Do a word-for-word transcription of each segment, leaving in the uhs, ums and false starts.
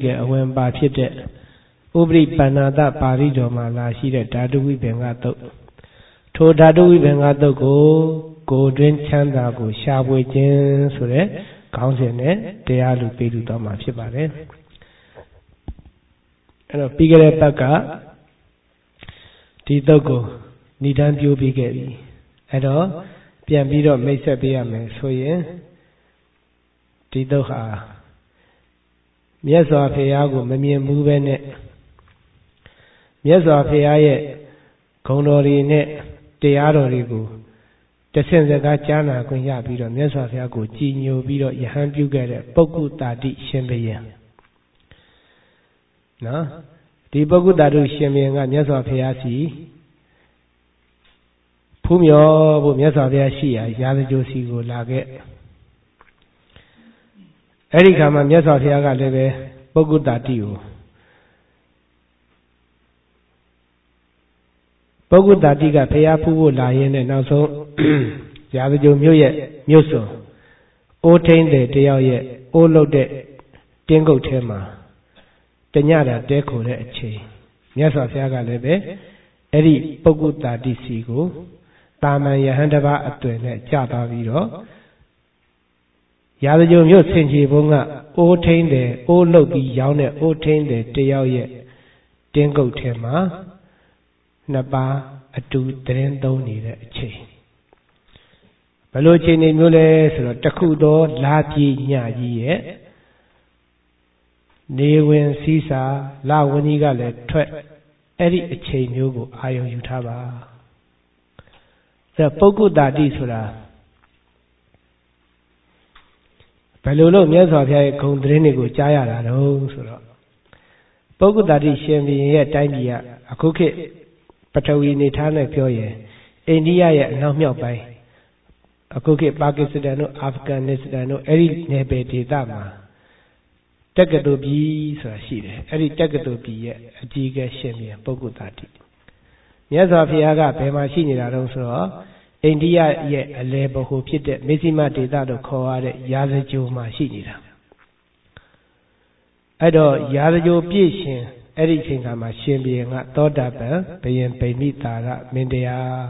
ကဲအဝင်ပါဖြစ်တဲ့ဥပရိပဏ္ဏတပါဠိတော်မှာလာရှိတဲ့ဓာတုဝိပင်္ဂတုတ်ထိုဓာတုဝိပင်္ဂတုတ်ကိုကိုယ်တွင်ချမ်းသာကိုရှာဖွေခြင်းဆိုတဲ့ခေါင်းစဉ်နဲ့တရားလူပေးလူတော်မှာဖြစ်ပါတယ်အဲ့တော့ပြီးကြတဲ့ဘက်ကဒီတုတ်ကိုဏိဒန်းပြိုးပြီးခဲ့ပြီအဲ့တော့ပြန်ပြီးတော့မိတ်ဆက်ပေးရမယ်ဆိုရင်ဒီတုတ်ဟာမြတ်စွာဘုရားကိုမမြင်ဘူးပဲနဲ့မြတ်စွာဘုရားရဲ့ဂုဏ်တော်တွေနဲ့တရားတော်တွေကိုတဆင့်စကားကြားနာခွင့်ရပြီးတော့မြတ်စွာဘုရားကိုကြည်ညိုပြီးတော့ယဟန်ပြုခဲ့တဲ့ပုဂ္ဂုတာတိရှင်ဘုရင်နော်ဒီပုဂ္ဂုတာတိရှင်ဘုရင်ကမြတ်စွာဘုရားစီဖူးမြော်ဖို့မြတ်စွာဘုရားရှိရာရာဇဂိုစီကိုလာခဲ့အဲ့ဒီခါမှာမြတ်စွာဘုရားကလည်းပဲပုဂ္ဂုတာတိကိုပုဂ္ဂုတာတိကဘုရားဖူးဖို့လာရင်းနဲ့နောက်ဆုံးရာဇဂိုမြို့ရဲ့မြို့စွန်အိုးထိန်တဲ့တယောက်ရဲ့အိုးလုတ်တဲ့တင်းကုတ်ထဲမှာတညတာတဲခိုတဲ့အချိန်မြတ်စွာဘုရားကလည်းပဲအဲ့ဒီပုဂ္ဂုတာတိစီကိုတာမန်ယဟန်တစ်ပါးအသွင်နဲ့ကြာသွားပြီးတော့ရာဇဂိုမြို့ဆင်ခြေဘုံကအိုးထိန်တဲ့အိုးလုတ်ပြီးရောင်းတဲ့အိုးထိန်တဲ့တယောက်ရဲ့တင်းကုတ်ထဲမှာနှစ်ပါးအတူသတင်းသုံးနေတဲ့အချိန်ဘယ်လိုအချိန်နေမျိုးလဲဆိုတော့တခုသောလာပြေညကြီးရဲ့နေဝင်စီးစာလဝင်းကြီးကလည်းထွက်အဲ့ဒီအချိန်မျိုးကိုအာရုံယူထားပါအဲ့ပုဂ္ဂုတာတိဆိုတာဘယ်လိုလို့မြတ်စွာဘုရားရဲ့ဂုဏ်သတင်းတွေကိုကြားရတာတုံးဆိုတော့ပုဂ္ဂုတာတိရှင်ဘုရင်ရဲ့တိုင်းပြည်ကအခုခေတ်ပထဝီနေထားနဲ့ပြောရင်အိန္ဒိယရဲ့အနောက်မြောက်ပိုင်းအခုခေတ်ပါကစ္စတန်တို့အာဖဂန်နစ္စတန်တို့အဲ့ဒီနယ်ပယ်ဒေသမှာတက္ကသိုလ်ပြည်ဆိုတာရှိတယ်အဲ့ဒီတက္ကသိုလ်ပြည်ရဲ့အကြီးအကဲရှင်ဘုရင်ပုဂ္ဂုတာတိမြတ်စွာဘုရားကဘယ်မှာရှိနေတာတုံးဆိုတော့အိန္ဒိယရဲ့အလယ်ဗဟိုဖြစ်တဲ့မေဇိမဒေသတို့ခေါ်ရတဲ့ရာဇဂိုမှာရှိနေတာအဲ့တော့ရာဇဂိုပြည့်ရှင်အဲ့ဒီအချိန်ခါမှာရှင်ဘုရင်ကသောတာပန်ဘုရင်ဗိမိတာရမင်းတရား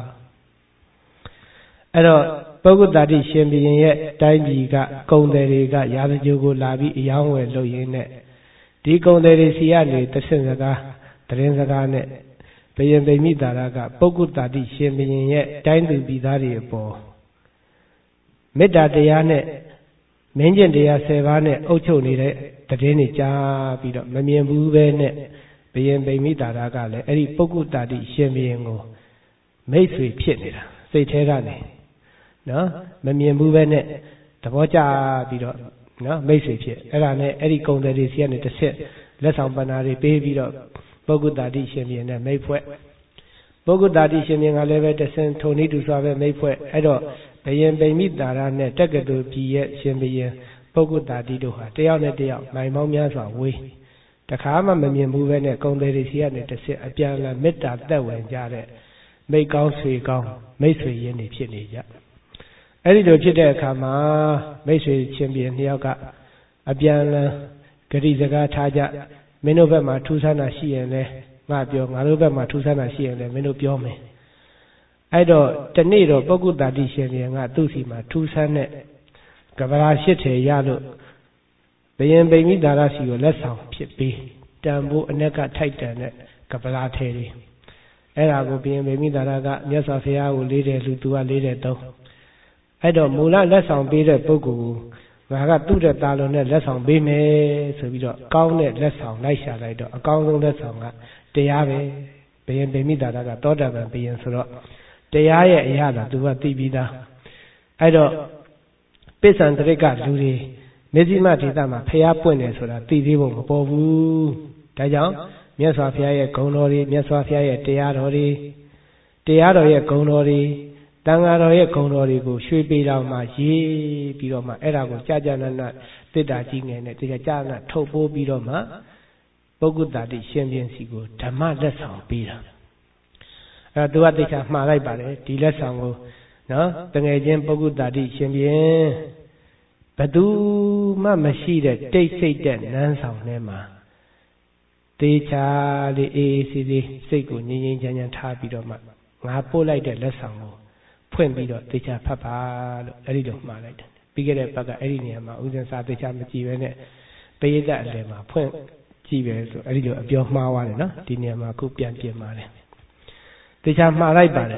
အဲ့တော့ပုဂ္ဂုတာတိရှင်ဘုရင်ရဲ့တိုင်းပြည်ကကုံတယ်တွေကရာဇဂိုကိုလာပြီးအယောင်းဝယ်လုပ်ရင်းနဲ့ဒီကုံတယ်တွေစီကနေတဆင့်စကားသတင်းစကားနဲ့ဘုရင်ဗိမိတာရကပုဂ္ဂုတာတိရှင်ဘုရင်ရဲ့တိုင်းသူပြည်သားတွေအပေါ်မေတ္တာတရားနဲ့မင်းကျင့်တရားဆယ်ပါးနဲ့အုပ်ချုပ်နေတဲ့တည်င်းတွေကြားပြီးတော့မမြင်ဘူးပဲနဲ့ဘုရင်ဗိမိတာရကလည်းအဲ့ဒီပုဂ္ဂုတာတိရှင်ဘုရင်ကိုမိတ်ဆွေဖြစ်နေတာစိတ်ထဲကနေနော်မမြင်ဘူးပဲနဲ့သဘောကျပြီးတော့နော်မိတ်ဆွေဖြစ်အဲ့ဒါနဲ့အဲ့ဒီကုံတယ်တွေစီကနေတစ်ဆက်လက်ဆောင်ပဏ္ဏာတွေပေးပြီးတော့ပုဂ္ဂုတာတိရှင်ဘုရင်နဲ့မိတ်ဖွဲ့ပုဂ္ဂုတာတိရှင်ဘုရင်ကလည်းပဲတဆင်ထုံနည်းတူစွာပဲမိတ်ဖွဲ့အဲ့တော့ဘုရင်ဗိမိတာရနဲ့တက္ကသိုလ်ပြည်ရဲ့ရှင်ဘုရင်ပုဂ္ဂုတာတိတို့ဟာတယောက်နဲ့တယောက်မိုင်ပေါင်းများစွာဝေးတခါမှမမြင်ဘူးပဲနဲ့ကုံတယ်တွေစီကနေတစ်ဆက်အပြန်အလှန်မေတ္တာသက်ဝင်ကြတဲ့မိတ်ကောင်းဆွေကောင်းမိတ်ဆွေရင်းတွေဖြစ်နေကြအဲ့ဒီလိုဖြစ်တဲ့အခါမှာမိတ်ဆွေချင်းပြည်နှစ်ယောက်ကအပြန်အလှန်ဂတိစကားထားကြမင်းတို့ဘက်မှာထူးဆန်းတာရှိရင်လည်းငါပြောငါတို့ဘက်မှာထူးဆန်းတာရှိရင်လည်းမင်းတို့ပြောမယ်အဲ့တော့တနေ့တော့ပုဂ္ဂုတာတိရှင်ဘုရင်ကသူ့စီမှာထူးဆန်းတဲ့ကဗလာရှစ်ထေရလို့ဘုရင်ဗိမိတာရစီကိုလက်ဆောင်ဖြစ်ပြီးတန်ဖိုးအ ਨੇ ကထိုက်တန်တဲ့ကဗလာထေတွေအဲ့ဒါကိုဘုရင်ဗိမိတာရကမြတ်စွာဘုရားကိုလေးတယ်လူသူကလေးတယ်သုံးအဲ့တော့မူလလက်ဆောင်ပေးတဲ့ပုဂ္ဂိုလ်ကိုငါကသူ့တဲ့တာလွန်နဲ့လက်ဆောင်ပေးမယ်ဆိုပြီးတော့ကောင်းတဲ့လက်ဆောင်လိုက်ရှာလိုက်တော့အကောင်းဆုံးလက်ဆောင်ကတရားပဲဘုရင်ဗိမိတာရကသောတာပန်ဘုရင်ဆိုတော့တရားရဲ့အရာသာသူကသိပြီးသားအဲ့တော့ပိဿံတရိကလူတွေမေဇိမဒေသမှာဖျားပွင့်တယ်ဆိုတာသိသေးဖို့မပေါ်ဘူးဒါကြောင့်မြတ်စွာဘုရားရဲ့ဂုဏ်တော်တွေမြတ်စွာဘုရားရဲ့တရားတော်တွေတရားတော်ရဲ့ဂုဏ်တော်တွေတန်ဃာတော်ရဲ့ဂုဏ်တော်တွေကိုရွှေပေတော်မှာရေးပြီးတော့မှအဲ့ဒါကိုကြာကြာနာနာသစ္စာကြီးငယ်နဲ့တရားကြာနာထုတ်ပိုးပြီးတော့မှပုဂ္ဂုတာတိရှင်ဘုရင်စီကိုဓမ္မလက်ဆောင်ပေးတာအဲ့တော့သူကသိချာမှားလိုက်ပါတယ်ဒီလက်ဆောင်ကိုနော်တငယ်ချင်းပုဂ္ဂုတာတိရှင်ဘုရင်ဘသူမှမရှိတဲ့တိတ်ဆိတ်တဲ့နန်းဆောင်ထဲမှာသေးချာလေးအေးအေးဆေးဆေးစိတ်ကိုငြိမ်ငြိမ်ချမ်းချမ်းထားပြီးတော့မှငါပို့လိုက်တဲ့လက်ဆောင်ကိုဖွင့်ပြီးတော့သေချာဖတ်ပါလို့အဲ့ဒီလိုမှားလိုက်တယ်ပြီးခဲ့တဲ့ဘက်ကအဲ့ဒီနေရာမှာဥစဉ်စာသေချာမကြည့်ပဲနဲ့ပရိသတ်အလယ်မှာဖွင့်ကြည့်ပဲဆိုအဲ့ဒီလိုအပြောမှားသွားတယ်နော်ဒီနေရာမှာအခုပြန်ပြင်ပါတယ်သေချာမှားလိုက်ပါတယ်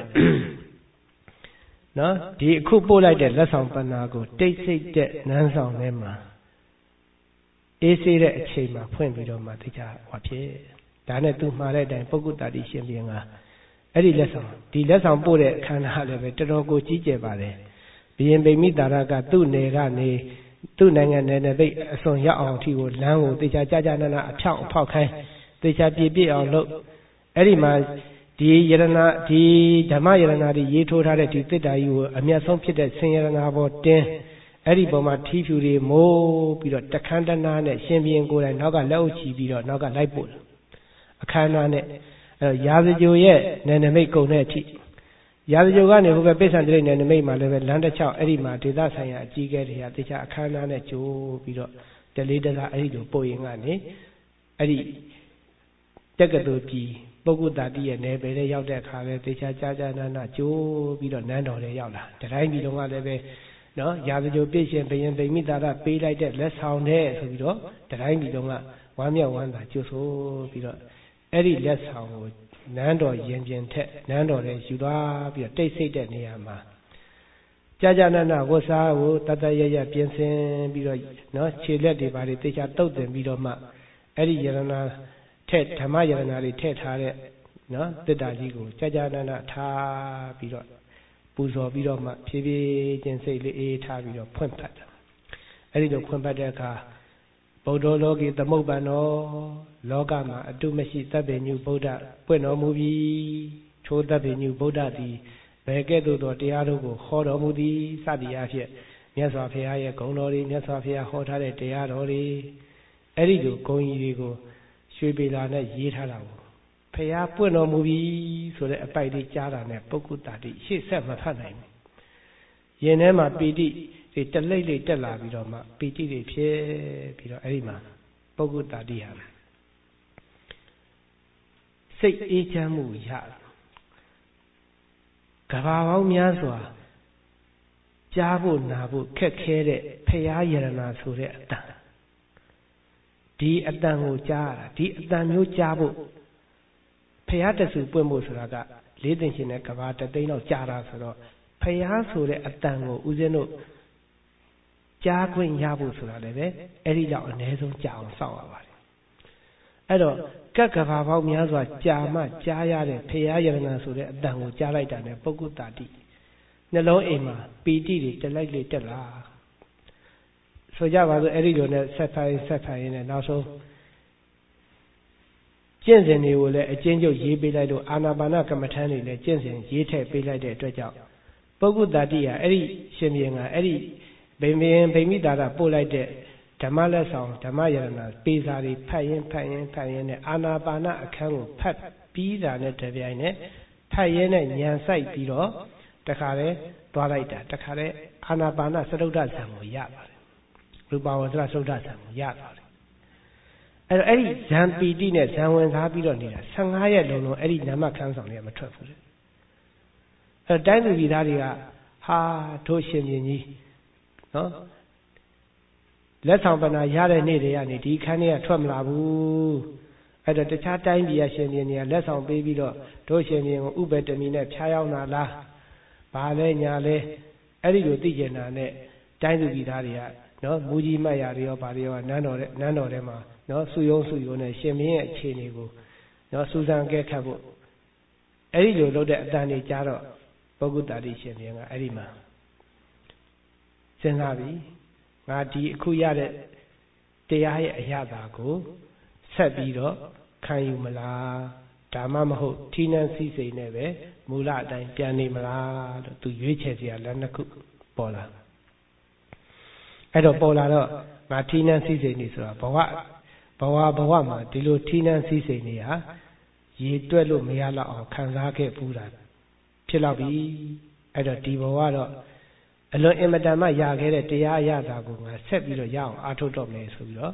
နော်ဒီအခုပို့လိုက်တဲ့လက်ဆောင်ပဏ္ဏာကိုတိတ်ဆိတ်တဲ့နန်းဆောင်ထဲမှာအေးဆေးတဲ့အချိန်မှာဖွင့်ပြီးတော့မှသေချာဟောဖြစ်ဒါနဲ့သူမှားတဲ့အတိုင်းပုဂ္ဂုတ္တတိရှင်ပြန်ကအဲ့ဒီလက်ဆောင်ဒီလက်ဆောင်ပို့တဲ့အခမ်းအနားလည်းပဲတော်တော်ကိုကြီးကျယ်ပါတယ်ဘုရင်ဗိမိတာရကသူ့နယ်ကနေသူ့နိုင်ငံနယ်နဲ့သိအစွန်ရောက်အောင်အထိကိုလမ်းကိုသေချာကြကြနာနာအဖြောင့်အဖောက်ခိုင်းသေချာပြည့်ပြည့်အောင်လုပ်အဲ့ဒီမှာဒီယရဏဒီဓမ္မယရဏတွေရေးထိုးထားတဲ့ဒီသစ္စာကြီးကိုအမျက်ဆုံးဖြစ်တဲ့ဆင်ယရဏဘောတင်းအဲ့ဒီပုံမှာထီးဖြူတွေမိုးပြီးတော့တခန်းတနာနဲ့ရှင်ဘီရင်ကိုယ်တိုင်နောက်ကလက်အုပ်ချီပြီးတော့နောက်ကလိုက်ပို့အခမ်းအနားနဲ့အဲရာဇဂိုရဲ့နယ်နိမိတ်ကုံတဲ့အထိရာဇဂိုကနေဟိုဘက်ပိဿံတိရိနယ်နိမိတ်မှာလည်းပဲလမ်းတစ်လျှောက်အဲ့ဒီမှာဒေသဆိုင်ရာအကြီးအကဲတွေကတခြားအခမ်းအနားနဲ့ကြိုးပြီးတော့တလေးတလားအဲ့ဒီလိုပို့ရင်ကနေအဲ့ဒီတက္ကသိုလ်ကြီးပုဂ္ဂုတ္တတိရဲ့နယ်ပယ်ထဲရောက်တဲ့အခါလဲတခြားကြာကြာနာနာကြိုးပြီးတော့နန်းတော်ထဲရောက်လာတတိုင်းပြည်လုံးကလည်းပဲနော်ရာဇဂိုပြည့်ရှင်ဘယင်ဗိမိတာရပေးလိုက်တဲ့လက်ဆောင်တဲ့ဆိုပြီးတော့တတိုင်းပြည်လုံးကဝမ်းမြောက်ဝမ်းသာကြိုးဆိုပြီးတော့အဲ့ဒီလက်ဆောင်ကိုနန်းတော်ရင်ပြင်ထက်နန်းတော်ထဲယူသွားပြီးတော့တိတ်ဆိတ်တဲ့နေရာမှာကြာကြာနာနာဝတ်စားကိုတတရရပြင်ဆင်ပြီးတော့နော်ခြေလက်တွေပါတွေတေချာတုတ်တင်ပြီးတော့မှအဲ့ဒီယရဏထက်ဓမ္မယရဏတွေထည့်ထားတဲ့နော်သစ္စာကြီးကိုကြာကြာနာနာထားပြီးတော့ပူဇော်ပြီးတော့မှဖြည်းဖြည်းချင်းစိတ်လေးအေးထားပြီးတော့ဖွင့်ဖတ်တယ်အဲ့ဒီလိုဖွင့်ဖတ်တဲ့အခါဗုဒ္ဓလောကီသမုပ္ပန္နောလောကမှာအတုမရှိသဗ္ဗညုဗုဒ္ဓပွင့်တော်မူပြီးထိုသဗ္ဗညုဗုဒ္ဓသည်ဘယ်ကဲ့သို့သောတရားတို့ကိုဟောတော်မူသည်စသည်အားဖြင့်မြတ်စွာဘုရားရဲ့ဂုဏ်တော်တွေမြတ်စွာဘုရားဟောထားတဲ့တရားတော်တွေအဲ့ဒီလိုဂုဏ်ကြီးတွေကိုရွှေပေလာနဲ့ရေးထားတာကိုဘုရားပွင့်တော်မူပြီးဆိုတဲ့အပိုက်လေးကြားတာနဲ့ပုဂ္ဂုတ္တတိရှေ့ဆက်မဖတ်နိုင်ဘူးရင်ထဲမှာပီတိဒီတလိမ့်လေးတက်လာပြီးတော့မှပီတိတွေဖြစ်ပြီးတော့အဲ့ဒီမှာပုဂ္ဂုတ္တတိဟာစိတ်အေးချမ်းမှုရကဘာပေါင်းများစွာကြားဖို့နာဖို့ခက်ခဲတဲ့ဖရာယရဏဆိုတဲ့အတန်ဒီအတန်ကိုကြားရတာဒီအတန်မျိုးကြားဖို့ဖရာတဆူပွင့်ဖို့ဆိုတာကလေးသိင်ရှင်တဲ့ကဘာတသိန်းလောက်ကြားတာဆိုတော့ဖရာဆိုတဲ့အတန်ကိုဦးဇင်းတို့ကြားခွင့်ရဖို့ဆိုတာလည်းပဲအဲ့ဒီလောက်အနည်းဆုံးကြားအောင်စောင့်ရပါတယ်အဲ့တော့ကက်ကဘာပေါင်းများစွာကြာမှကြားရတဲ့ဖရာယရဏဆိုတဲ့အတန်ကိုကြားလိုက်တာနဲ့ပုဂ္ဂုတ္တတိနှလုံးအိမ်မှာပီတိတွေတက်လိုက်လေတက်လာဆိုကြပါစို့အဲ့ဒီလိုနဲ့ဆက်ဖိုင်ဆက်ဖိုင်နဲ့နောက်ဆုံးကျင့်စဉ်တွေကိုလည်းအကျဉ်းချုပ်ရေးပေးလိုက်လို့အာနာပါနကမ္မထမ်းတွေလည်းကျင့်စဉ်ရေးထည့်ပေးလိုက်တဲ့အတွက်ကြောင့်ပုဂ္ဂုတ္တတိဟာအဲ့ဒီရှင်ဘုရင်ကအဲ့ဒီဗိမယင်ဗိမိတာရပို့လိုက်တဲ့ဓမ္မလက်ဆောင်ဓမ္မယရဏပေစာတွေဖတ်ရင်ဖတ်ရင်ဖတ်ရင်နဲ့အာနာပါနအခန်းကိုဖတ်ပြီးတာနဲ့တပြိုင်နက်ဖတ်ရင်နဲ့ညံဆိုင်ပြီးတော့တခါလဲသွားလိုက်တာတခါလဲအာနာပါနသရုဒ္ဓဇံကိုရပါတယ်ရူပဝတ္တသရုဒ္ဓဇံကိုရပါတယ်အဲ့တော့အဲ့ဒီဇံပီတိနဲ့ဇံဝင်စားပြီးတော့နေတာဆယ်ငါးရက်လုံးလုံးအဲ့ဒီနာမခန်းဆောင်တွေကမထွက်ဘူးလေအဲ့တိုင်းသူပြည်သားတွေကဟာတို့ရှင်မြင်းကြီးနော်လက်ဆောင်ပဏာရတဲ့နေ့တွေကနေဒီခန်းထဲကထွက်မလာဘူးအဲ့တော့တခြားတိုင်းပြည်ရရှင်မြင်းတွေကလက်ဆောင်ပေးပြီးတော့တို့ရှင်မြင်းကိုဥပတမီနဲ့ဖြားရောက်လာလားဘာလဲညာလဲအဲ့ဒီလိုသိကျင်တာနဲ့တိုင်းသူပြည်သားတွေကနော်မူကြီးမတ်ရာတွေရောဘာတွေရောနန်းတော်တဲ့နန်းတော်ထဲမှာနော်စုယုံစုယုံနဲ့ရှင်မင်းရဲ့အခြေအနေကိုနော်စူးစမ်းကဲခတ်ဖို့အဲ့ဒီလိုလုပ်တဲ့အတန်တွေကြားတော့ပုဂ္ဂုတ္တတိရှင်မင်းကအဲ့ဒီမှာစဉ်းစားပြီးငါဒီအခုရတဲ့တရားရဲ့အရာသာကိုဆက်ပြီးတော့ခံယူမလားဒါမှမဟုတ်ထီးနှံစည်းစိမ်နဲ့ပဲမူလအတိုင်းပြန်နေမလားလို့သူရွေးချယ်စရာလမ်းတစ်ခုပေါ်လာအဲ့တော့ပေါ်လာတော့ငါထီးနှံစည်းစိမ်နေဆိုတာဘဝဘဝဘဝမှာဒီလိုထီးနှံစည်းစိမ်နေဟာရေတွက်လို့မရတော့အောင်ခံစားခဲ့ဘူးတာဖြစ်တော့ပြီအဲ့တော့ဒီဘဝတော့အလွန်အင်မတန်မှရခဲ့တဲ့တရားအရသာကိုငါဆက်ပြီးတော့ရအောင်အားထုတ်တော့မယ်ဆိုပြီးတော့ထ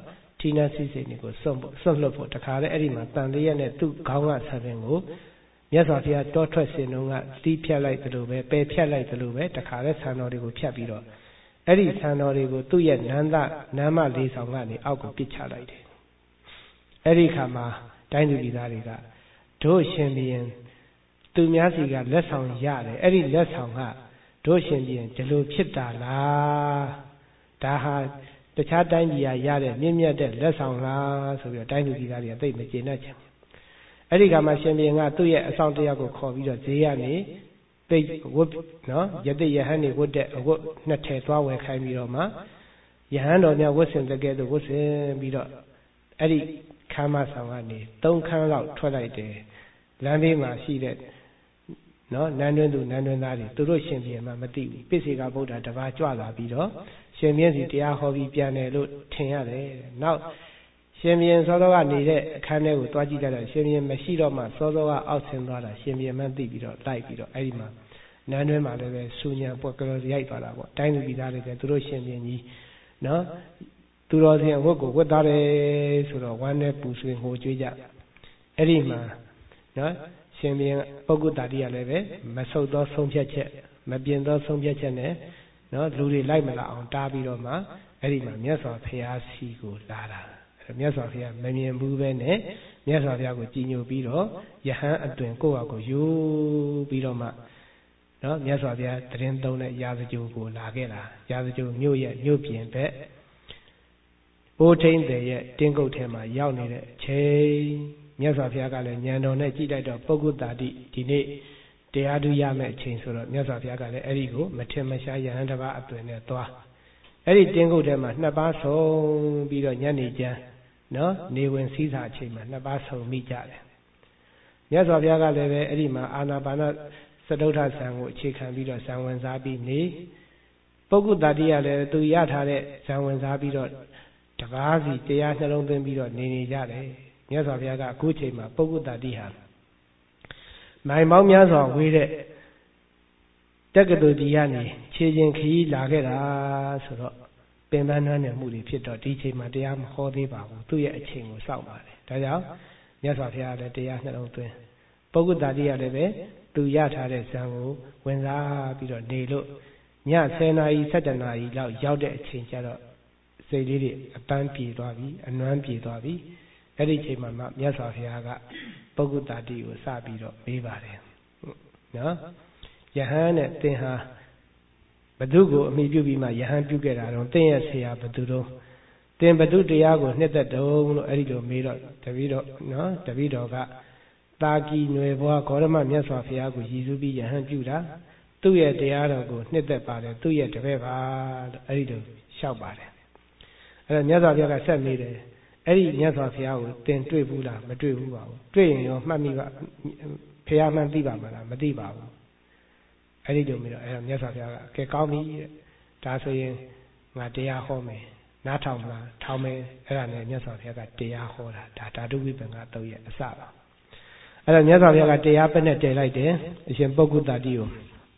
ဌိနစိစိတ်တွေကိုစွန့်ဖို့စွန့်လွတ်ဖို့တခါလေအဲ့ဒီမှာတန်လျက်နဲ့သူ့ခေါင်းကဆံပင်ကိုမြတ်စွာဘုရားတောထွက်စဉ်တုန်းကတီးဖြတ်လိုက်သလိုပဲပယ်ဖြတ်လိုက်သလိုပဲတခါလေဆံတော်တွေကိုဖြတ်ပြီးတော့အဲ့ဒီဆံတော်တွေကိုသူ့ရဲ့နန္ဒနမ်းမလေးဆောင်ကနေအောက်ကိုပစ်ချလိုက်တယ်အဲ့ဒီခါမှာတိုင်းသူပြည်သားတွေကတို့ရှင်ဘုရင်သူများစီကလက်ဆောင်ရတယ်အဲ့ဒီလက်ဆောင်ကတို့ရှင်ဘုရင်ဒီလိုဖြစ်တာလားဒါဟာတခြားတိုင်းပြည်ရရတဲ့မြင့်မြတ်တဲ့လက်ဆောင်လားဆိုပြီးတော့တိုင်းသူပြည်သားတွေကသိမကျေနပ်ကြဘူးအဲ့ဒီခါမှာရှင်ဘုရင်ကသူ့ရဲ့အဆောင်တရားကိုခေါ်ပြီးတော့ဈေးကနေသိဝတ်နော်ယတိယဟန်နေဝတ်တဲ့အဝတ်နှစ်ထည်သွားဝယ်ခိုင်းပြီးတော့မှယဟန်တော်များဝတ်ဆင်တဲ့ကဲသို့ဝတ်ဆင်ပြီးတော့အဲ့ဒီခမ်းမဆောင်ကနေသုံးခန်းလောက်ထွက်လိုက်တယ်လမ်းဘေးမှာရှိတဲ့နော်နန်းတွင်းသူနန်းတွင်းသားတွေသူတို့ရှင်ဘုရင်မှမသိဘူးပိစေကဗုဒ္ဓတပါးကြွလာပြီးတော့ရှင်ဘုရင်စီတရားဟောပြီးပြန်တယ်လို့ထင်ရတယ်နောက်ရှင်ဘုရင်စောစောကနေတဲ့အခန်းထဲကိုတွားကြည့်ကြတယ်ရှင်ဘုရင်မရှိတော့မှစောစောကအောက်ဆင်းသွားတာရှင်ဘုရင်မှသိပြီးတော့လိုက်ပြီးတော့အဲ့ဒီမှာနန်းတွင်းမှာလည်းပဲစူညာပွက်ကလေးရိုက်သွားတာပေါ့တိုင်းသူပြည်သားတွေကသူတို့ရှင်ဘုရင်ကြီးနော်သူတော်စင်ဝတ်ကိုဝတ်သားတယ်ဆိုတော့ဝမ်းနဲ့ပူဆွေးငိုကြွေးကြအဲ့ဒီမှာနော်ရှင်ဘုရင်ပုဂ္ဂုတ္တိကလည်းပဲမဆုတ်သောဆုံးဖြတ်ချက်မပြင်းသောဆုံးဖြတ်ချက်နဲ့နော်လူတွေလိုက်မလာအောင်တားပြီးတော့မှအဲ့ဒီမှာမြတ်စွာဘုရားစီကိုလာတာအဲ့မြတ်စွာဘုရားမမြင်ဘူးပဲနဲ့မြတ်စွာဘုရားကိုကြည်ညိုပြီးတော့ယဟန်အတွင်ကိုယ့်ဟာကိုယူပြီးတော့မှနော်မြတ်စွာဘုရားတရင်သုံးတဲ့ရာဇကြိုကိုလာခဲ့တာရာဇကြိုမြို့ရဲ့မြို့ပြင်ဘက်ဘိုးထိန်တဲ့ရဲ့တင်းကုတ်ထဲမှာရောက်နေတဲ့အချိန်မြတ်စွာဘုရားကလည်းဉာဏ်တော်နဲ့ကြည့်လိုက်တော့ပုဂ္ဂုတ္တိဒီနေ့တရားဓုရမယ့်အချိန်ဆိုတော့မြတ်စွာဘုရားကလည်းအဲ့ဒီကိုမထင်မရှားယဟန်တစ်ပါးအတွင်နဲ့သွားအဲ့ဒီတင်းကုတ်ထဲမှာနှစ်ပါးဆုံးပြီးတော့ညနေကျမ်းနော်နေဝင်စည်းစာအချိန်မှာနှစ်ပါးဆုံးမိကြတယ်မြတ်စွာဘုရားကလည်းပဲအဲ့ဒီမှာအာနာပါနစတုထဇံကိုအခြေခံပြီးတော့ဇံဝင်စားပြီးနေပုဂ္ဂုတ္တိကလည်းသူရထားတဲ့ဇံဝင်စားပြီးတော့တပါးစီတရားနှလုံးသွင်းပြီးတော့နေနေကြတယ်မြတ်စွာဘုရားကအခုချိန်မှာပုဂ္ဂုတ္တိဟာမိုင်ပေါင်းများစွာဝေးတဲ့တက္ကသိုလ်ကြီးကနေခြေချင်းခရီးလာခဲ့တာဆိုတော့ပင်ပန်းနှမ်းနယ်မှုတွေဖြစ်တော့ဒီချိန်မှာတရားမဟောသေးပါဘူးသူ့ရဲ့အချိန်ကိုစောင့်ပါတယ်ဒါကြောင့်မြတ်စွာဘုရားလည်းတရားနှလုံးသွင်းပုဂ္ဂုတ္တိကလည်းပဲသူရထားတဲ့ဇံကိုဝင်စားပြီးတော့နေလို့ညဆယ်နာရီဆယ်တနာရီလောက်ရောက်တဲ့အချိန်ကျတော့စိတ်လေးတွေအပန်းပြေသွားပြီအနွမ်းပြေသွားပြီအဲ့ဒီချိန်မှာမှမြတ်စွာဘုရားကပုဂ္ဂုတ္တိကိုစပြီးတော့မေးပါတယ်နော်ယဟန်နဲ့သင်ဟာဘသူကိုအမိပြုပြီးမှယဟန်ပြုခဲ့တာတော့သင်ရဲ့ဆရာဘသူတော့သင်ဘသူတရားကိုနှစ်သက်တုံးလို့အဲ့ဒီလိုမေးတော့တပည့်တော်နော်တပည့်တော်ကတာကီຫນွယ်ဘွားဂေါရမမြတ်စွာဘုရားကိုရည်စူးပြီးယဟန်ပြုတာသူ့ရဲ့တရားတော်ကိုနှစ်သက်ပါတယ်သူ့ရဲ့တပည့်ပါလို့အဲ့ဒီလိုလျှောက်ပါတယ်အဲ့တော့မြတ်စွာဘုရားကဆက်မေးတယ်အဲ့ဒီမြတ်စွာဘုရားကိုသင်တွေ့ဘူးလားမတွေ့ဘူးပါဘူးတွေ့ရင်ရောမှတ်မိပါဘုရားမှန်သိပါမလားမသိပါဘူးအဲ့ဒီလိုမျိုးတော့အဲ့တော့မြတ်စွာဘုရားကကဲကောင်းပြီတဲ့ဒါဆိုရင်ငါတရားဟောမယ်နားထောင်မလားထောင်မယ်အဲ့ဒါနဲ့မြတ်စွာဘုရားကတရားဟောတာဒါဓာတုဝိပင်္ဂသုံးရဲ့အစပါအဲ့တော့မြတ်စွာဘုရားကတရားပဲနဲ့တည်လိုက်တယ်အရှင်ပုဂ္ဂုတ္တိကို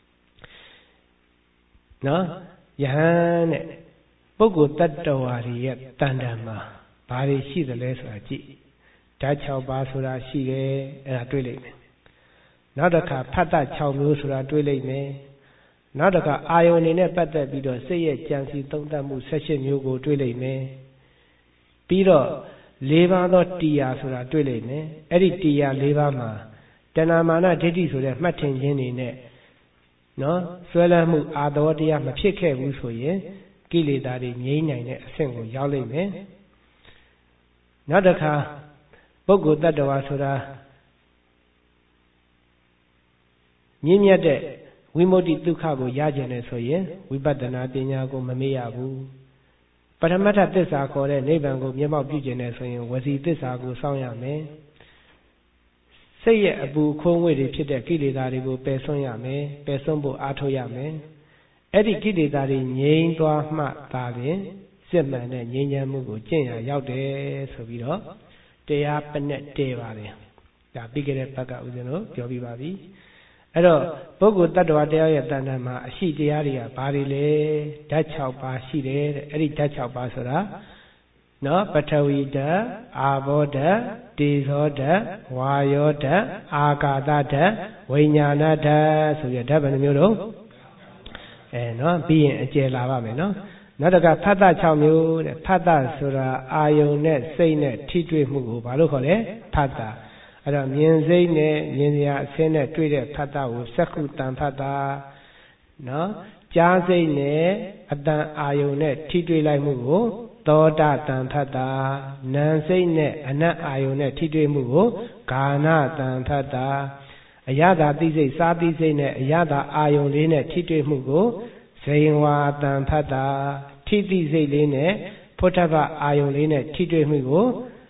နော်ယဟန်နဲ့ပုဂ္ဂိုလ်တ attva တွေရဲ့တန်တန်မှာဘာတွေရှိသလဲဆိုတာကြည့်ဓာတ်၆ပါးဆိုတာရှိတယ်အဲ့ဒါတွေ့လိမ့်မယ်နောက်တစ်ခါဖတ်တ၆မျိုးဆိုတာတွေ့လိမ့်မယ်နောက်တစ်ခါအာယုန်နေနဲ့ပတ်သက်ပြီးတော့စိတ်ရဲ့ကြံစီသုံးသပ်မှု၁၈မျိုးကိုတွေ့လိမ့်မယ်ပြီးတော့၄ပါးသောတရားဆိုတာတွေ့လိမ့်မယ်အဲ့ဒီတရား၄ပါးမှာတဏမာနဒိဋ္ဌိဆိုတဲ့မှတ်ထင်ခြင်းတွေနဲ့နော်ဆွဲလန်းမှုအာသောတရားမဖြစ်ခဲ့ဘူးဆိုရင်ကိလေသာတွေငြိမ်းနိုင်တဲ့အဆင့်ကိုရောက်လိမ့်မယ်နောက်တစ်ခါပုဂ္ဂိုလ်တ attva ဆိုတာမြင့်မြတ်တဲ့ဝိမု ക്തി ဒုက္ခကိုရကျင်တယ်ဆိုရင်ဝိပဿနာပညာကိုမမေ့ရဘူးပရမတ္ထသစ္စာခေါ်တဲ့နိဗ္ဗာန်ကိုမျက်မှောက်ပြုကျင်တယ်ဆိုရင်ဝစီသစ္စာကိုစောင့်ရမယ်စိတ်ရဲ့အပူခိုးငွေ့တွေဖြစ်တဲ့ကိလေသာတွေကိုပယ်ဆွံ့ရမယ်ပယ်ဆွံ့ဖို့အားထုတ်ရမယ်အဲ့ဒီကိလေသာတွေငြိမ်းသွားမှသာလျှင်စစ်မှန်တဲ့ငြိမ်းချမ်းမှုကိုကျင့်ရရောက်တယ်ဆိုပြီးတော့တရားပနဲ့တည်ပါတယ်ဒါပြီးခဲ့တဲ့ဘက်ကဦးဇင်းတို့ပြောပြပါပြီအဲ့တော့ပုဂ္ဂိုလ်တ attva တရားရဲ့တဏ္ဍာမှာအရှိတရားတွေကဘာတွေလဲဓာတ်၆ပါးရှိတယ်တဲ့အဲ့ဒီဓာတ်၆ပါးဆိုတာနော်ပထဝီဓာတ်အာဘောဓာတ်တေဇောဓာတ်ဝါယောဓာတ်အာကာသဓာတ်ဝိညာဏဓာတ်ဆိုရဓာတ်ဘယ်နှမျိုးတော့အဲနော်ပြီးရင်အကျယ်လာပါမယ်နော်နောက်တစ်ခါဖတ်တာ၆မျိုးတဲ့ဖတ်တာဆိုတာအာယုန်နဲ့စိတ်နဲ့ထိတွေ့မှုကိုဘာလို့ခေါ်လဲဖတ်တာအဲ့တော့မြင်စိတ်နဲ့မြင်စရာအဆင်းနဲ့တွေ့တဲ့ဖတ်တာကိုစက္ခုတန်ဖတ်တာနော်ကြားစိတ်နဲ့အတန်အာယုန်နဲ့ထိတွေ့လိုက်မှုကိုသောတာတန်ဖတ်တာနာမ်စိတ်နဲ့အနတ်အာယုန်နဲ့ထိတွေ့မှုကိုဂါနတန်ဖတ်တာအယတာသိစိတ်စားသိစိတ်နဲ့အယတာအာယုန်လေးနဲ့ထိတွေ့မှုကိုဇိဝါတန်ဖတ်တာထိသိစိတ်လေးနဲ့ဖုဋ္ဌပအာယုန်လေးနဲ့ထိတွေ့မှုကို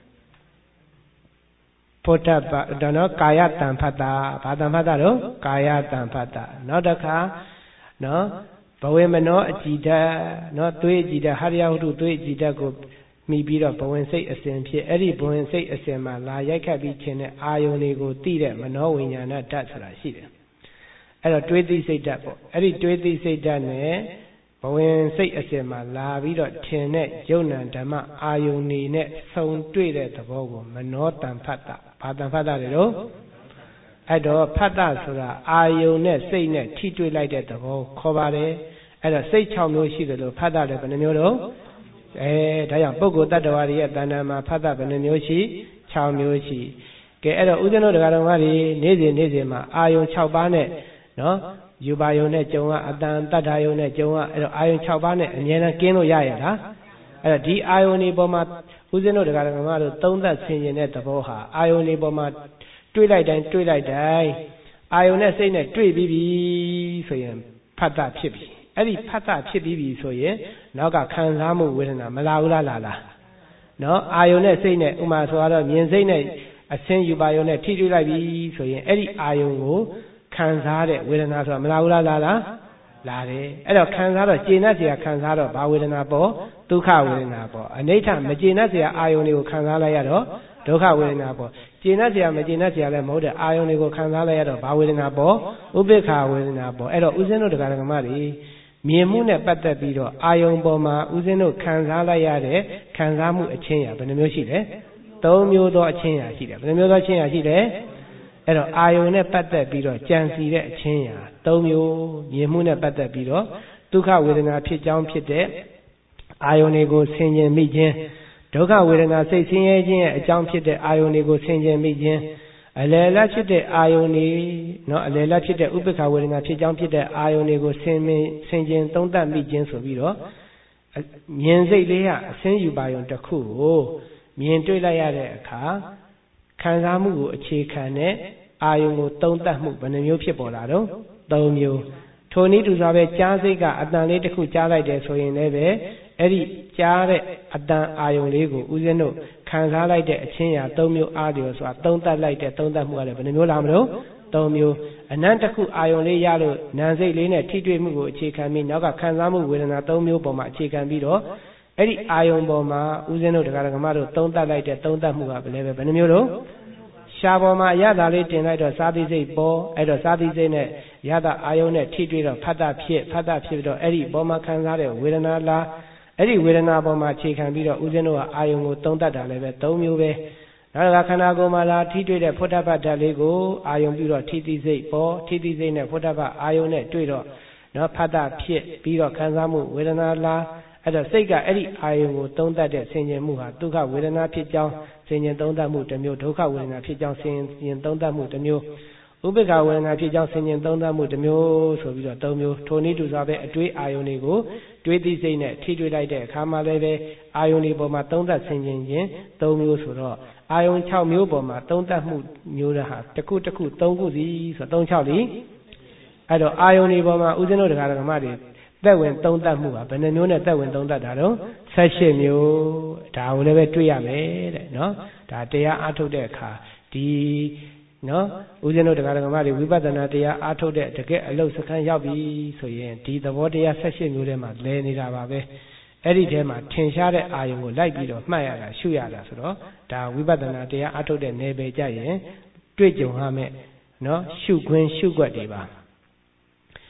ဖုဋ္ဌပဒါနော်ကာယတန်ဖတ်တာဘာတန်ဖတ်တာတော့ကာယတန်ဖတ်တာနောက်တစ်ခါနော်ဘဝေမနောအကြည်ဓာတ်နော်သွေးအကြည်ဓာတ်ဟရိယဝတ္ထုသွေးအကြည်ဓာတ်ကိုမိပြီးတော့ဘဝင်စိတ်အစဉ်ဖြစ်အဲ့ဒီဘဝင်စိတ်အစဉ်မှာလာရိုက်ခတ်ပြီးခြင်းတဲ့အာယုန်တွေကိုသိတဲ့မနောဝိညာဏဓာတ်ဆိုတာရှိတယ်အဲ့တော့တွေးသိစိတ်ဓာတ်ပေါ့အဲ့ဒီတွေးသိစိတ်ဓာတ်နဲ့ဘဝင်စိတ်အစဉ်မှာလာပြီးတော့ထင်တဲ့ယုံနံဓမ္မအာယုန်နေနဲ့ဆုံတွေ့တဲ့သဘောကိုမနောတန်ဖတ်တာဘာတန်ဖတ်တာလဲတော့အဲ့တော့ဖတ်တာဆိုတာအာယုန်နဲ့စိတ်နဲ့ထိတွေ့လိုက်တဲ့သဘောခေါ်ပါတယ်အဲ့တော့စိတ်၆မျိုးရှိတယ်လို့ဖတ်တာလည်းဘယ်နှမျိုးတော့အဲဒါကြောင့်ပုဂ္ဂိုလ်တ attva တွေရဲ့တဏ္ဍာမှာဖတ်တာဘယ်နှမျိုးရှိ၆မျိုးရှိကဲအဲ့တော့ဦးဇင်းတို့တရားတော်မှာနေ့စဉ်နေ့စဉ်မှာအာယုန်၆ပါးနဲ့နော်ယူပါယုံနဲ့ကြုံကအတန်တတ္ထာယုံနဲ့ကြုံကအဲ့တော့အာယုံ၆ပါးနဲ့အမြဲတမ်းကင်းလို့ရရလားအဲ့တော့ဒီအာယုန်ဒီပေါ်မှာဦးဇင်းတို့တရားတော်မှာတို့သုံးသပ်ဆင်ခြင်တဲ့သဘောဟာအာယုန်ဒီပေါ်မှာတွေးလိုက်တိုင်းတွေးလိုက်တိုင်းအာယုန်နဲ့စိတ်နဲ့တွေးပြီးပြီဆိုရင်ဖတ်တာဖြစ်ပြီအဲ့ဒီဖတ်တာဖြစ်ပြီးပြီဆိုရင်နောက်ကခံစားမှုဝေဒနာမလာဘူးလားလာလားနော်အာယုန်နဲ့စိတ်နဲ့ဥမာဆိုတော့မြင်စိတ်နဲ့အဆင်းယူပါယုံနဲ့ထိတွေ့လိုက်ပြီဆိုရင်အဲ့ဒီအာယုန်ကိုခံစားတဲ့ဝေဒနာဆိုတာမလာဘူးလားလာလားလာတယ်အဲ့တော့ခံစားတော့ကျေနပ်စရာခံစားတော့ဘာဝေဒနာပေါ်ဒုက္ခဝေဒနာပေါ်အနိဋ္ဌမကျေနပ်စရာအာယုန်တွေကိုခံစားလိုက်ရတော့ဒုက္ခဝေဒနာပေါ်ကျေနပ်စရာမကျေနပ်စရာလည်းမဟုတ်တဲ့အာယုန်တွေကိုခံစားလိုက်ရတော့ဘာဝေဒနာပေါ်ဥပိ္ပခာဝေဒနာပေါ်အဲ့တော့ဦးဇင်းတို့တရားဓမ္မတွေမြင်မှုနဲ့ပတ်သက်ပြီးတော့အာယုန်ပေါ်မှာဦးဇင်းတို့ခံစားလိုက်ရတဲ့ခံစားမှုအချင်းရာဘယ်နှမျိုးရှိလဲသုံးမျိုးသောအချင်းရာရှိတယ်ဘယ်နှမျိုးသောအချင်းရာရှိတယ်အဲ့တော့အာယုန်နဲ့ပတ်သက်ပြီးတော့ကြံစီတဲ့အချင်းရာသုံးမျိုးမြင်မှုနဲ့ပတ်သက်ပြီးတော့ဒုက္ခဝေဒနာဖြစ်ကြောင်းဖြစ်တဲ့အာယုန်တွေကိုဆင်ခြင်မိခြင်းဒုက္ခဝေဒနာစိတ်ဆင်းရဲခြင်းရဲ့အကြောင်းဖြစ်တဲ့အာယုန်တွေကိုဆင်ခြင်မိခြင်းအလယ်လတ်ဖြစ်တဲ့အာယုန်တွေနော်အလယ်လတ်ဖြစ်တဲ့ဥပ္ပခာဝေဒနာဖြစ်ကြောင်းဖြစ်တဲ့အာယုန်တွေကိုဆင်မင်ဆင်ခြင်သုံးသပ်မိခြင်းဆိုပြီးတော့မြင်စိတ်လေးကအဆင်းယူပါယုန်တစ်ခုကိုမြင်တွေ့လိုက်ရတဲ့အခါခံစားမှုကိုအခြေခံတဲ့အာယုန်ကိုသုံးသပ်မှုဘယ်နှမျိုးဖြစ်ပေါ်လာတော့သုံးမျိုးထိုနည်းတူစွာပဲကြားစိတ်ကအတန်လေးတစ်ခုကြားလိုက်တယ်ဆိုရင်လည်းပဲအဲ့ဒီကြားတဲ့အတန်အာယုန်လေးကိုဦးဇင်းတို့ခံစားလိုက်တဲ့အချင်းရာသုံးမျိုးအားလျော်စွာသုံးသပ်လိုက်တဲ့သုံးသပ်မှုကလည်းဘယ်နှမျိုးလာမလို့သုံးမျိုးအနံ့တစ်ခုအာယုန်လေးရလို့နာမ်စိတ်လေးနဲ့ထိတွေ့မှုကိုအခြေခံပြီးနောက်ကခံစားမှုဝေဒနာသုံးမျိုးပေါ်မှာအခြေခံပြီးတော့အဲ့ဒီအာယုန်ပေါ်မှာဦးဇင်းတို့တရားဓမ္မတို့သုံးသပ်လိုက်တဲ့သုံးသပ်မှုကလည်းပဲဘယ်နှမျိုးတော့ရှားပေါ်မှာရတာလေးတင်လိုက်တော့စားသိစိတ်ပေါ်အဲ့တော့စားသိစိတ်နဲ့ရတာအာယုန်နဲ့ထိတွေ့တော့ဖတ်တာဖြစ်ဖတ်တာဖြစ်ပြီးတော့အဲ့ဒီပေါ်မှာခံစားတဲ့ဝေဒနာလားအဲ့ဒီဝေဒနာပေါ်မှာအခြေခံပြီးတော့ဦးဇင်းတို့ကအာယုန်ကိုသုံးသပ်တာလည်းပဲသုံးမျိုးပဲနောက်တစ်ခါခန္ဓာကိုယ်မှာလာထိတွေ့တဲ့ဖုဋ္ဌပ္ပဓာတ်လေးကိုအာယုန်ပြီးတော့ထိသိစိတ်ပေါ်ထိသိစိတ်နဲ့ဖုဋ္ဌပ္ပအာယုန်နဲ့တွေ့တော့နော်ဖတ်တာဖြစ်ပြီးတော့ခံစားမှုဝေဒနာလားအဲ့တော့စိတ်ကအဲ့ဒီအာယုန်ကိုသုံးသပ်တဲ့ဆင်ခြင်မှုဟာဒုက္ခဝေဒနာဖြစ်ကြောင်းဆင်ခြင်သုံးသပ်မှုတစ်မျိုးဒုက္ခဝေဒနာဖြစ်ကြောင်းဆင်ခြင်သုံးသပ်မှုတစ်မျိုးဥပိ္ပခာဝေဒနာဖြစ်ကြောင်းဆင်ခြင်သုံးသပ်မှုတစ်မျိုးဆိုပြီးတော့သုံးမျိုးထိုနည်းတူစွာပဲအတွေးအာယုန်တွေကိုတွေးသိစိတ်နဲ့ထိတွေ့လိုက်တဲ့အခါမှာလည်းပဲအာယုန်တွေပေါ်မှာသုံးသပ်ဆင်ခြင်ခြင်းသုံးမျိုးဆိုတော့အာယုန်၆မျိုးပေါ်မှာသုံးသပ်မှုမျိုးတွေဟာတစ်ခုတစ်ခုသုံးခုစီဆိုတော့သုံး၆လီအဲ့တော့အာယုန်တွေပေါ်မှာဦးဇင်းတို့တရားဓမ္မတွေသက်ဝင်သုံးသပ်မှုပါဘယ်နှမျိုးနဲ့သက်ဝင်သုံးသပ်တာတော့၁၈မျိုးဒါကိုလည်းပဲတွေ့ရမယ်တဲ့နော်ဒါတရားအားထုတ်တဲ့အခါဒီနော်ဦးဇင်းတို့တရားဓမ္မတွေဝိပဿနာတရားအားထုတ်တဲ့တကယ်အလုတ်စခန်းရောက်ပြီဆိုရင်ဒီသဘောတရား၁၈မျိုးထဲမှာလဲနေတာပါပဲအဲ့ဒီထဲမှာထင်ရှားတဲ့အာယုံကိုလိုက်ပြီးတော့မှတ်ရတာရှုရတာဆိုတော့ဒါဝိပဿနာတရားအားထုတ်တဲ့နယ်ပယ်ကြရင်တွေ့ကြုံရမယ်နော်ရှုခွင်းရှုွက်တွေပါ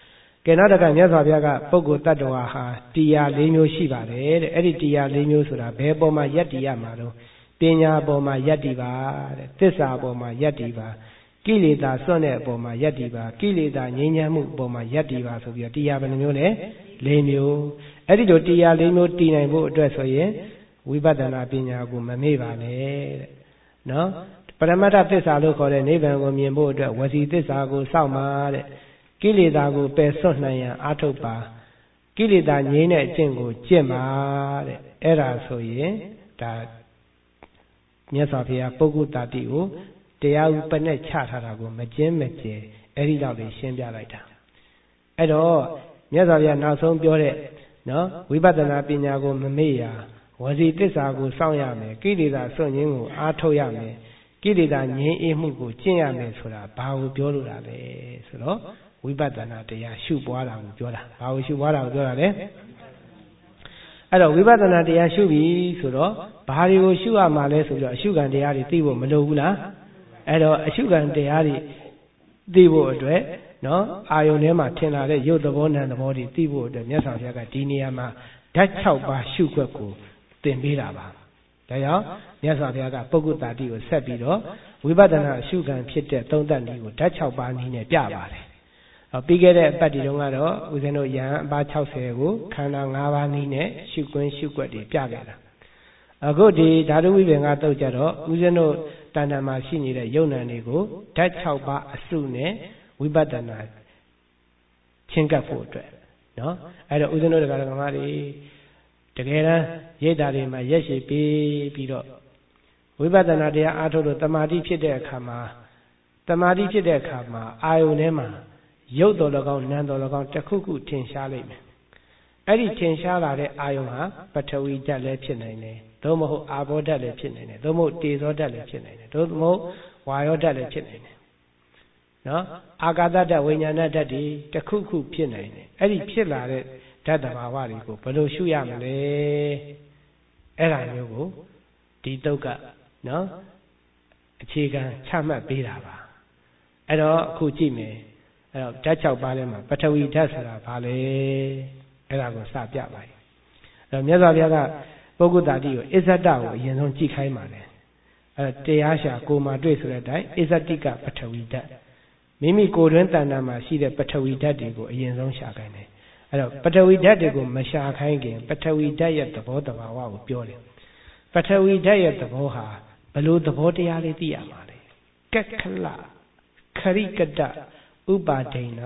ကဲနောက်တစ်ခါမြတ်စွာဘုရားကပုဂ္ဂိုလ်တ attva ဟာတရား၄မျိုးရှိပါတယ်တဲ့အဲ့ဒီတရား၄မျိုးဆိုတာဘယ်ပေါ်မှာယက်တည်ရမှာတော့ပညာပေါ်မှာယက်တည်ပါတဲ့သစ္စာပေါ်မှာယက်တည်ပါကိလေသာစွန့်တဲ့အပေါ်မှာယက်တည်ပါကိလေသာငြိမ်းချမ်းမှုအပေါ်မှာယက်တည်ပါဆိုပြီးတော့တရားဘယ်နှမျိုးလဲ၄မျိုးအဲ့ဒီလိုတရား၄မျိုးတည်နိုင်ဖို့အတွက်ဆိုရင်ဝိပဿနာပညာကိုမမေ့ပါနဲ့တဲ့နော်ပရမတ္ထသစ္စာလို့ခေါ်တဲ့နိဗ္ဗာန်ကိုမြင်ဖို့အတွက်ဝစီသစ္စာကိုစောင့်ပါတဲ့ကိလေသာကိုပယ်စွန့်နိုင်ရန်အားထုတ်ပါကိလေသာငြိမ်းတဲ့အကျင့်ကိုကျင့်ပါတဲ့အဲ့ဒါဆိုရင်ဒါမြတ်စွာဘုရားပုဂ္ဂုတ္တတိကိုတရားဥပနဲ့ချထားတာကိုမကျင်းမကျဲအဲ့ဒီတော့ရှင်းပြလိုက်တာအဲ့တော့မြတ်စွာဘုရားနောက်ဆုံးပြောတဲ့နော်ဝိပဿနာပညာကိုမမေ့ရဝစီသစ္စာကိုစောင့်ရမယ်ကိလေသာစွန့်ခြင်းကိုအားထုတ်ရမယ်ကိလေသာငြိမ်းအေးမှုကိုကျင့်ရမယ်ဆိုတာဘာကိုပြောလို့တာလဲဆိုတော့ဝိပဿနာတရားရှုပွားတာကိုပြောတာဘာကိုရှုပွားတာကိုပြောတာလဲအဲ့တော့ဝိပဿနာတရားရှုပြီဆိုတော့ဘာတွေကိုရှုရမှာလဲဆိုပြီးတော့အရှုခံတရားတွေသိဖို့မလိုဘူးလားအဲ့တော့အရှုခံတရားတွေသိဖို့အတွက်နော်အာယုန်ထဲမှာထင်လာတဲ့ရုပ်သဘောနာမ်သဘောတွေသိဖို့အတွက်မြတ်စွာဘုရားကဒီနေရာမှာဓာတ်၆ပါးရှုခွက်ကိုသင်ပေးတာပါဒါကြောင့်မြတ်စွာဘုရားကပုဂ္ဂုတ္တတိကိုဆက်ပြီးတော့ဝိပဿနာအရှုခံဖြစ်တဲ့သုံးသပ်နည်းကိုဓာတ်၆ပါးနည်းနဲ့ပြပါတယ်ပြီးခဲ့တဲ့အပတ်ဒီတုန်းကတော့ဦးဇင်းတို့ယဟန်အပါး၆၀ကိုခန္ဓာ၅ပါးနည်းနဲ့ရှုခွင်းရှုွက်တွေပြခဲ့တာအခုဒီဓာတုဝိပင်္ဂသုတ်ကြတော့ဦးဇင်းတို့တဏ္ဍာမှာရှိနေတဲ့ယုံနာတွေကိုဓာတ်၆ပါးအစုနဲ့ဝိပဿနာချင်းကပ်ဖို့အတွက်နော်အဲ့တော့ဦးဇင်းတို့တရားဓမ္မတွေတကယ်တမ်းရိပ်တာတွေမှာရက်ရှည်ပြီးပြီးတော့ဝိပဿနာတရားအားထုတ်လို့တမာတိဖြစ်တဲ့အခါမှာတမာတိဖြစ်တဲ့အခါမှာအာယုန်ထဲမှာရုပ်တော်၎င်းနာမ်တော်၎င်းတစ်ခုခုထင်ရှားလိမ့်မယ်အဲ့ဒီထင်ရှားလာတဲ့အာယုန်ဟာပထဝီဓာတ်လည်းဖြစ်နိုင်တယ်သို့မဟုတ်အာဘောဓာတ်လည်းဖြစ်နိုင်တယ်သို့မဟုတ်တေဇောဓာတ်လည်းဖြစ်နိုင်တယ်သို့မဟုတ်ဝါယောဓာတ်လည်းဖြစ်နိုင်တယ်နော်အာကာသဓာတ်ဝိညာဏဓာတ်တွေတစ်ခုခုဖြစ်နိုင်တယ်အဲ့ဒီဖြစ်လာတဲ့ဓာတ်တဘာဝတွေကိုဘယ်လိုရှုရမလဲအဲ့ဒါမျိုးကိုဒီတုတ်ကနော်အခြေခံချမှတ်ပေးတာပါအဲ့တော့အခုကြည့်မယ်အဲ့တော့ဓာတ်၆ပါးထဲမှာပထဝီဓာတ်ဆိုတာဘာလဲအဲ့ဒါကိုစပြပါမယ်အဲ့တော့မြတ်စွာဘုရားကပုဂ္ဂုတ္တတိကိုအစ္ဆဒကိုအရင်ဆုံးကြည့်ခိုင်းပါတယ်အဲ့တော့တရားရှာကိုမှတွေ့ဆိုတဲ့အတိုင်းအစ္ဆတိကပထဝီဓာတ်မိမိကိုယ်တွင်းတဏ္ဍာမှာရှိတဲ့ပထဝီဓာတ်တွေကိုအရင်ဆုံးရှာခိုင်းတယ်အဲ့တော့ပထဝီဓာတ်တွေကိုမရှာခိုင်းခင်ပထဝီဓာတ်ရဲ့သဘောတဘာဝကိုပြောတယ်ပထဝီဓာတ်ရဲ့သဘောဟာဘလို့သဘောတရားလေးသိရမှာလဲကက္ခလခရိကတဥပါဒိဏ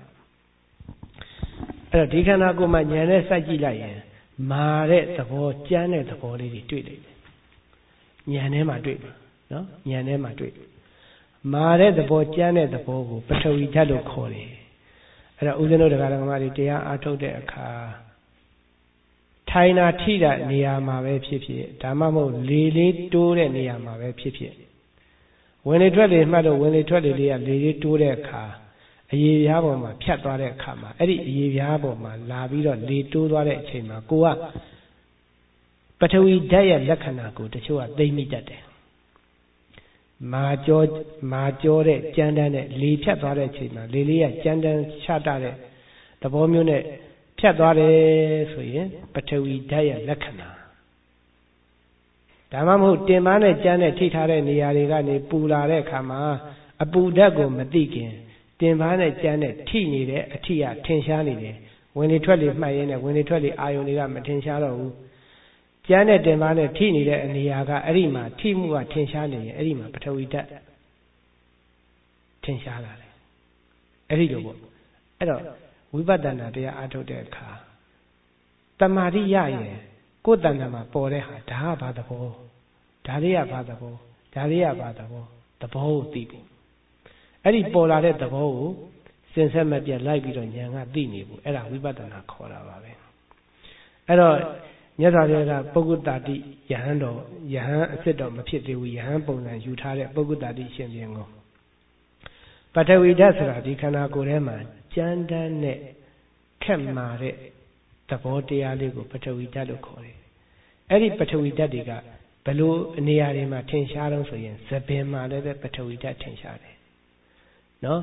အဲ့တော့ဒီခန္ဓာကိုယ်မှာဉာဏ်နဲ့စိုက်ကြည့်လိုက်ရင်မာတဲ့သဘောကြမ်းတဲ့သဘောလေးတွေတွေ့တယ်ဉာဏ်ထဲမှာတွေ့မှာနော်ဉာဏ်ထဲမှာတွေ့မာတဲ့သဘောကြမ်းတဲ့သဘောကိုပထဝီဓာတ်လို့ခေါ်တယ်အဲ့တော့ဦးဇင်းတို့တရားဓမ္မတွေတရားအားထုတ်တဲ့အခါထိုင်တာထိတာနေရာမှာပဲဖြစ်ဖြစ်ဒါမှမဟုတ်လေလေးတိုးတဲ့နေရာမှာပဲဖြစ်ဖြစ်ဝင်လေထွက်လေမှတ်လို့ဝင်လေထွက်လေလေးကလေလေးတိုးတဲ့အခါအရေပြားပေါ်မှာဖြတ်သွားတဲ့အခါမှာအဲ့ဒီအရေပြားပေါ်မှာလာပြီးတော့လေတိုးသွားတဲ့အချိန်မှာကိုကပထဝီဓာတ်ရဲ့လက္ခဏာကိုတချို့ကသိမိတတ်တယ်မာကြောမာကြောတဲ့ကြမ်းတမ်းတဲ့လေဖြတ်သွားတဲ့အချိန်မှာလေလေးကကြမ်းတမ်းချတာတဲ့သဘောမျိုးနဲ့ဖြတ်သွားတယ်ဆိုရင်ပထဝီဓာတ်ရဲ့လက္ခဏာဒါမှမဟုတ်တင်ပန်းနဲ့ကြမ်းနဲ့ထိထားတဲ့နေရာတွေကနေပူလာတဲ့အခါမှာအပူဓာတ်ကိုမသိခင်တင်ပန်းနဲ့ကြမ်းနဲ့ထိနေတဲ့အထိကထင်ရှားနေတယ်ဝင်လေထွက်လေမှတ်ရင်းနဲ့ဝင်လေထွက်လေအာယုန်တွေကမထင်ရှားတော့ဘူးကျမ်းနဲ့တင်ပန်းနဲ့ထိနေတဲ့အနေရာကအဲ့ဒီမှာထိမှုကထင်ရှားနေရင်အဲ့ဒီမှာပထဝီဓာတ်ထင်ရှားလာတယ်အဲ့ဒီလိုပေါ့အဲ့တော့ဝိပဿနာတရားအားထုတ်တဲ့အခါတမာတိရရင်ကိုယ်တဏ္ဍာမှာပေါ်တဲ့ဟာဒါကဘာသဘောဒါလေးကဘာသဘောဒါလေးကဘာသဘောသဘောကိုသိဖို့အဲ့ဒီပေါ်လာတဲ့သဘောကိုစင်ဆက်မပြတ်လိုက်ပြီးတော့ဉာဏ်ကသိနေဖို့အဲ့ဒါဝိပဿနာခေါ်တာပါပဲအဲ့တော့မြတ်စွာဘုရားကပုဂ္ဂုတ္တတိယဟန်တော်ယဟန်အစ်စ်တော်မဖြစ်သေးဘူးယဟန်ပုံစံယူထားတဲ့ပုဂ္ဂုတ္တတိရှင်ပြန်ကိုပထဝီဓာတ်ဆိုတာဒီခန္ဓာကိုယ်ထဲမှာကြမ်းတမ်းနဲ့ခက်မာတဲ့သဘောတရားလေးကိုပထဝီဓာတ်လို့ခေါ်တယ်အဲ့ဒီပထဝီဓာတ်တွေကဘယ်လိုအနေအရာတွေမှာထင်ရှားတော့ဆိုရင်သပင်မှာလည်းပဲပထဝီဓာတ်ထင်ရှားတယ်နော်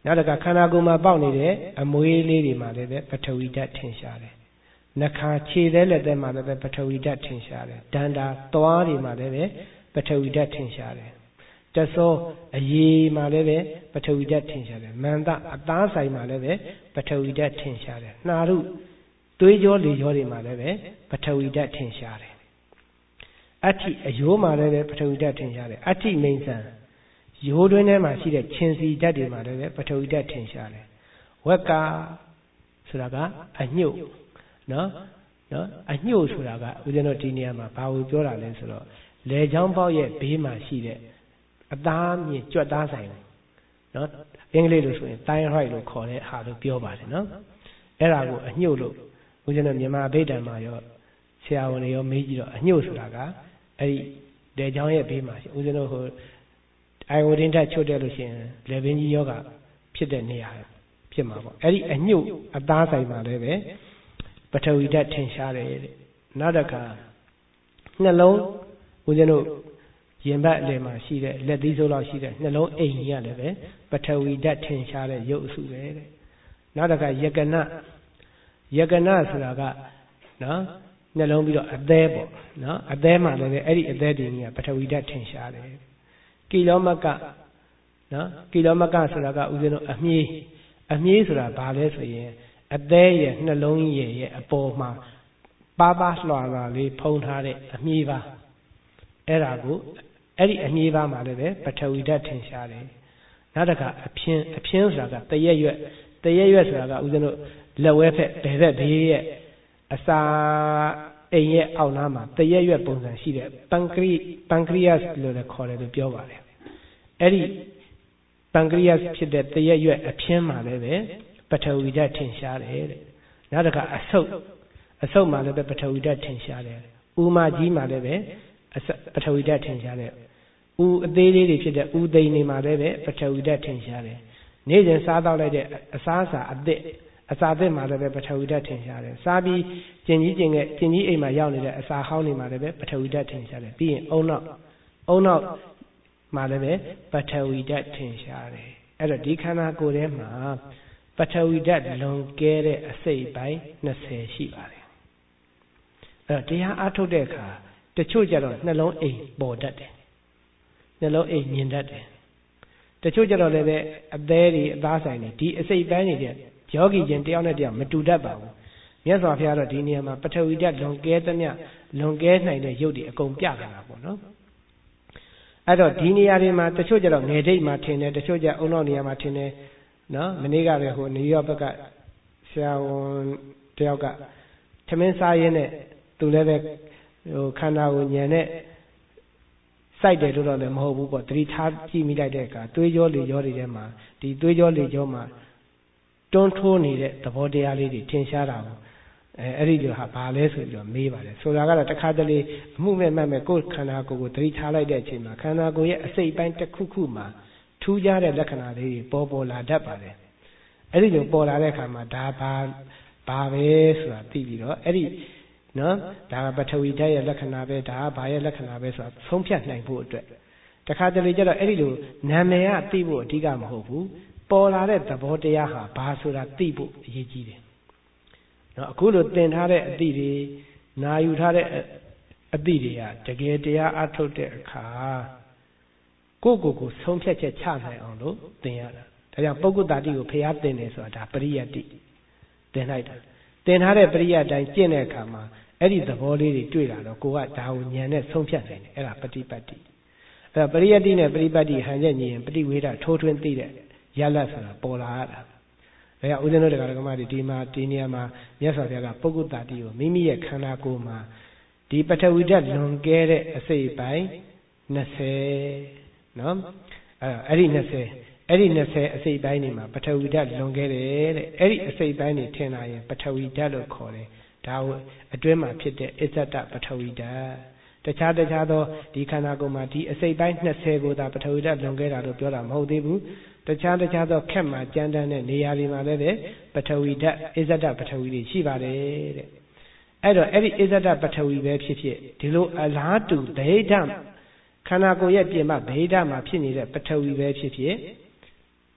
နောက်တစ်ခါခန္ဓာကိုယ်မှာပေါက်နေတဲ့အမွေးလေးတွေမှာလည်းပဲပထဝီဓာတ်ထင်ရှားတယ်နှခါခြေသေးလက်သေးမှာလည်းပဲပထဝီဓာတ်ထင်ရှားတယ်ဒန္တာသွားတွေမှာလည်းပဲပထဝီဓာတ်ထင်ရှားတယ်တသောအရေးမှာလည်းပဲပထဝီဓာတ်ထင်ရှားတယ်မန္တအသားဆိုင်မှာလည်းပဲပထဝီဓာတ်ထင်ရှားတယ်နှာရုသွေးကြောလေကြောတွေမှာလည်းပဲပထဝီဓာတ်ထင်ရှားတယ်အဋ္ဌိအယိုးမှာလည်းပဲပထဝီဓာတ်ထင်ရှားတယ်အဋ္ဌိမိန်ဆံရိုးတွင်းထဲမှာရှိတဲ့ခြင်စီဓာတ်တွေမှာလည်းပဲပထဝီဓာတ်ထင်ရှားတယ်ဝက်ကာဆိုတာကအညှို့နော်နော်အညှို့ဆိုတာကဦးဇင်းတို့ဒီနေရာမှာဘာကိုပြောတာလဲဆိုတော့လေချောင်းပေါက်ရဲ့ဘေးမှာရှိတဲ့အသားမြင့်ကြွက်သားဆိုင်နော်အင်္ဂလိပ်လိုဆိုရင် thyroid လို့ခေါ်တဲ့ဟာလို့ပြောပါတယ်နော်အဲ့ဒါကိုအညှို့လို့ဦးဇင်းတို့မြန်မာဗိဒ္ဓံမှာရောဆရာဝန်တွေရောမေးကြည့်တော့အညှို့ဆိုတာကအဲ့ဒီလေချောင်းရဲ့ဘေးမှာရှိဦးဇင်းတို့ဟိုအိုင်ဝဒင်းဓာတ်ချွတ်တယ်လို့ရှိရင်လေပင်ကြီးယောဂဖြစ်တဲ့နေရာဖြစ်မှာပေါ့အဲ့ဒီအညှို့အသားဆိုင်မှာလည်းပဲပထဝီဓာတ်ထင်ရှားတယ်တဲ့နောက်တစ်ခါနှလုံးဦးဇင်းတို့ရင်ဘတ်အလယ်မှာရှိတဲ့လက်သီးစိုးလောက်ရှိတဲ့နှလုံးအိမ်ကြီးကလည်းပဲပထဝီဓာတ်ထင်ရှားတဲ့ရုပ်အစုပဲတဲ့နောက်တစ်ခါယကနယကနဆိုတာကနော်နှလုံးပြီးတော့အသေးပေါ့နော်အသေးမှာလည်းပဲအဲ့ဒီအသေးတွေကြီးကပထဝီဓာတ်ထင်ရှားတယ်ကီလောမကနော်ကီလောမကဆိုတာကဦးဇင်းတို့အမြေးအမြေးဆိုတာဘာလဲဆိုရင်အသေးရဲ့နှလုံးရဲ့ရဲ့အပေါ်မှာပါးပါးလွှာလွှာလေးဖုံးထားတဲ့အမြေးပါအဲ့ဒါကိုအဲ့ဒီအမြေးပါမှာလည်းပဲပထဝီဓာတ်ထင်ရှားတယ်နောက်တစ်ခါအဖျင်းအဖျင်းဆိုတာကတရက်ရွက်တရက်ရွက်ဆိုတာကဦးဇင်းတို့လက်ဝဲဖက်ဘယ်ဘက်ဘေးရဲ့အစာအိမ်ရဲ့အောက်နားမှာတရက်ရွက်ပုံစံရှိတဲ့ပန်ကရီပန်ကရီယပ်လို့လည်းခေါ်တယ်လို့ပြောပါတယ်အဲ့ဒီပန်ကရီယပ်ဖြစ်တဲ့တရက်ရွက်အဖျင်းမှာလည်းပဲပထဝီဓာတ်ထင်ရှားတယ်တဲ့နောက်တစ်ခါအဆုပ်အဆုပ်မှာလည်းပဲပထဝီဓာတ်ထင်ရှားတယ်ဥမာကြီးမှာလည်းပဲပထဝီဓာတ်ထင်ရှားတယ်ဥအသေးလေးတွေဖြစ်တဲ့ဥသိမ်တွေမှာလည်းပဲပထဝီဓာတ်ထင်ရှားတယ်နေ့စဉ်စားတော့လိုက်တဲ့အစားအစာအသစ်အစာအသစ်မှာလည်းပဲပထဝီဓာတ်ထင်ရှားတယ်စားပြီးကျင်ကြီးကျင်ငယ်ကျင်ကြီးအိမ်မှာရောက်နေတဲ့အစာဟောင်းတွေမှာလည်းပဲပထဝီဓာတ်ထင်ရှားတယ်ပြီးရင်အုံနောက်အုံနောက်မှာလည်းပဲပထဝီဓာတ်ထင်ရှားတယ်အဲ့တော့ဒီခန္ဓာကိုယ်ထဲမှာပထဝီဓာတ်လွန်ကဲတဲ့အစိတ်ပိုင်းနှစ်ဆယ်ရှိပါတယ်အဲ့တော့တရားအားထုတ်တဲ့အခါတချို့ကြတော့နှလုံးအိမ်ပေါ်တတ်တယ်နှလုံးအိမ်မြင်တတ်တယ်တချို့ကြတော့လည်းပဲအသေးတွေအသားဆိုင်တွေဒီအစိတ်ပိုင်းတွေတဲ့ယောဂီချင်းတယောက်နဲ့တယောက်မတူတတ်ပါဘူးမြတ်စွာဘုရားတော့ဒီနေရာမှာပထဝီဓာတ်လွန်ကဲသမျှလွန်ကဲနိုင်တဲ့ရုပ်တွေအကုန်ပြကြတာပေါ့နော်အဲ့တော့ဒီနေရာတွေမှာတချို့ကြတော့ငယ်ဒိတ်မှာထင်တယ်တချို့ကြအုံနောက်နေရာမှာထင်တယ်နော်မနေ့ကပဲဟိုနယူးယောက်ဘက်ကဆရာဝန်တယောက်ကသမင်းစားရင်းနဲ့သူလည်းပဲဟိုခန္ဓာကိုညံနဲ့စိုက်တယ်လို့တော့လည်းမဟုတ်ဘူးပေါ့သတိထားကြည့်မိလိုက်တဲ့အခါသွေးကြောလေကြောတွေထဲမှာဒီသွေးကြောလေကြောမှာတွန်းထိုးနေတဲ့သဘောတရားလေးတွေထင်ရှားတာကိုအဲအဲ့ဒီလိုဟာဘာလဲဆိုပြီးတော့မေးပါတယ်ဆိုတာကတော့တခါတလေအမှုမဲ့မှတ်မဲ့ကိုယ်ခန္ဓာကိုယ်ကိုသတိထားလိုက်တဲ့အချိန်မှာခန္ဓာကိုယ်ရဲ့အစိတ်ပိုင်းတစ်ခုခုမှာထူးခြားတဲ့လက္ခဏာလေးတွေပေါ်ပေါ်လာတတ်ပါတယ်အဲ့ဒီလိုပေါ်လာတဲ့အခါမှာဒါဘာဘာပဲဆိုတာသိပြီးတော့အဲ့ဒီနော်ဒါကပထဝီဓာတ်ရဲ့လက္ခဏာပဲဒါကဘာရဲ့လက္ခဏာပဲဆိုတာဆုံးဖြတ်နိုင်ဖို့အတွက်တခါတလေကျတော့အဲ့ဒီလိုနာမည်ကသိဖို့အဓိကမဟုတ်ဘူးပေါ်လာတဲ့သဘောတရားဟာဘာဆိုတာသိဖို့အရေးကြီးတယ်နော်အခုလိုသင်ထားတဲ့အသည့်တွေနာယူထားတဲ့အသည့်တွေကတကယ်တရားအထုတ်တဲ့အခါကိုယ့်ကိုယ်ကိုဆုံးဖြတ်ချက်ချနိုင်အောင်လို့သင်ရတာဒါကြောင့်ပုဂ္ဂုတ္တတိကိုဖျားသင်တယ်ဆိုတာဒါပရိယတ္တိသင်လိုက်တာသင်ထားတဲ့ပရိယတ်တိုင်းကျင့်တဲ့အခါမှာအဲ့ဒီသဘောလေးတွေတွေ့လာတော့ကိုကဒါကိုဉာဏ်နဲ့ဆုံးဖြတ်နိုင်တယ်အဲ့ဒါပฏิပတ်တိအဲ့ဒါပရိယတ္တိနဲ့ပฏิပတ်တိဟန်ချက်ညီရင်ပฏิဝေဒထိုးထွင်းသိတဲ့ရလတ်ဆိုတာပေါ်လာရတာဒါကြောင့်ဦးဇင်းတို့တရားဓမ္မတွေဒီမှာဒီနေရာမှာမြတ်စွာဘုရားကပုဂ္ဂုတ္တတိကိုမိမိရဲ့ခန္ဓာကိုယ်မှာဒီပထဝီဓာတ်လွန်ကဲတဲ့အစိတ်ပိုင်းနှစ်ဆယ်နော်အဲ့အဲ့ဒီနှစ်ဆယ်အဲ့ဒီနှစ်ဆယ်အစိတ်ပိုင်းတွေမှာပထဝီဓာတ်လွန်ခဲ့တယ်တဲ့အဲ့ဒီအစိတ်ပိုင်းတွေထင်လာရင်ပထဝီဓာတ်လို့ခေါ်တယ်ဒါကိုအတွင်းမှာဖြစ်တဲ့အစ္ဆတပထဝီဓာတ်တခြားတခြားသောဒီခန္ဓာကိုယ်မှာဒီအစိတ်ပိုင်းနှစ်ဆယ်ကိုသာပထဝီဓာတ်လွန်ခဲ့တာလို့ပြောတာမဟုတ်သေးဘူးတခြားတခြားသောခက်မှကြမ်းတမ်းတဲ့နေရာတွေမှာလည်းပဲပထဝီဓာတ်အစ္ဆတပထဝီတွေရှိပါတယ်တဲ့အဲ့တော့အဲ့ဒီအစ္ဆတပထဝီပဲဖြစ်ဖြစ်ဒီလိုအလားတူဗဟိတခန္ဓာကိုယ်ရဲ့ပြင်ပဗဟိတမှာဖြစ်နေတဲ့ပထဝီပဲဖြစ်ဖြစ်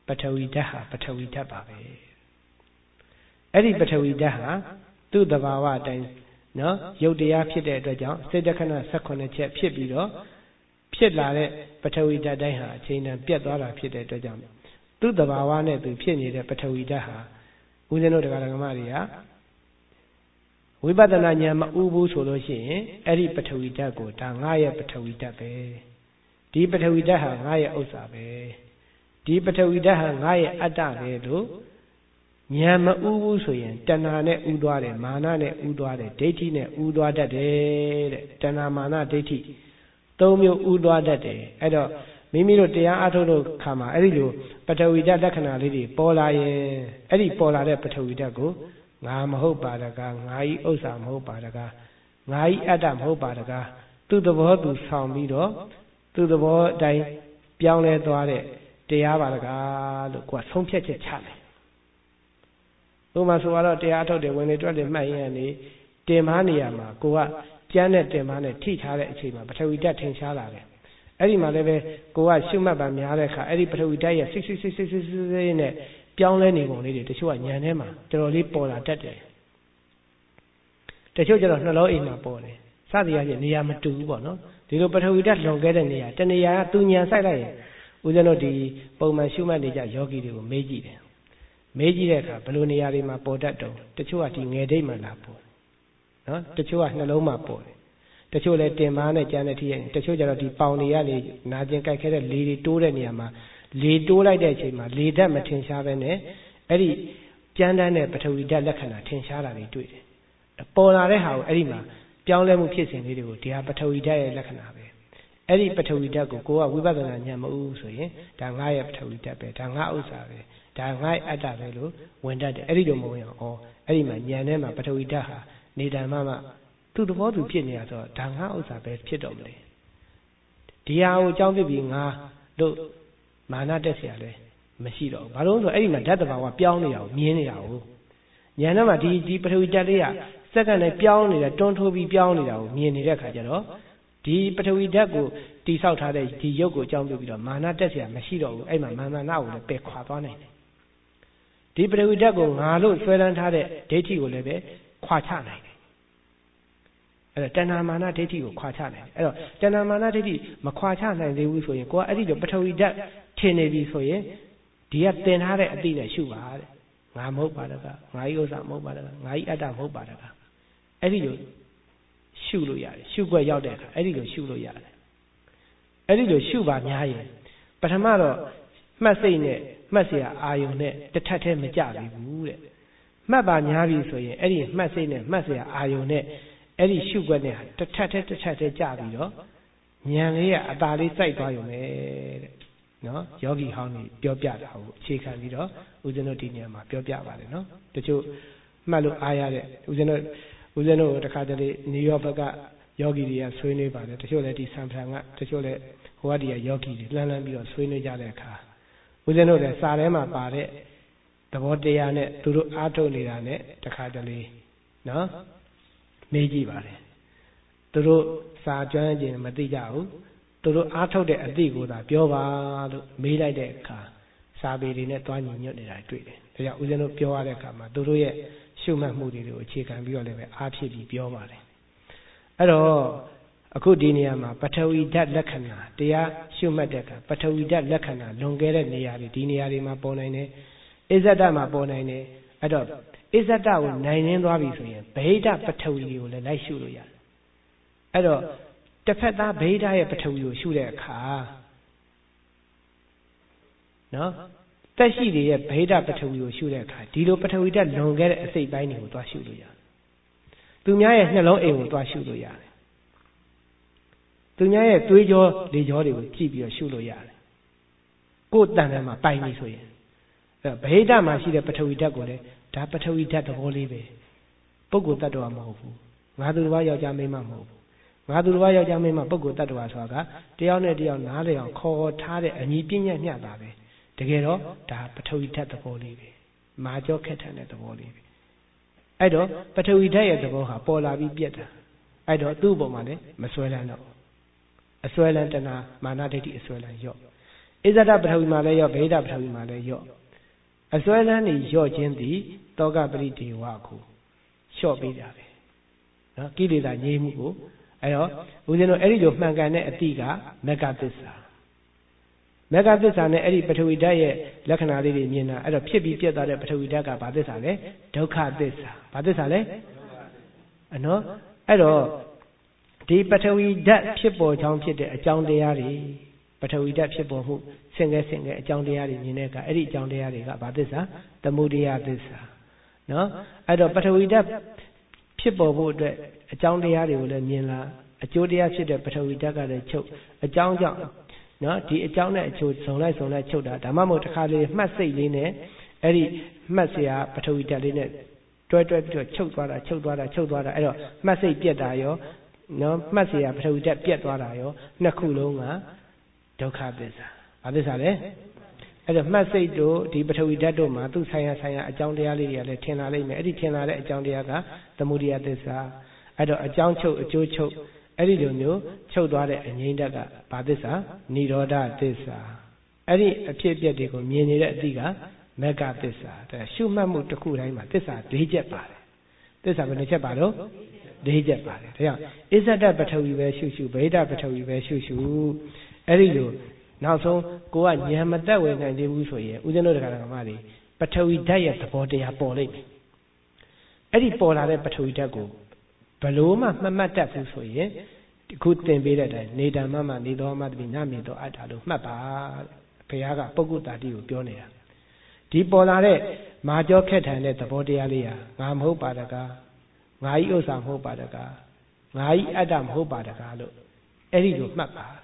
ပထဝီဓာတ်ဟာပထဝီဓာတ်ပါပဲအဲ့ဒီပထဝီဓာတ်ဟာသူ့သဘာဝအတိုင်းနော်ရုပ်တရားဖြစ်တဲ့အတွက်ကြောင့်စိတ်တခဏ၁၈ချက်ဖြစ်ပြီးတော့ဖြစ်လာတဲ့ပထဝီဓာတ်တိုင်းဟာအချိန်တန်ပြတ်သွားတာဖြစ်တဲ့အတွက်ကြောင့်သူ့သဘာဝနဲ့သူဖြစ်နေတဲ့ပထဝီဓာတ်ဟာဦးဇင်းတို့တရားဓမ္မတွေကဝိပဿနာဉာဏ်မဥဘူးဆိုလို့ရှိရင်အဲ့ဒီပထဝီဓာတ်ကိုဒါငါရဲ့ပထဝီဓာတ်ပဲဒီပထဝီဓာတ်ဟာငါရဲ့ဥစ္စာပဲဒီပထဝီဓာတ်ဟာငါရဲ့အတ္တပဲလို့ဉာဏ်မဥဘူးဆိုရင်တဏှာနဲ့ဥသွားတယ်မာနနဲ့ဥသွားတယ်ဒိဋ္ဌိနဲ့ဥသွားတတ်တယ်တဲ့တဏှာမာနဒိဋ္ဌိသုံးမျိုးဥသွားတတ်တယ်အဲ့တော့မိမိတို့တရားအထုတ်လို့ခါမှာအဲ့ဒီလိုပထဝီဓာတ်လက္ခဏာလေးတွေပေါ်လာရင်အဲ့ဒီပေါ်လာတဲ့ပထဝီဓာတ်ကိုငါမဟုတ်ပါတကားငါဤဥစ္စာမဟုတ်ပါတကားငါဤအတ္တမဟုတ်ပါတကားသူ့သဘောသူဆောင်ပြီးတော့သူ့သဘောအတိုင်းပြောင်းလဲသွားတဲ့တရားပါတကားလို့ကိုယ်ကဆုံးဖြတ်ချက်ချတယ်ဥပမာဆိုတော့တရားအထုတ်တယ်ဝင်လေတွက်တယ်မှတ်ရင်နေတင်မားနေရမှာကိုကကျမ်းနဲ့တင်မားနဲ့ထိထားတဲ့အချိန်မှာပထဝီဓာတ်ထင်ရှားလာတယ်အဲ့ဒီမှာလည်းပဲကိုကရှုမှတ်ပါများတဲ့အခါအဲ့ဒီပထဝီဓာတ်ရဲ့စိတ်စိတ်စိတ်စိတ်စိတ်နဲ့ပြောင်းလဲနေပုံလေးတွေတချို့ကညံထဲမှာတော်တော်လေးပေါ်လာတတ်တယ်တချို့ကျတော့နှလုံးအိမ်မှာပေါ်တယ်စသည်အားဖြင့်နေရာမတူဘူးပေါ့နော်ဒီလိုပထဝီဓာတ်လွန်ခဲ့တဲ့နေရာတနေရာကသူညံဆိုင်လိုက်ရင်ဦးဇင်းတို့ဒီပုံမှန်ရှုမှတ်နေကြယောဂီတွေကိုမေးကြည့်တယ်မေးကြည့်တဲ့အခါဘယ်လိုနေရာတွေမှာပေါ်တတ်တုံးတချို့ကဒီငယ်ဒိတ်မှာလာပေါ်နော်တချို့ကနှလုံးမှာပေါ်တယ်တချို့လည်းတင်မားနဲ့ကြမ်းတဲ့ထိရင်တချို့ကျတော့ဒီပေါင်တွေကနေနာကျင်ကြိုက်ခဲတဲ့လေတွေတိုးတဲ့နေရာမှာလေတိုးလိုက်တဲ့အချိန်မှာလေဓာတ်မထင်ရှားပဲနဲ့အဲ့ဒီကြမ်းတမ်းတဲ့ပထဝီဓာတ်လက္ခဏာထင်ရှားတာတွေတွေ့တယ်ပေါ်လာတဲ့ဟာကိုအဲ့ဒီမှာပြောင်းလဲမှုဖြစ်စဉ်လေးတွေကိုဒီဟာပထဝီဓာတ်ရဲ့လက္ခဏာပဲအဲ့ဒီပထဝီဓာတ်ကိုကိုကဝိပဿနာဉာဏ်မဥဘူးဆိုရင်ဒါငါရဲ့ပထဝီဓာတ်ပဲဒါငါဥစ္စာပဲဒါငါ့အတ္တပဲလို့ဝင်တတ်တယ်အဲ့ဒီလိုမဝင်အောင်ဩအဲ့ဒီမှာဉာဏ်ထဲမှာပထဝီဓာတ်ဟာနေတံမှမှသူ့သဘောသူဖြစ်နေတာဆိုတော့ဒါငါဥစ္စာပဲဖြစ်တော့မလဲဒီဟာကိုအကြောင်းပြပြီးငါတို့မာနတက်เสียလဲမရှိတော့ဘူးဘာလို့လဲဆိုအဲ့ဒီမှာဓာတ်တဘာဝပြောင်းနေတာကိုမြင်နေတာကိုဉာဏ်ထဲမှာဒီဒီပထဝီဓာတ်လေးကစက္ကန့်နဲ့ပြောင်းနေတာတွန်းထိုးပြီးပြောင်းနေတာကိုမြင်နေတဲ့အခါကျတော့ဒီပထဝီဓာတ်ကိုတိဆောက်ထားတဲ့ဒီရုပ်ကိုအကြောင်းပြုပြီးတော့မာနတက်เสียမရှိတော့ဘူးအဲ့မှာမာနနာကိုလည်းပယ်ခွာသွားနိုင်တယ်ဒီပထဝီဓာတ်ကိုငါလို့ဆွဲလန်းထားတဲ့ဒိဋ္ဌိကိုလည်းပဲခွာချနိုင်တယ်အဲ့တော့တဏှာမာနဒိဋ္ဌိကိုခွာချနိုင်တယ်အဲ့တော့တဏှာမာနဒိဋ္ဌိမခွာချနိုင်သေးဘူးဆိုရင်ကိုကအဲ့ဒီလိုပထဝီဓာတ်ထင်နေပြီဆိုရင်ဒီကသင်ထားတဲ့အတိနဲ့ရှုပါတဲ့ငါမဟုတ်ပါတကားငါဤဥစ္စာမဟုတ်ပါတကားငါဤအတ္တမဟုတ်ပါတကားအဲ့ဒီလိုရှုလို့ရတယ်ရှုွက်ရောက်တဲ့အခါအဲ့ဒီလိုရှုလို့ရတယ်အဲ့ဒီလိုရှုပါများရင်ပထမတော့မှတ်စိတ်နဲ့မှတ်เสียအာယုံနဲ့တစ်ထပ်တည်းမကြပြီဘူးတဲ့မှတ်ပါများပြီဆိုရင်အဲ့ဒီမှတ်စိတ်နဲ့မှတ်เสียအာယုံနဲ့အဲ့ဒီရှုွက်နဲ့တစ်ထပ်တည်းတစ်ထပ်တည်းကြပြီးတော့ဉာဏ်လေးကအသာလေးစိုက်သွားရုံပဲတဲ့နော်ယောဂီဟောင်းကြီးပြောပြတာကိုအခြေခံပြီးတော့ဦးဇင်းတို့ဒီနေရာမှာပြောပြပါတယ်နော်တချို့မှတ်လို့အားရတဲ့ဦးဇင်းတို့ဦးဇင်းတို့တခါတလေနယူးယောက်ဘက်ကယောဂီတွေကဆွေးနွေးပါတယ်တချို့လည်းဒီဆန်ဖရန်ကတချို့လည်းဟိုကဒီကယောဂီတွေလှမ်းလှမ်းပြီးတော့ဆွေးနွေးကြတဲ့အခါဦးဇင်းတို့လည်းစာထဲမှာပါတဲ့သဘောတရားနဲ့သူတို့အားထုတ်နေတာနဲ့တခါတလေနော်မေးကြည့်ပါတယ်သူတို့စာကျွမ်းကျင်မသိကြဘူးသူတို့အားထုတ်တဲ့အသည့်ကိုသာပြောပါလို့မေးလိုက်တဲ့အခါစာပေတွေနဲ့တွားညီညွတ်နေတာတွေ့တယ်ဒါကြောင့်ဦးဇင်းတို့ပြောရတဲ့အခါမှာသူတို့ရဲ့ရှုမှတ်မှုတွေကိုအခြေခံပြီးတော့လည်းပဲအားဖြစ်ပြီးပြောပါတယ်အဲ့တော့အခုဒီနေရာမှာပထဝီဓာတ်လက္ခဏာတရားရှုမှတ်တဲ့အခါပထဝီဓာတ်လက္ခဏာလွန်ခဲ့တဲ့နေရာတွေဒီနေရာတွေမှာပေါ်နိုင်တယ်အစ္ဆဒမှာပေါ်နိုင်တယ်အဲ့တော့အစ္ဆဒကိုနိုင်ရင်းသွားပြီဆိုရင်ဗဟိတပထဝီကိုလည်းလိုက်ရှုလို့ရတယ်အဲ့တော့တစ်ဖက်သားဗဟိတရဲ့ပထဝီကိုရှုတဲ့အခါနော်တက်ရှိတွေရဲ့ဗဟိတပထဝီကိုရှုတဲ့အခါဒီလိုပထဝီဓာတ်လွန်ခဲ့တဲ့အစိတ်ပိုင်းတွေကိုသွားရှုလို့ရတယ်သူများရဲ့နှလုံးအိမ်ကိုသွားရှုလို့ရတယ်သူများရဲ့သွေးကြောလေကြောတွေကိုကြည့်ပြီးတော့ရှုလို့ရတယ်ကိုယ်တန်တယ်မှာပိုင်ပြီဆိုရင်အဲဗဟိတမှာရှိတဲ့ပထဝီဓာတ်ကိုလည်းဒါပထဝီဓာတ်သဘောလေးပဲပုဂ္ဂိုလ်တ attva မဟုတ်ဘူးငါသူတစ်ပါးယောက်ျားမိန်းမမဟုတ်ဘူးငါသူတစ်ပါးယောက်ျားမိန်းမပုဂ္ဂိုလ်တ attva ဆိုတာကတယောက်နဲ့တယောက်နားလည်အောင်ခေါ်ထားတဲ့အညီပညာမျှတာပဲတကယ်တော့ဒါပထဝီဓာတ်သဘောလေးပဲမာကြောခက်ထန်တဲ့သဘောလေးပဲအဲ့တော့ပထဝီဓာတ်ရဲ့သဘောဟာပေါ်လာပြီးပြက်တာအဲ့တော့သူ့အပေါ်မှာလည်းမဆွဲလန်းတော့အဆွဲလန်းတဏမာနဒိဋ္ဌိအဆွဲလန်းရော့ဣဇဒပထဝီမှာလည်းရောဗေဒပထဝီမှာလည်းရောအစွဲလန်းနေရော့ခြင်းသည်တောကပရိဒေဝကိုလျှော့ပေးတာပဲနော်ကိလေသာငြိမ်းမှုကိုအဲ့တော့ဦးဇင်းတို့အဲ့ဒီလိုမှန်ကန်တဲ့အတိကမက္ကသစ္စာမက္ကသစ္စာနဲ့အဲ့ဒီပထဝီဓာတ်ရဲ့လက္ခဏာလေးတွေမြင်တာအဲ့တော့ဖြစ်ပြီးပြတ်သွားတဲ့ပထဝီဓာတ်ကဘာသစ္စာလဲဒုက္ခသစ္စာဘာသစ္စာလဲအနော်အဲ့တော့ဒီပထဝီဓာတ်ဖြစ်ပေါ်ကြောင်းဖြစ်တဲ့အကြောင်းတရားတွေပထဝီဓာတ်ဖြစ်ပေါ်မှုဆင့်ကဲဆင့်ကဲအကြောင်းတရားတွေမြင်တဲ့အခါအဲ့ဒီအကြောင်းတရားတွေကဘာသစ္စာသမုဒယသစ္စာနော်အဲ့တော့ပထဝီဓာတ်ဖြစ်ပေါ်ဖို့အတွက်အကြောင်းတရားတွေကိုလည်းမြင်လာအကျိုးတရားဖြစ်တဲ့ပထဝီဓာတ်ကလည်းချုပ်အကြောင်းကြောင့်နော်ဒီအကြောင်းနဲ့အကျိုးစုံလိုက်စုံလိုက်ချုပ်တာဒါမှမဟုတ်တစ်ခါလေမှတ်စိတ်လေးနဲ့အဲ့ဒီမှတ်เสียပထဝီဓာတ်လေးနဲ့တွဲတွဲပြီးတော့ချုပ်သွားတာချုပ်သွားတာချုပ်သွားတာအဲ့တော့မှတ်စိတ်ပြက်တာရောနော်မှတ်เสียပထဝီဓာတ်ပြက်သွားတာရောနှစ်ခုလုံးကဒုက္ခသစ္စာဘာသစ္စာလဲအဲ့တော့မှတ်စိတ်တို့ဒီပထဝီဓာတ်တို့မှာသူ့ဆိုင်ရာဆိုင်ရာအကြောင်းတရားလေးတွေကလည်းထင်လာလိမ့်မယ်အဲ့ဒီထင်လာတဲ့အကြောင်းတရားကသမုဒယသစ္စာအဲ့တော့အကြောင်းချုပ်အကျိုးချုပ်အဲ့ဒီလိုမျိုးချုပ်သွားတဲ့အငြိမ့်ဓာတ်ကဘာသစ္စာនិရောဓသစ္စာအဲ့ဒီအဖြစ်အပျက်တွေကိုမြင်နေတဲ့အတိကမက္ကသစ္စာဒါရှုမှတ်မှုတစ်ခုတိုင်းမှာသစ္စာ၄ချက်ပါတယ်သစ္စာဘယ်နှချက်ပါတော့၄ချက်ပါတယ်ဒါကြောင့်ဣဇဒပထဝီပဲရှုရှုဗေဒပထဝီပဲရှုရှုအဲ့ဒီလိုနောက်ဆုံးကိုကဉာဏ်မသက်ဝင်နိုင်သေးဘူးဆိုရင်ဦးဇင်းတို့တရားဓမ္မတွေပထဝီဓာတ်ရဲ့သဘောတရားပေါ်လိမ့်မယ်အဲ့ဒီပေါ်လာတဲ့ပထဝီဓာတ်ကိုဘလို့မှမမှတ်တတ်ဘူးဆိုရင်အခုသင်ပေးတဲ့အတိုင်းနေတံမမနေတော်မတပိနမေတော်အတ္တလို့မှတ်ပါဘုရားကပုဂ္ဂုတ္တာတိကိုပြောနေတာဒီပေါ်လာတဲ့မာကြောခက်ထန်တဲ့သဘောတရားလေးဟာငါမဟုတ်ပါတကားငါဤဥစ္စာမဟုတ်ပါတကားငါဤအတ္တမဟုတ်ပါတကားလို့အဲ့ဒီလိုမှတ်ပါ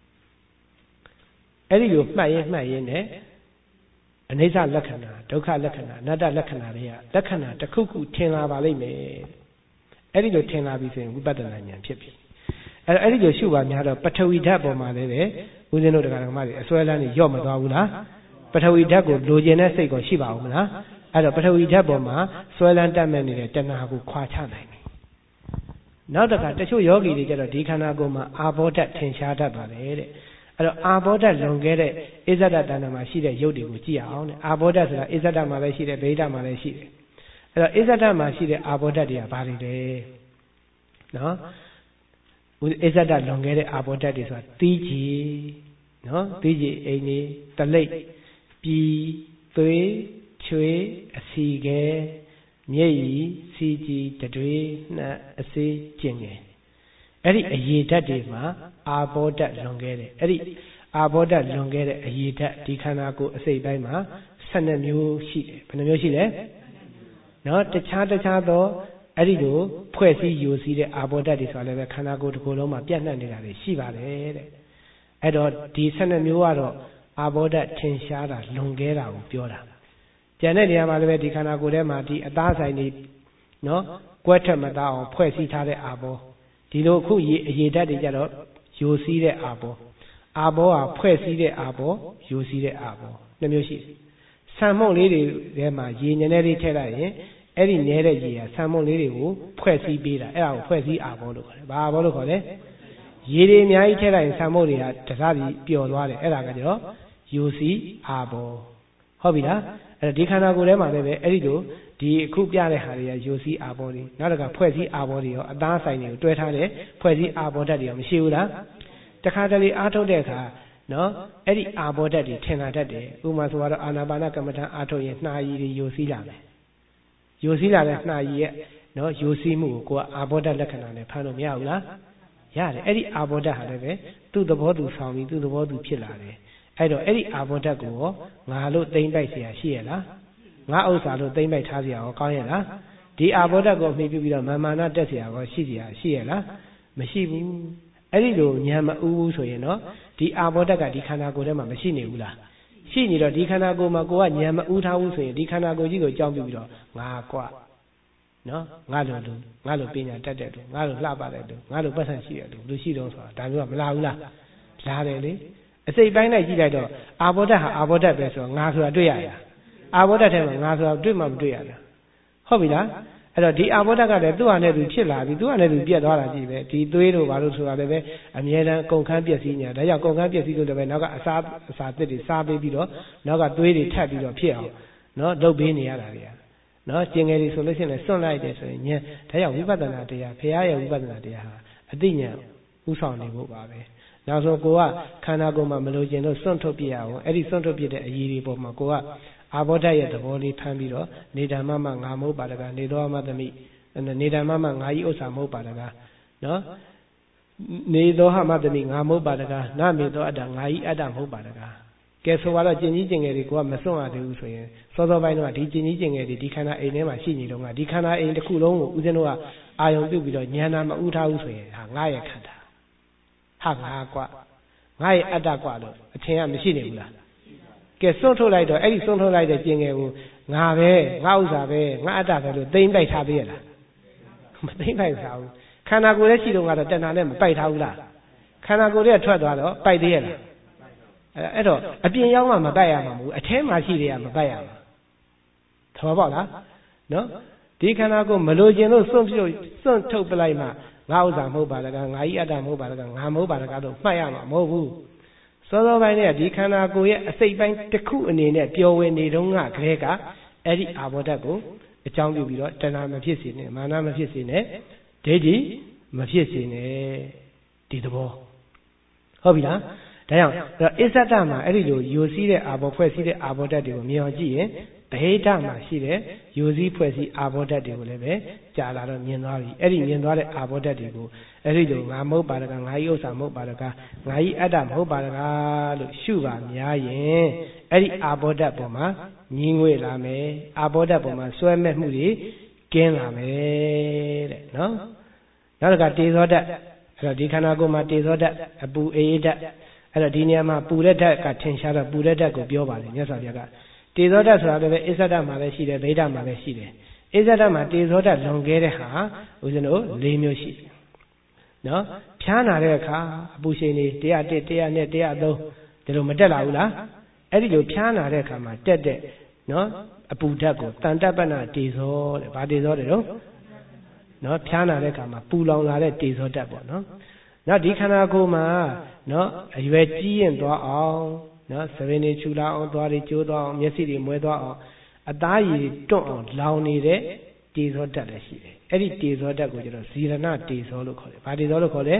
အဲ့ဒီလိုမှတ်ရင်မှတ်ရင်နဲ့အနိစ္စလက္ခဏာဒုက္ခလက္ခဏာအနတ္တလက္ခဏာတွေကလက္ခဏာတစ်ခုခုထင်လာပါလိမ့်မယ်အဲ့ဒီလိုထင်လာပြီဆိုရင်ဝိပဿနာဉာဏ်ဖြစ်ပြီအဲ့တော့အဲ့ဒီလိုရှုပါများတော့ပထဝီဓာတ်ပေါ်မှာလည်းပဲဦးဇင်းတို့တရားဓမ္မတွေအစွဲလန်းနေရော့မသွားဘူးလားပထဝီဓာတ်ကိုလိုချင်တဲ့စိတ်ကိုရှိပါဦးမလားအဲ့တော့ပထဝီဓာတ်ပေါ်မှာစွဲလန်းတတ်မဲ့နေတဲ့တဏှာကိုခွာချနိုင်တယ်နောက်တစ်ခါတချို့ယောဂီတွေကျတော့ဒီခန္ဓာကိုယ်မှာအာဘောဓာတ်ထင်ရှားတတ်ပါတယ်တဲ့အဲ့တော့အာဘောဓာတ်လွန်ခဲ့တဲ့ဣဇဒတဏ္ဍမှာရှိတဲ့ရုပ်တွေကိုကြည့်အောင်တဲ့အာဘောဓာတ်ဆိုတာဣဇဒမှာလည်းရှိတယ်ဗေဒမှာလည်းရှိတယ်အဲ့တော့ဣဇဒမှာရှိတဲ့အာဘောဓာတ်တွေကဘာတွေလဲနော်ဣဇဒလွန်ခဲ့တဲ့အာဘောဓာတ်တွေဆိုတာသီးကြည်နော်သီးကြည်အိမ်ကြီးတလိပ်ပြည်သွေးချွေအစီကဲမျက်ရည်စီကြည်တတွေနှက်အစေးကျင်ငယ်အဲ့ဒီအရေဓာတ်တွေမှာအာဘောဓာတ်လွန်ခဲ့တဲ့အဲ့ဒီအာဘောဓာတ်လွန်ခဲ့တဲ့အရေဓာတ်ဒီခန္ဓာကိုယ်အစိတ်ပိုင်းမှာ၁၂မျိုးရှိတယ်ဘယ်နှမျိုးရှိလဲနော်တခြားတခြားသောအဲ့ဒီလိုဖွဲ့စည်းယူစည်းတဲ့အာဘောဓာတ်တွေဆိုတာလည်းပဲခန္ဓာကိုယ်တစ်ခုလုံးမှာပြန့်နှံ့နေတာတွေရှိပါတယ်တဲ့အဲ့တော့ဒီ၁၂မျိုးကတော့အာဘောဓာတ်ထင်ရှားတာလွန်ခဲ့တာကိုပြောတာကျန်တဲ့နေရာမှာလည်းပဲဒီခန္ဓာကိုယ်ထဲမှာဒီအသားဆိုင်တွေနော်ကွဲထက်မသားအောင်ဖွဲ့စည်းထားတဲ့အာဘောဒီလိုအခုအရေဓာတ်တွေကြတော့ယူစည်းတဲ့အာဘောအာဘောဟာဖွဲ့စည်းတဲ့အာဘောယူစည်းတဲ့အာဘောနှစ်မျိုးရှိတယ်ဆံမုံလေးတွေထဲမှာရေနည်းနည်းလေးထည့်လိုက်ရင်အဲ့ဒီနဲတဲ့ရေဟာဆံမုံလေးတွေကိုဖွဲ့စည်းပေးတာအဲ့ဒါကိုဖွဲ့စည်းအာဘောလို့ခေါ်တယ်ဘာအာဘောလို့ခေါ်လဲရေတွေအများကြီးထည့်လိုက်ရင်ဆံမုံတွေကတစားပြီးပျော်သွားတယ်အဲ့ဒါကကျတော့ယူစည်းအာဘောဟုတ်ပြီလားအဲ့ဒီခန္ဓာကိုယ်ထဲမှာလည်းပဲအဲ့ဒီလိုဒီအခုပြတဲ့ဟာတွေကယူစည်းအာဘောတွေနောက်တစ်ခါဖွဲ့စည်းအာဘောတွေရောအသားဆိုင်တွေကိုတွဲထားတဲ့ဖွဲ့စည်းအာဘောဓာတ်တွေရောမရှိဘူးလားတခါတလေအားထုတ်တဲ့အခါနော်အဲ့ဒီအာဘောဓာတ်တွေထင်လာတတ်တယ်ဥပမာဆိုတော့အာနာပါနကမ္မဋ္ဌာန်းအားထုတ်ရင်နှာရည်တွေယူစည်းလာမယ်ယူစည်းလာတဲ့နှာရည်ရဲ့နော်ယူစည်းမှုကိုကိုကအာဘောဓာတ်လက္ခဏာနဲ့ဖမ်းလို့မရဘူးလားရတယ်အဲ့ဒီအာဘောဓာတ်ဟာလည်းပဲသူ့သဘောသူဆောင်ပြီးသူ့သဘောသူဖြစ်လာတယ်အဲ့တော့အဲ့ဒီအာဘောဓာတ်ကိုငါလို့သိမ့်ပိုက်เสียရှိရလားငါဥစ္စာလို့သိမ့်ပိုက်ထားเสียရောကောင်းရဲ့လားဒီအာဘောဓာတ်ကိုအမိပြုပြီးတော့မာမာနတက်เสียရောရှိเสียရှိရလားမရှိဘူးအဲ့ဒီလိုဉာဏ်မဥဘူးဆိုရင်တော့ဒီအာဘောဓာတ်ကဒီခန္ဓာကိုယ်ထဲမှာမရှိနေဘူးလားရှိနေတော့ဒီခန္ဓာကိုယ်မှာကိုကဉာဏ်မဥထားဘူးဆိုရင်ဒီခန္ဓာကိုယ်ကြီးကိုကြောင်းပြုပြီးတော့ငါကွာနော်ငါလိုလူငါလိုပညာတတ်တဲ့လူငါလိုလှပတဲ့လူငါလိုပတ်စံရှိတဲ့လူလူရှိတော့ဆိုတာဒါမျိုးကမလာဘူးလားလာတယ်လေအစိတ်ပိုင်းလိုက်ကြည့်လိုက်တော့အာဘောဓာတ်ဟာအာဘောဓာတ်ပဲဆိုတော့ငါဆိုတာတွေ့ရရအာဘောဓာတ်ထဲမှာငါဆိုတာတွေ့မှမတွေ့ရလားဟုတ်ပြီလားအဲ့တော့ဒီအာဘောဓကလည်းသူ့ဟာနဲ့သူဖြစ်လာပြီသူ့ဟာနဲ့သူပြက်သွားတာကြည့်ပဲဒီသွေးတို့ဘာလို့ဆိုတာလည်းပဲအမြဲတမ်းကုန်ခန်းပြက်စီးနေတာဒါကြောင့်ကုန်ခန်းပြက်စီးလို့လည်းပဲနောက်ကအစာအစာသစ်တွေစားပေးပြီးတော့နောက်ကသွေးတွေထပ်ပြီးတော့ဖြစ်အောင်နော်လုပ်ပေးနေရတာတွေကနော်ကျင်ငယ်တွေဆိုလို့ရှိရင်စွန့်လိုက်တယ်ဆိုရင်ဉာဏ်ဒါကြောင့်ဝိပဿနာတရားဘုရားရဲ့ဝိပဿနာတရားဟာအသိဉာဏ်ဥဆောင်နေဖို့ပါပဲနောက်ဆုံးကိုကခန္ဓာကိုယ်မှာမလိုချင်လို့စွန့်ထုတ်ပြရအောင်အဲ့ဒီစွန့်ထုတ်ပြတဲ့အရေးတွေပေါ်မှာကိုကအာဘောဓရဲ့သဘောလေးဖမ်းပြီးတော့နေဓမ္မမငါမဟုတ်ပါတကားနေတော်မသမိနေဓမ္မမငါဤဥစ္စာမဟုတ်ပါတကားနော်နေတော်ဟမသမိငါမဟုတ်ပါတကားနမေတော်အတ္တငါဤအတ္တမဟုတ်ပါတကားကဲဆိုတော့ကျင်ကြီးကျင်ငယ်တွေကိုကမစွန့်ရသေးဘူးဆိုရင်စောစောပိုင်းတော့ဒီကျင်ကြီးကျင်ငယ်တွေဒီခန္ဓာအိမ်ထဲမှာရှိနေတော့ကဒီခန္ဓာအိမ်တစ်ခုလုံးကိုဦးဇင်းတို့ကအာယုံပြုပြီးတော့ဉာဏ်နာမဥထားဘူးဆိုရင်ဟာငါရဲ့ခန္ဓာဟာငါကွာငါရဲ့အတ္တကွာလို့အထင်ကမရှိနေဘူးလားကဲစွန့်ထုတ်လိုက်တော့အဲ့ဒီစွန့်ထုတ်လိုက်တဲ့ကျင်ငယ်ကိုငါပဲငါဥစ္စာပဲငါအတ္တပဲလို့သိမ့်ပိုက်ထားသေးရလားမသိမ့်ပိုက်ထားဘူးခန္ဓာကိုယ်ရဲ့ရှိတော့ကတော့တဏှာနဲ့မပိုက်ထားဘူးလားခန္ဓာကိုယ်ရဲ့ထွက်သွားတော့ပိုက်သေးရလားအဲ့တော့အပြင်ရောက်မှမပိုက်ရမှာမဟုတ်အထဲမှာရှိတယ်ကမပိုက်ရမှာသဘောပေါက်လားနော်ဒီခန္ဓာကိုယ်မလိုချင်လို့စွန့်ပြုတ်စွန့်ထုတ်ပလိုက်မှငါဥစ္စာမဟုတ်ပါတကားငါဤအတ္တမဟုတ်ပါတကားငါမဟုတ်ပါတကားတော့မှတ်ရမှာမဟုတ်ဘူးစောစောပိုင်းနဲ့ဒီခန္ဓာကိုယ်ရဲ့အစိတ်ပိုင်းတစ်ခုအနေနဲ့ပျော်ဝင်နေတော့ကခဲကအဲ့ဒီအာဘောဓကိုအကြောင်းပြုပြီးတော့တဏှာမဖြစ်စေနဲ့မာနမဖြစ်စေနဲ့ဒိဋ္ဌိမဖြစ်စေနဲ့ဒီသဘောဟုတ်ပြီလားဒါကြောင့်အစ္ဆဒမှာအဲ့ဒီလိုယိုစီးတဲ့အာဘောဖွဲ့စည်းတဲ့အာဘောဓတွေကိုမြင်အောင်ကြည့်ရင်ဗဟိတမှာရှိတဲ့ယိုစီးဖွဲ့စည်းအာဘောဓတွေကိုလည်းပဲကြာလာတော့မြင်သွားပြီအဲ့ဒီမြင်သွားတဲ့အာဘောဓတွေကိုအဲ့ဒီလိုငါမဟုတ်ပါတကားငါဤဥစ္စာမဟုတ်ပါတကားငါဤအတ္တမဟုတ်ပါတကားလို့ရှုပါများရင်အဲ့ဒီအာဘောဓပေါ်မှာညီငွေလာမယ်အာဘောဓပေါ်မှာစွဲမဲ့မှုတွေကင်းလာမယ်တဲ့နော်နောက်တစ်ခါတေဇောဓာတ်အဲ့တော့ဒီခန္ဓာကိုယ်မှာတေဇောဓာတ်အပူအေးဓာတ်အဲ့တော့ဒီနေရာမှာပူတဲ့ဓာတ်ကထင်ရှားတော့ပူတဲ့ဓာတ်ကိုပြောပါတယ်မြတ်စွာဘုရားကတေဇောဓာတ်ဆိုတာလည်းအစ္ဆဒမှာလည်းရှိတယ်ဗိဓာမှာလည်းရှိတယ်အစ္ဆဒမှာတေဇောဓာတ်လွန်ခဲ့တဲ့ဟာဦးဇင်းတို့၄မျိုးရှိတယ်နော်ဖြားနာတဲ့အခါအပူချိန်တွေ၁၀၁ ၁၀၂ ၁၀၃ဒီလိုမတက်လာဘူးလားအဲ့ဒီလိုဖြားနာတဲ့အခါမှာတက်တဲ့နော်အပူဓာတ်ကိုတန်တပ္ပနာတေဇောတဲ့ဘာတေဇောတဲ့တော့နော်ဖြားနာတဲ့အခါမှာပူလောင်လာတဲ့တေဇောဓာတ်ပေါ့နော်နောက်ဒီခန္ဓာကိုယ်မှာနော်အရွယ်ကြီးရင်သွားအောင်နော်သဘင်တွေချူလာအောင်သွားတွေကျိုးသွားအောင်မျက်စိတွေမွဲသွားအောင်အသားရည်တွန့်အောင်လောင်နေတဲ့တေဇောဓာတ်လည်းရှိတယ်အဲ့ဒီတေဇောဓာတ်ကိုကျတော့ဇီရဏတေဇောလို့ခေါ်တယ်ဘာတေဇောလို့ခေါ်လဲ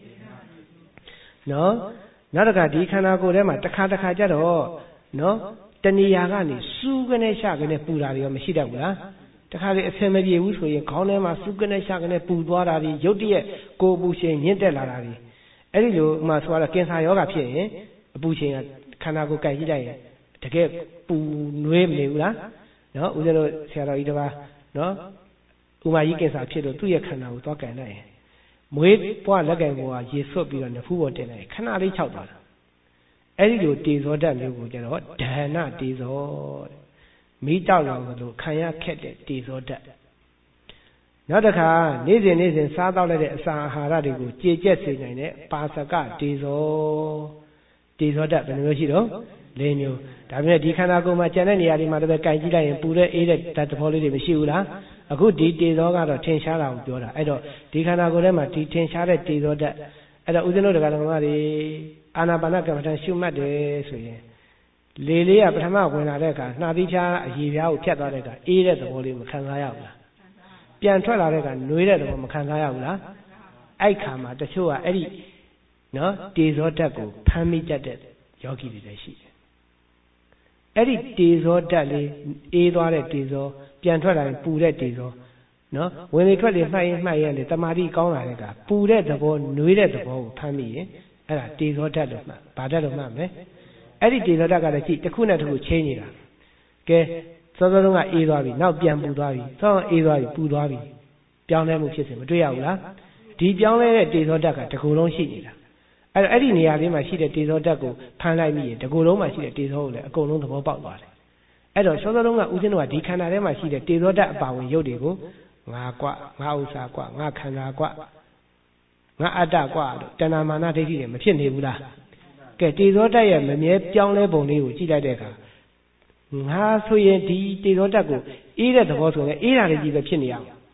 နော်နောက်တစ်ခါဒီခန္ဓာကိုယ်ထဲမှာတစ်ခါတစ်ခါကျတော့နော်တဏှာကနေစူးကနေရှကနေပူတာတွေရောမရှိတတ်ဘူးလားတခါလေအဆင်မပြေဘူးဆိုရင်ခေါင်းထဲမှာစူးကနေရှကနေပူသွားတာတွေရုတ်တရက်ကိုယ်ပူရှင်မြင့်တက်လာတာတွေအဲ့ဒီလိုမှဆိုတော့ကင်ဆာယောဂဖြစ်ရင်အပူချိန်ကခန္ဓာကိုယ်ကြိုက်ကြည့်လိုက်ရင်တကယ်ပူနွေးမနေဘူးလားနော်ဦးဇင်းတို့ဆရာတော်ကြီးတစ်ပါးနော်ဥမာကြီးကင်ဆာဖြစ်လို့သူ့ရဲ့ခန္ဓာကိုသွားကန်လိုက်ရင်မွေးပွားလက်ကင်ပေါ်ကရေဆွတ်ပြီးတော့နဖူးပေါ်တင်လိုက်ခဏလေးခြောက်သွားတာအဲ့ဒီလိုတေဇောဓာတ်မျိုးကိုကျတော့ဒဟနတေဇောတဲ့မိတောက်လောင်လို့ခံရခက်တဲ့တေဇောဓာတ်နောက်တစ်ခါနေ့စဉ်နေ့စဉ်စားတော့လိုက်တဲ့အစာအာဟာရတွေကိုကြေကျက်စေနိုင်တဲ့ပါစကတေဇောတေဇောဓာတ်ဘယ်နှမျိုးရှိတော့၄မျိုးဒါပေမဲ့ဒီခန္ဓာကိုယ်မှာကျန်တဲ့နေရာတွေမှာလည်းပဲကြိုင်ကြည့်လိုက်ရင်ပူတဲ့အေးတဲ့ဓာတ်သဘောလေးတွေမရှိဘူးလားအခုဒီတေဇောကတော့ထင်ရှားတာကိုပြောတာအဲ့တော့ဒီခန္ဓာကိုယ်ထဲမှာဒီထင်ရှားတဲ့တေဇောဓာတ်အဲ့တော့ဦးဇင်းတို့တရားတော်တွေအာနာပါနကမ္မဋ္ဌာန်းရှုမှတ်တယ်ဆိုရင်လေလေးကပထမဝင်လာတဲ့အခါနှာသီးဖြားအရည်ပြားကိုဖြတ်သွားတဲ့အခါအေးတဲ့သဘောလေးမခံစားရဘူးလားပြန်ထွက်လာတဲ့အခါနှွေးတဲ့သဘောမခံစားရဘူးလားအဲ့ခါမှာတချို့ကအဲ့ဒီနော်တေဇောဓာတ်ကိုဖမ်းမိတတ်တဲ့ယောဂီတွေလည်းရှိတယ်အဲ့ဒီတေဇောဓာတ်လေးအေးသွားတဲ့တေဇောပြန်ထွက်လာရင်ပူတဲ့တေဇောနော်ဝင်လေထွက်လေမှတ်ရင်မှတ်ရင်လေတမာတိကောင်းလာတဲ့အခါပူတဲ့သဘောနှွေးတဲ့သဘောကိုဖမ်းမိရင်အဲ့ဒါတေဇောဓာတ်လို့မှတ်ဘာဓာတ်လို့မှတ်မလဲအဲ့ဒီတေဇောဓာတ်ကလည်းကြည့်တစ်ခုနဲ့တစ်ခုချင်းနေတာကဲစောစောတုန်းကအေးသွားပြီနောက်ပြန်ပူသွားပြီစောစောအေးသွားပြီပူသွားပြီပြောင်းလဲမှုဖြစ်စဉ်မတွေ့ရဘူးလားဒီပြောင်းလဲတဲ့တေဇောဓာတ်ကတစ်ခုလုံးရှိနေတာအဲ့တော့အဲ့ဒီနေရာလေးမှာရှိတဲ့တေဇောဓာတ်ကိုဖမ်းလိုက်မိရင်တစ်ခုလုံးမှာရှိတဲ့တေဇောကိုလည်းအကုန်လုံးသဘောပေါက်သွားတယ်အဲ့တော့စောစောတုန်းကဦးဇင်းတို့ကဒီခန္ဓာထဲမှာရှိတဲ့တေဇောဓာတ်အပါဝင်ရုပ်တွေကိုငါကွငါဥစ္စာကွငါခန္ဓာကွငါအတ္တကွလို့တဏမာနဒိဋ္ဌိတွေမဖြစ်နေဘူးလားကဲတေဇောဓာတ်ရဲ့မမြဲပြောင်းလဲပုံလေးကိုကြည့်လိုက်တဲ့အခါငါဆိုရင်ဒီတေဇောဓာတ်ကိုအေးတဲ့သဘောဆိုရင်အေးတာလေးကြီးပဲဖြစ်နေရအောင်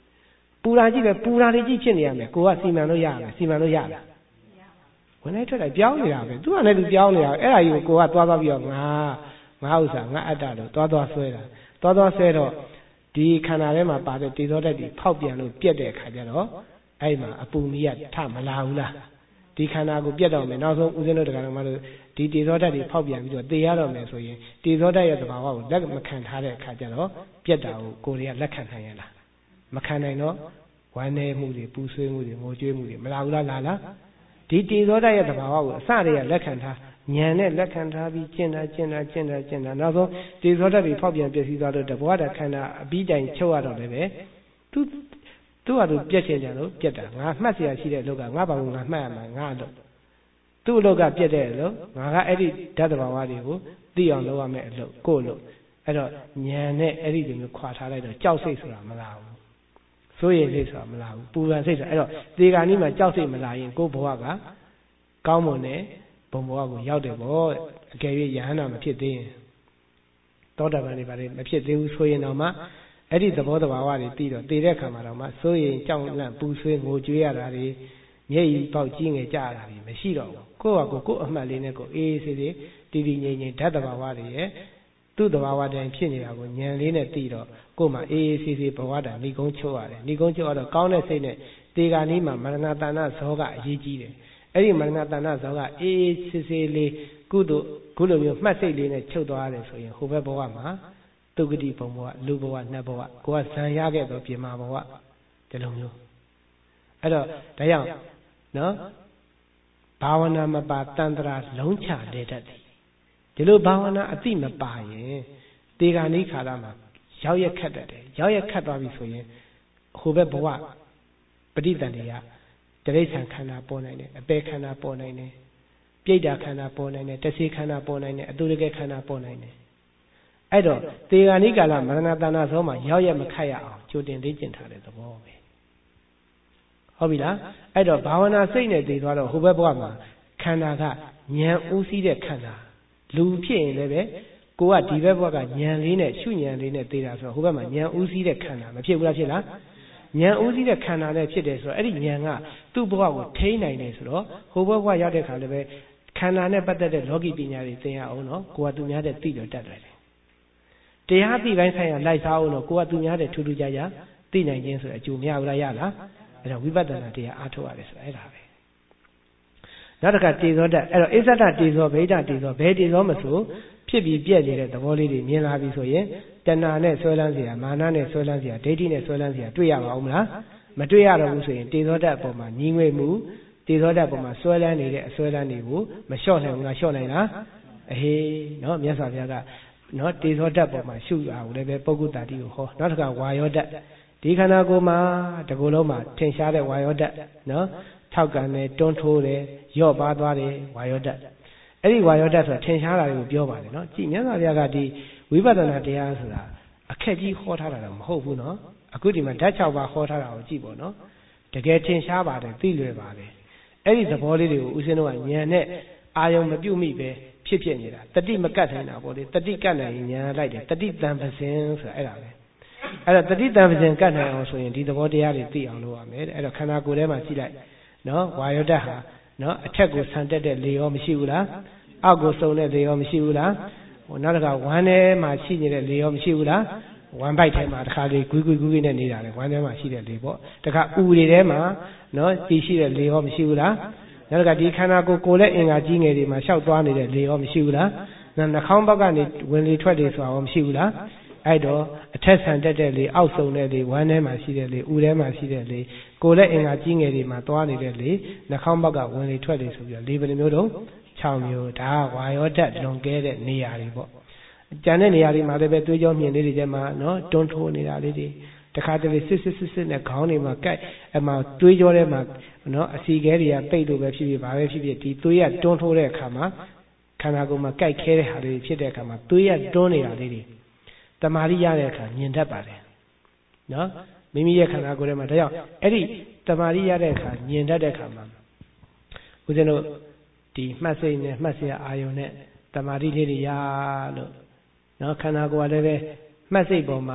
ပူရာကြီးပဲပူရာလေးကြီးဖြစ်နေရမယ်ကိုကစီမံလို့ရမယ်စီမံလို့ရလားဝင်လိုက်ထွက်လိုက်ပြောင်းနေတာပဲသူကလည်းသူပြောင်းနေတာအဲ့ဒါကြီးကိုကိုကသွားသွားပြီးတော့ငါငါဥစ္စာငါအတ္တလို့သွားသွားဆွဲတာသွားသွားဆွဲတော့ဒီခန္ဓာထဲမှာပါတဲ့တေဇောဓာတ်တွေဖောက်ပြန်လို့ပြက်တဲ့အခါကျတော့အဲ့မှာအပူမီးကထမလာဘူးလားဒီခန္ဓာကိုပြက်တော့မယ်နောက်ဆုံးဦးဇင်းတို့တရားတော်မှာလို့ဒီတေဇောဓာတ်တွေဖောက်ပြန်ပြီးတော့တေရတော့မယ်ဆိုရင်တေဇောဓာတ်ရဲ့သဘာဝကိုလက်မခံထားတဲ့အခါကျတော့ပြက်တာကိုကိုယ်တွေကလက်ခံနိုင်ရလားမခံနိုင်တော့ဝမ်းနေမှုတွေပူဆွေးမှုတွေငိုကြွေးမှုတွေမလာဘူးလားလာလားဒီတေဇောဓာတ်ရဲ့သဘာဝကိုအစတည်းကလက်ခံထားဉာဏ်နဲ့လက်ခံထားပြီးကျင့်တာကျင့်တာကျင့်တာကျင့်တာနောက်ဆုံးတေဇောဓာတ်တွေဖောက်ပြန်ပြည့်စည်သွားလို့တဘောဓာတ်ခန္ဓာအပြီးတိုင်ချုပ်ရတော့လည်းပဲသူသူ့ဟာသူပြက်ချင်ကြလို့ပြက်တာငါမှတ်เสียရှိတဲ့လောကငါဘာလို့ငါမှတ်ရမှာငါလို့သူ့အလုပ်ကပြက်တဲ့လို့ငါကအဲ့ဒီဓာတ်သဘာဝတွေကိုသိအောင်လုပ်ရမယ်အလုပ်ကိုလို့အဲ့တော့ဉာဏ်နဲ့အဲ့ဒီလိုမျိုးခွာထားလိုက်တော့ကြောက်စိတ်ဆိုတာမလာဘူးစိုးရိမ်စိတ်ဆိုတာမလာဘူးပူပန်စိတ်ဆိုတာအဲ့တော့ဒီကနေ့မှာကြောက်စိတ်မလာရင်ကိုယ်ဘဝကကောင်းမွန်တဲ့ဘုံဘဝကိုရောက်တယ်ပေါ့အကယ်၍ယဟန္တာမဖြစ်သေးရင်သောတာပန်တွေပါလေမဖြစ်သေးဘူးဆိုရင်တော့မှအဲ့ဒီသဘောတဘာဝတွေပြီးတော့တည်တဲ့ခါမှာတော့မှစိုးရင်ကြောက်လန့်ပူဆွေးငိုကြွေးရတာတွေမျက်ရည်ပေါက်ကြီးငယ်ကြရတာတွေမရှိတော့ဘူးကိုယ့်ဟာကိုယ်ကိုယ်အမှတ်လေးနဲ့ကိုယ်အေးအေးဆေးဆေးတည်တည်ငြိမ်ငြိမ်ဓာတ်တဘာဝတွေရဲ့သူ့တဘာဝတိုင်းဖြစ်နေတာကိုဉာဏ်လေးနဲ့သိတော့ကိုယ်မှာအေးအေးဆေးဆေးဘဝတာဏိကုံးချုပ်ရတယ်ဏိကုံးချုပ်ရတော့ကောင်းတဲ့စိတ်နဲ့တေဂာနီးမှာမရဏတဏ္ဍဇောကအရေးကြီးတယ်အဲ့ဒီမရဏတဏ္ဍဇောကအေးအေးဆေးဆေးလေးကုသိုလ်ခုလိုမျိုးမှတ်စိတ်လေးနဲ့ချုပ်သွားရတယ်ဆိုရင်ဟိုဘက်ဘဝမှာတုဂတိဘုံဘဝလူဘဝနတ်ဘဝကိုကဇံရခဲ့တော့ပြင်မာဘဝဒီလိုမျိုးအဲ့တော့ဒါကြောင့်နော်ဘာဝနာမပါတန်ត្រာလုံးချလေတတ်တယ်ဒီလိုဘာဝနာအတိမပါရင်တေဂာနိခါရမှာရောက်ရက်ခတ်တတ်တယ်ရောက်ရက်ခတ်သွားပြီဆိုရင်ဟိုဘက်ဘဝပဋိသန္ဓေကတိရစ္ဆာန်ခန္ဓာပေါ်နိုင်တယ်အပေခန္ဓာပေါ်နိုင်တယ်ပြိတ္တာခန္ဓာပေါ်နိုင်တယ်တသိခန္ဓာပေါ်နိုင်တယ်အတုရကခန္ဓာပေါ်နိုင်တယ်အဲ့တော့တေဂာနိကာလမရဏတဏ္ဍဇောမှာရောက်ရက်မခတ်ရအောင်ကြိုတင်လေ့ကျင့်ထားတဲ့သဘောပဲဟုတ်ပြီလားအဲ့တော့ဘာဝနာစိတ်နဲ့တည်သွားတော့ဟိုဘက်ဘဝမှာခန္ဓာကဉာဏ်ဦးစီးတဲ့ခန္ဓာလူဖြစ်ရင်လည်းပဲကိုကဒီဘက်ဘဝကဉာဏ်လေးနဲ့ရှုဉာဏ်လေးနဲ့တည်တာဆိုတော့ဟိုဘက်မှာဉာဏ်ဦးစီးတဲ့ခန္ဓာမဖြစ်ဘူးလားဖြစ်လားဉာဏ်ဦးစီးတဲ့ခန္ဓာနဲ့ဖြစ်တယ်ဆိုတော့အဲ့ဒီဉာဏ်ကသူ့ဘဝကိုထိန်းနိုင်တယ်ဆိုတော့ဟိုဘက်ဘဝရောက်တဲ့ခါလည်းပဲခန္ဓာနဲ့ပတ်သက်တဲ့လောကီပညာတွေသင်ရအောင်နော်ကိုကသူများတဲ့သိတော့တတ်တယ်တရားသိပိုင်းဆိုင်ရာလိုက်စားအောင်တော့ကိုကသူများတဲ့ထူးထူးခြားခြားသိနိုင်ခြင်းဆိုတဲ့အကျိုးမရဘူးလားရလားအဲ့တော့ဝိပဿနာတရားအားထုတ်ရတယ်ဆိုအဲ့ဒါပဲနောက်တစ်ခါတေဇောဓာတ်အဲ့တော့အစ္ဆဒတေဇောဗိဒတေဇောဘယ်တေဇောမဆိုဖြစ်ပြီးပြည့်နေတဲ့သဘောလေးတွေမြင်လာပြီဆိုရင်တဏှာနဲ့ဆွဲလန်းเสียမာနနဲ့ဆွဲလန်းเสียဒိဋ္ဌိနဲ့ဆွဲလန်းเสียတွေ့ရပါဦးမလားမတွေ့ရတော့ဘူးဆိုရင်တေဇောဓာတ်အပေါ်မှာညီငွေမှုတေဇောဓာတ်အပေါ်မှာဆွဲလန်းနေတဲ့အဆွဲလန်းတွေကိုမလျှော့နိုင်ဘူးလားလျှော့နိုင်လားအေးနော်မြတ်စွာဘုရားကနော်တေဇောဓာတ်ပေါ်မှာရှုအောင်လည်းပဲပုဂ္ဂုတတိကိုဟောနောက်တစ်ခါဝါယောဓာတ်ဒီခန္ဓာကိုယ်မှာတကူလုံးမှာထင်ရှားတဲ့ဝါယောဓာတ်နော်ထောက်ကန်တယ်တွန်းထိုးတယ်ယော့ပါသွားတယ်ဝါယောဓာတ်အဲ့ဒီဝါယောဓာတ်ဆိုတာထင်ရှားတာတွေကိုပြောပါတယ်နော်ကြည့်မြတ်စွာဘုရားကဒီဝိပဿနာတရားဆိုတာအခက်ကြီးဟောထားတာတော့မဟုတ်ဘူးနော်အခုဒီမှာဓာတ်၆ပါးဟောထားတာကိုကြည့်ပေါ့နော်တကယ်ထင်ရှားပါတယ်သိလွယ်ပါတယ်အဲ့ဒီသဘောလေးတွေကိုဦးဇင်းတို့ကဉာဏ်နဲ့အာယုံမပြုတ်မိပဲဖြစ်ဖြစ်နေတာတတိမကတ်နိုင်တာပေါ့လေတတိကတ်နိုင်ရင်ဉာဏ်လိုက်တယ်တတိတံပစင်ဆိုတာအဲ့ဒါပဲအဲ့တော့တတိတံပစင်ကတ်နိုင်အောင်ဆိုရင်ဒီသဘောတရားတွေသိအောင်လုပ်ရမယ်အဲ့တော့ခန္ဓာကိုယ်ထဲမှာကြည့်လိုက်နော်ဝါယောဓာတ်ဟာနော်အထက်ကိုဆန်တက်တဲ့လေရောမရှိဘူးလားအောက်ကိုစုံတဲ့လေရောမရှိဘူးလားဟိုနောက်တစ်ခါဝမ်းထဲမှာရှိနေတဲ့လေရောမရှိဘူးလားဝမ်းပိုက်ထဲမှာတစ်ခါလေဂွီးဂွီးဂွီးနဲ့နေတာလေဝမ်းထဲမှာရှိတဲ့လေပေါ့တစ်ခါဥတွေထဲမှာနော်ကြည်ရှိတဲ့လေရောမရှိဘူးလားနောက်တစ်ခါဒီခန္ဓာကိုယ်ကိုယ်လက်အင်္ဂါကြီးငယ်တွေမှာရှောက်သွားနေတဲ့လေရောမရှိဘူးလားနှာခေါင်းဘက်ကနေဝင်လေထွက်လေဆိုတာရောမရှိဘူးလားအဲ့တော့အထက်ဆန်တက်တဲ့လေအောက်ဆုံတဲ့လေဝမ်းထဲမှာရှိတဲ့လေဥထဲမှာရှိတဲ့လေကိုယ်လက်အင်္ဂါကြီးငယ်တွေမှာသွားနေတဲ့လေနှာခေါင်းဘက်ကဝင်လေထွက်လေဆိုပြီးတော့လေဘယ်နှမျိုးတော့၆မျိုးဒါကဝါယောဓာတ်လွန်ကဲတဲ့နေရာတွေပေါ့ကျန်တဲ့နေရာတွေမှာလည်းပဲသွေးကြောမြင်လေးတွေထဲမှာနော်တွန်းထိုးနေတာလေးတွေတခါတလေစစ်စစ်စစ်စစ်နဲ့ခေါင်းတွေမှာကြိုက်အမှသွေးကြောထဲမှာနော်အစီခဲတွေကပိတ်လို့ပဲဖြစ်ဖြစ်ဘာပဲဖြစ်ဖြစ်ဒီသွေးရတွန်းထိုးတဲ့အခါမှာခန္ဓာကိုယ်မှာကြိုက်ခဲတဲ့ဟာတွေဖြစ်တဲ့အခါမှာသွေးရတွန်းနေတာလေးတွေတမာရီရတဲ့အခါမြင်တတ်ပါတယ်နော်မိမိရဲ့ခန္ဓာကိုယ်ထဲမှာဒါကြောင့်အဲ့ဒီတမာရီရတဲ့အခါမြင်တတ်တဲ့အခါမှာဦးဇင်းတို့ဒီမှတ်စိတ်နဲ့မှတ်စရာအာယုံနဲ့တမာရီလေးတွေရလို့နော်ခန္ဓာကိုယ်ကလည်းပဲမှတ်စိတ်ပေါ်မှာဟ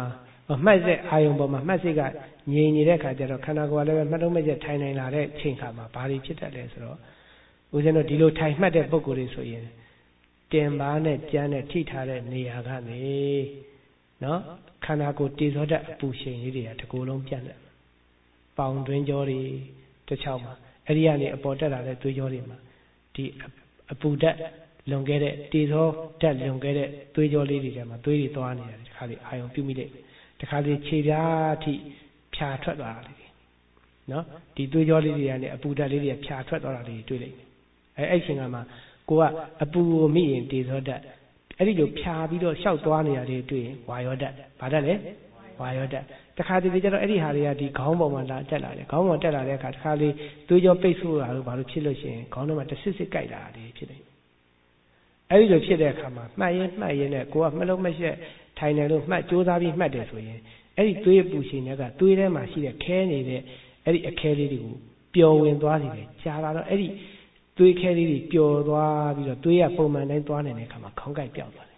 မှတ်စိတ်အာယုံပေါ်မှာမှတ်စိတ်ကငြိမ်နေတဲ့ခါကျတော့ခန္ဓာကိုယ်ကလည်းပဲမှတ်လို့မကျထိုင်နိုင်လာတဲ့ချိန်ခါမှာဘာတွေဖြစ်တတ်လဲဆိုတော့ဦးဇင်းတို့ဒီလိုထိုင်မှတ်တဲ့ပုံကိုယ်တွေဆိုရင်တင်ပါနဲ့ကြမ်းနဲ့ထိထားတဲ့နေရာကနေနော်ခန္ဓာကိုယ်တည်သောတဲ့အပူရှိန်လေးတွေကတကူလုံးပြန့်တယ်ပေါင်တွင်းကြောတွေတစ်ချောင်းမှာအဲ့ဒီကနေအပေါ်တက်လာတဲ့သွေးကြောတွေမှာဒီအပူဓာတ်လွန်ခဲ့တဲ့တည်သောဓာတ်လွန်ခဲ့တဲ့သွေးကြောလေးတွေထဲမှာသွေးတွေသွားနေတယ်ဒီခါလေးအာယုံပြုမိတဲ့ဒီခါလေးခြေပြားအထိဖြာထွက်သွားတာလေးနော်ဒီသွေးကြောလေးတွေကနေအပူဓာတ်လေးတွေဖြာထွက်သွားတာလေးတွေ့လိုက်အဲအဲ့ချိန်ကမှကိုကအပူကိုမိရင်တည်သောဓာတ်အဲ့ဒီလိုဖြာပြီးတော့ရှောက်သွားနေရတယ်တွေ့ရင်ဝါယောဓာတ်ဘာဓာတ်လဲဝါယောဓာတ်တခါတည်းကျတော့အဲ့ဒီဟာတွေကဒီခေါင်းပေါ်မှာလာတက်လာတယ်ခေါင်းပေါ်တက်လာတဲ့အခါတခါလေးသွေးကြောပိတ်ဆို့တာလို့ဘာလို့ဖြစ်လို့ရှိရင်ခေါင်းထဲမှာတဆစ်စစ်ကြိုက်လာတယ်ဖြစ်တယ်အဲ့ဒီလိုဖြစ်တဲ့အခါမှာမှတ်ရင်မှတ်ရင်နဲ့ကိုကမလုံးမရှက်ထိုင်တယ်လို့မှတ်ကြိုးစားပြီးမှတ်တယ်ဆိုရင်အဲ့ဒီသွေးပူရှင်တွေကသွေးထဲမှာရှိတဲ့ခဲနေတဲ့အဲ့ဒီအခဲလေးတွေကိုပျော်ဝင်သွားစေတယ်ကြာလာတော့အဲ့ဒီသွေးခဲလေးတွေပျော်သွားပြီးတော့သွေးကပုံမှန်တိုင်းသွားနေတဲ့အခါမှာခေါင်းကိုက်ပြောက်သွားတယ်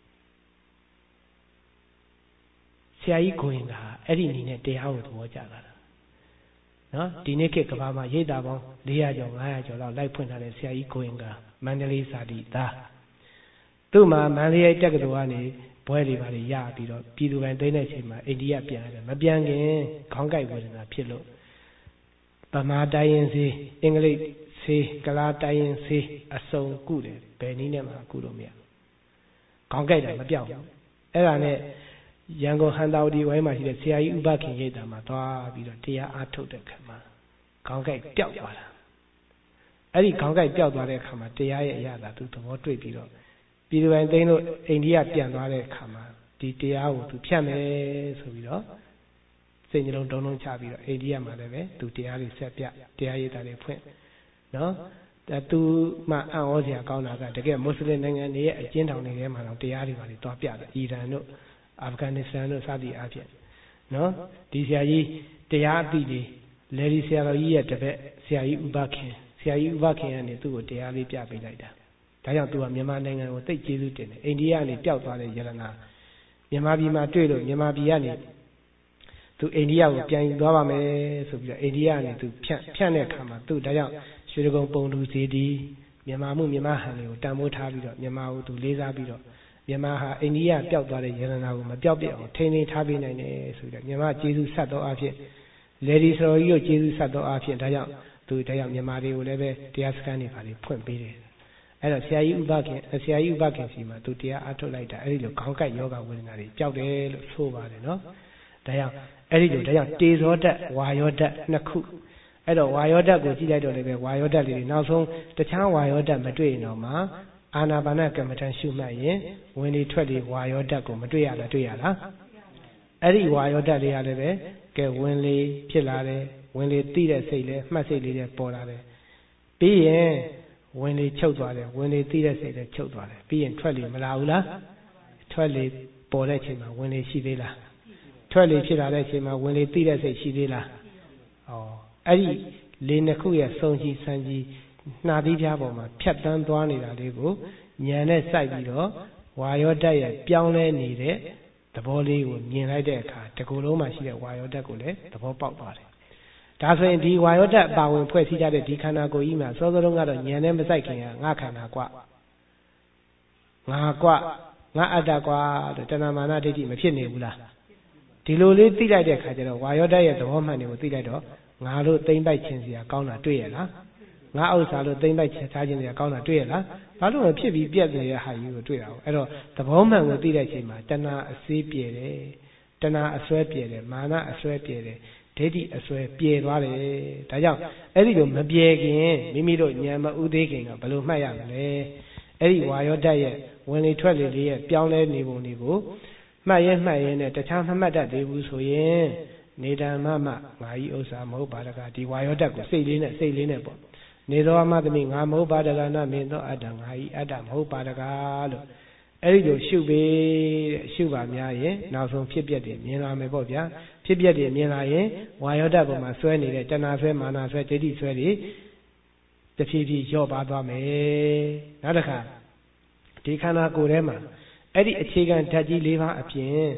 ဆရာကြီးကိုရင်ကအဲ့ဒီအနေနဲ့တရားကိုသဘောကျလာတာနော်ဒီနေ့ခေတ်ကဘာမှာရိတ်တာပေါင်း၄ရာကျော်၅ရာကျော်လောက်လိုက်ဖွင့်ထားတဲ့ဆရာကြီးကိုရင်ကမန္တလေးစာတီသားသူ့မှာမန္တလေးတက္ကသိုလ်ကနေဘွဲတွေပါလေရပြီးတော့ပြည်သူပိုင်းသိတဲ့အချိန်မှာအိန္ဒိယပြန်ရတယ်မပြန်ခင်ခေါင်းကိုက်ဝေဒနာဖြစ်လို့ဗမာတိုင်းရင်စေးအင်္ဂလိပ်စေးကလားတိုင်းရင်စေးအစုံကုတယ်ဘယ်နည်းနဲ့မှကုလို့မရခေါင်းကိုက်တာမပြောက်ဘူးအဲ့ဒါနဲ့ရန်ကုန်ဟန်တာဝတီဝိုင်းမှာရှိတဲ့ဆရာကြီးဥပခင်ရိပ်သာမှာသွားပြီးတော့တရားအားထုတ်တဲ့ခါမှာခေါင်းကိုက်ပျောက်သွားတာအဲ့ဒီခေါင်းကိုက်ပျောက်သွားတဲ့အခါမှာတရားရဲ့အရာသာသူသဘောတွေ့ပြီးတော့ပြည်သူပိုင်းသိန်းလို့အိန္ဒိယပြန်သွားတဲ့အခါမှာဒီတရားကိုသူဖြတ်မယ်ဆိုပြီးတော့စိတ်နှလုံးတုံးလုံးချပြီးတော့အိန္ဒိယမှာလည်းပဲသူတရားတွေဆက်ပြတရားရည်သားတွေဖွင့်နော်ဒါသူမှအံ့ဩစရာကောင်းတာကတကယ်မွတ်စလင်နိုင်ငံတွေရဲ့အကျဉ်းထောင်တွေထဲမှာတော့တရားတွေပါလေတွားပြတယ်အီရန်တို့အာဖဂန်နစ္စတန်တို့စသည်အားဖြင့်နော်ဒီဆရာကြီးတရားအသိတွေလေဒီဆရာတော်ကြီးရဲ့တပည့်ဆရာကြီးဥပခင်ဆရာကြီးဥပခင်ကနေသူ့ကိုတရားလေးပြပေးလိုက်တာဒါကြောင့်သူကမြန်မာနိုင်ငံကိုသိကျေးဇူးတင်တယ်အိန္ဒိယကနေပျောက်သွားတဲ့ယရနာမြန်မာပြည်မှာတွေ့လို့မြန်မာပြည်ကနေသူအိန္ဒိယကိုပြန်ယူသွားပါမယ်ဆိုပြီးတော့အိန္ဒိယကနေသူဖြန့်ဖြန့်တဲ့အခါမှာသူဒါကြောင့်ရွှေဒဂုံပုံလူစီတီမြန်မာမှုမြန်မာဟန်တွေကိုတန်ဖိုးထားပြီးတော့မြန်မာကိုသူလေးစားပြီးတော့မြန်မာဟာအိန္ဒိယပျောက်သွားတဲ့ယရနာကိုမပျောက်ပြအောင်ထိန်းသိမ်းထားပေးနိုင်တယ်ဆိုပြီးတော့မြန်မာကျေးဇူးဆက်တော်အဖြစ်လေဒီဆိုကြီးတို့ကျေးဇူးဆက်တော်အဖြစ်ဒါကြောင့်သူဒါကြောင့်မြန်မာတွေကိုလည်းပဲတရားစခန်းတွေပါလေဖွင့်ပေးတယ်အဲ့တော့ဆရာကြီးဥပခင်ဆရာကြီးဥပခင်စီမှာသူတရားအားထုတ်လိုက်တာအဲ့ဒီလိုခေါင်းကိုက်ယောဂဝေဒနာတွေပျောက်တယ်လို့ဆိုပါတယ်နော်ဒါကြောင့်အဲ့ဒီလိုဒါကြောင့်တေဇောဓာတ်ဝါယောဓာတ်နှစ်ခုအဲ့တော့ဝါယောဓာတ်ကိုကြည့်လိုက်တော့လည်းပဲဝါယောဓာတ်လေးတွေနောက်ဆုံးတခြားဝါယောဓာတ်မတွေ့ရင်တော့မှအာနာပါနကမ္မထန်ရှုမှတ်ရင်ဝင်လေထွက်လေဝါယောဓာတ်ကိုမတွေ့ရလားတွေ့ရလားအဲ့ဒီဝါယောဓာတ်လေးရလည်းပဲကဲဝင်လေဖြစ်လာတယ်ဝင်လေသိတဲ့စိတ်လဲမှတ်စိတ်လေးတွေပေါ်လာတယ်ပြီးရင်ဝင်လေချုပ်သွားတယ်ဝင်လေသိတဲ့စိတ်လည်းချုပ်သွားတယ်ပြီးရင်ထွက်လေမလာဘူးလားထွက်လေပေါ်တဲ့အချိန်မှာဝင်လေရှိသေးလားထွက်လေဖြစ်လာတဲ့အချိန်မှာဝင်လေသိတဲ့စိတ်ရှိသေးလားဩအဲ့ဒီလေနှစ်ခုရဲ့စုံကြည်ဆန်းကြည်နှာသီးပြားပေါ်မှာဖြတ်တန်းသွားနေတာလေးကိုဉာဏ်နဲ့စိုက်ပြီးတော့ဝါယောဓာတ်ရဲ့ပြောင်းလဲနေတဲ့သဘောလေးကိုမြင်လိုက်တဲ့အခါတကူလုံးမှာရှိတဲ့ဝါယောဓာတ်ကိုလည်းသဘောပေါက်သွားတယ်ဒါဆိုရင်ဒီဝါယောဓာတ်အပါဝင်ဖွဲ့စည်းကြတဲ့ဒီခန္ဓာကိုယ်ကြီးမှာစောစောတုန်းကတော့ဉာဏ်နဲ့မစိုက်ခင်ကငါခန္ဓာကွငါကွငါအတ္တကွလို့တဏမာနဒိဋ္ဌိမဖြစ်နေဘူးလားဒီလိုလေးသိလိုက်တဲ့အခါကျတော့ဝါယောဓာတ်ရဲ့သဘောမှန်တွေကိုသိလိုက်တော့ငါတို့သိမ့်ပိုက်ခြင်းစရာကောင်းတာတွေ့ရလားငါဥစ္စာလို့သိမ့်ပိုက်ခြင်းထားခြင်းစရာကောင်းတာတွေ့ရလားဘာလို့မဖြစ်ပြီးပြက်နေတဲ့ဟာကြီးကိုတွေ့တာအဲ့တော့သဘောမှန်ကိုသိတဲ့အချိန်မှာတဏှာအစေးပြေတယ်တဏှာအစွဲပြေတယ်မာနအစွဲပြေတယ်ဒိဋ္ဌိအစွဲပြေသွားတယ်ဒါကြောင့်အဲ့ဒီလိုမပြေခင်မိမိတို့ဉာဏ်မဥသေးခင်ကဘယ်လိုမှတ်ရမလဲအဲ့ဒီဝါယောဓာတ်ရဲ့ဝင်လေထွက်လေလေးရဲ့ပြောင်းလဲနေပုံတွေကိုမှတ်ရင်မှတ်ရင်နဲ့တခြားမမှတ်တတ်သေးဘူးဆိုရင်နေတံမမငါကြီးဥစ္စာမဟုတ်ပါတကားဒီဝါယောဓာတ်ကိုစိတ်လေးနဲ့စိတ်လေးနဲ့ပေါ့နေသောအမသမီးငါမဟုတ်ပါတကားနာမင်းသောအတ္တငါကြီးအတ္တမဟုတ်ပါတကားလို့အဲ့ဒီလိုရှုပေတဲ့ရှုပါများရင်နောက်ဆုံးဖြစ်ပျက်တွေမြင်လာမယ်ပေါ့ဗျာဖြစ်ပျက်တွေမြင်လာရင်ဝါယောဓာတ်ပေါ်မှာဆွဲနေတဲ့တဏှာဆွဲမာနဆွဲဒိဋ္ဌိဆွဲတွေတဖြည်းဖြည်းလျော့ပါသွားမယ်နောက်တစ်ခါဒီခန္ဓာကိုယ်ထဲမှာအဲ့ဒီအခြေခံဓာတ်ကြီး၄ပါးအပြင်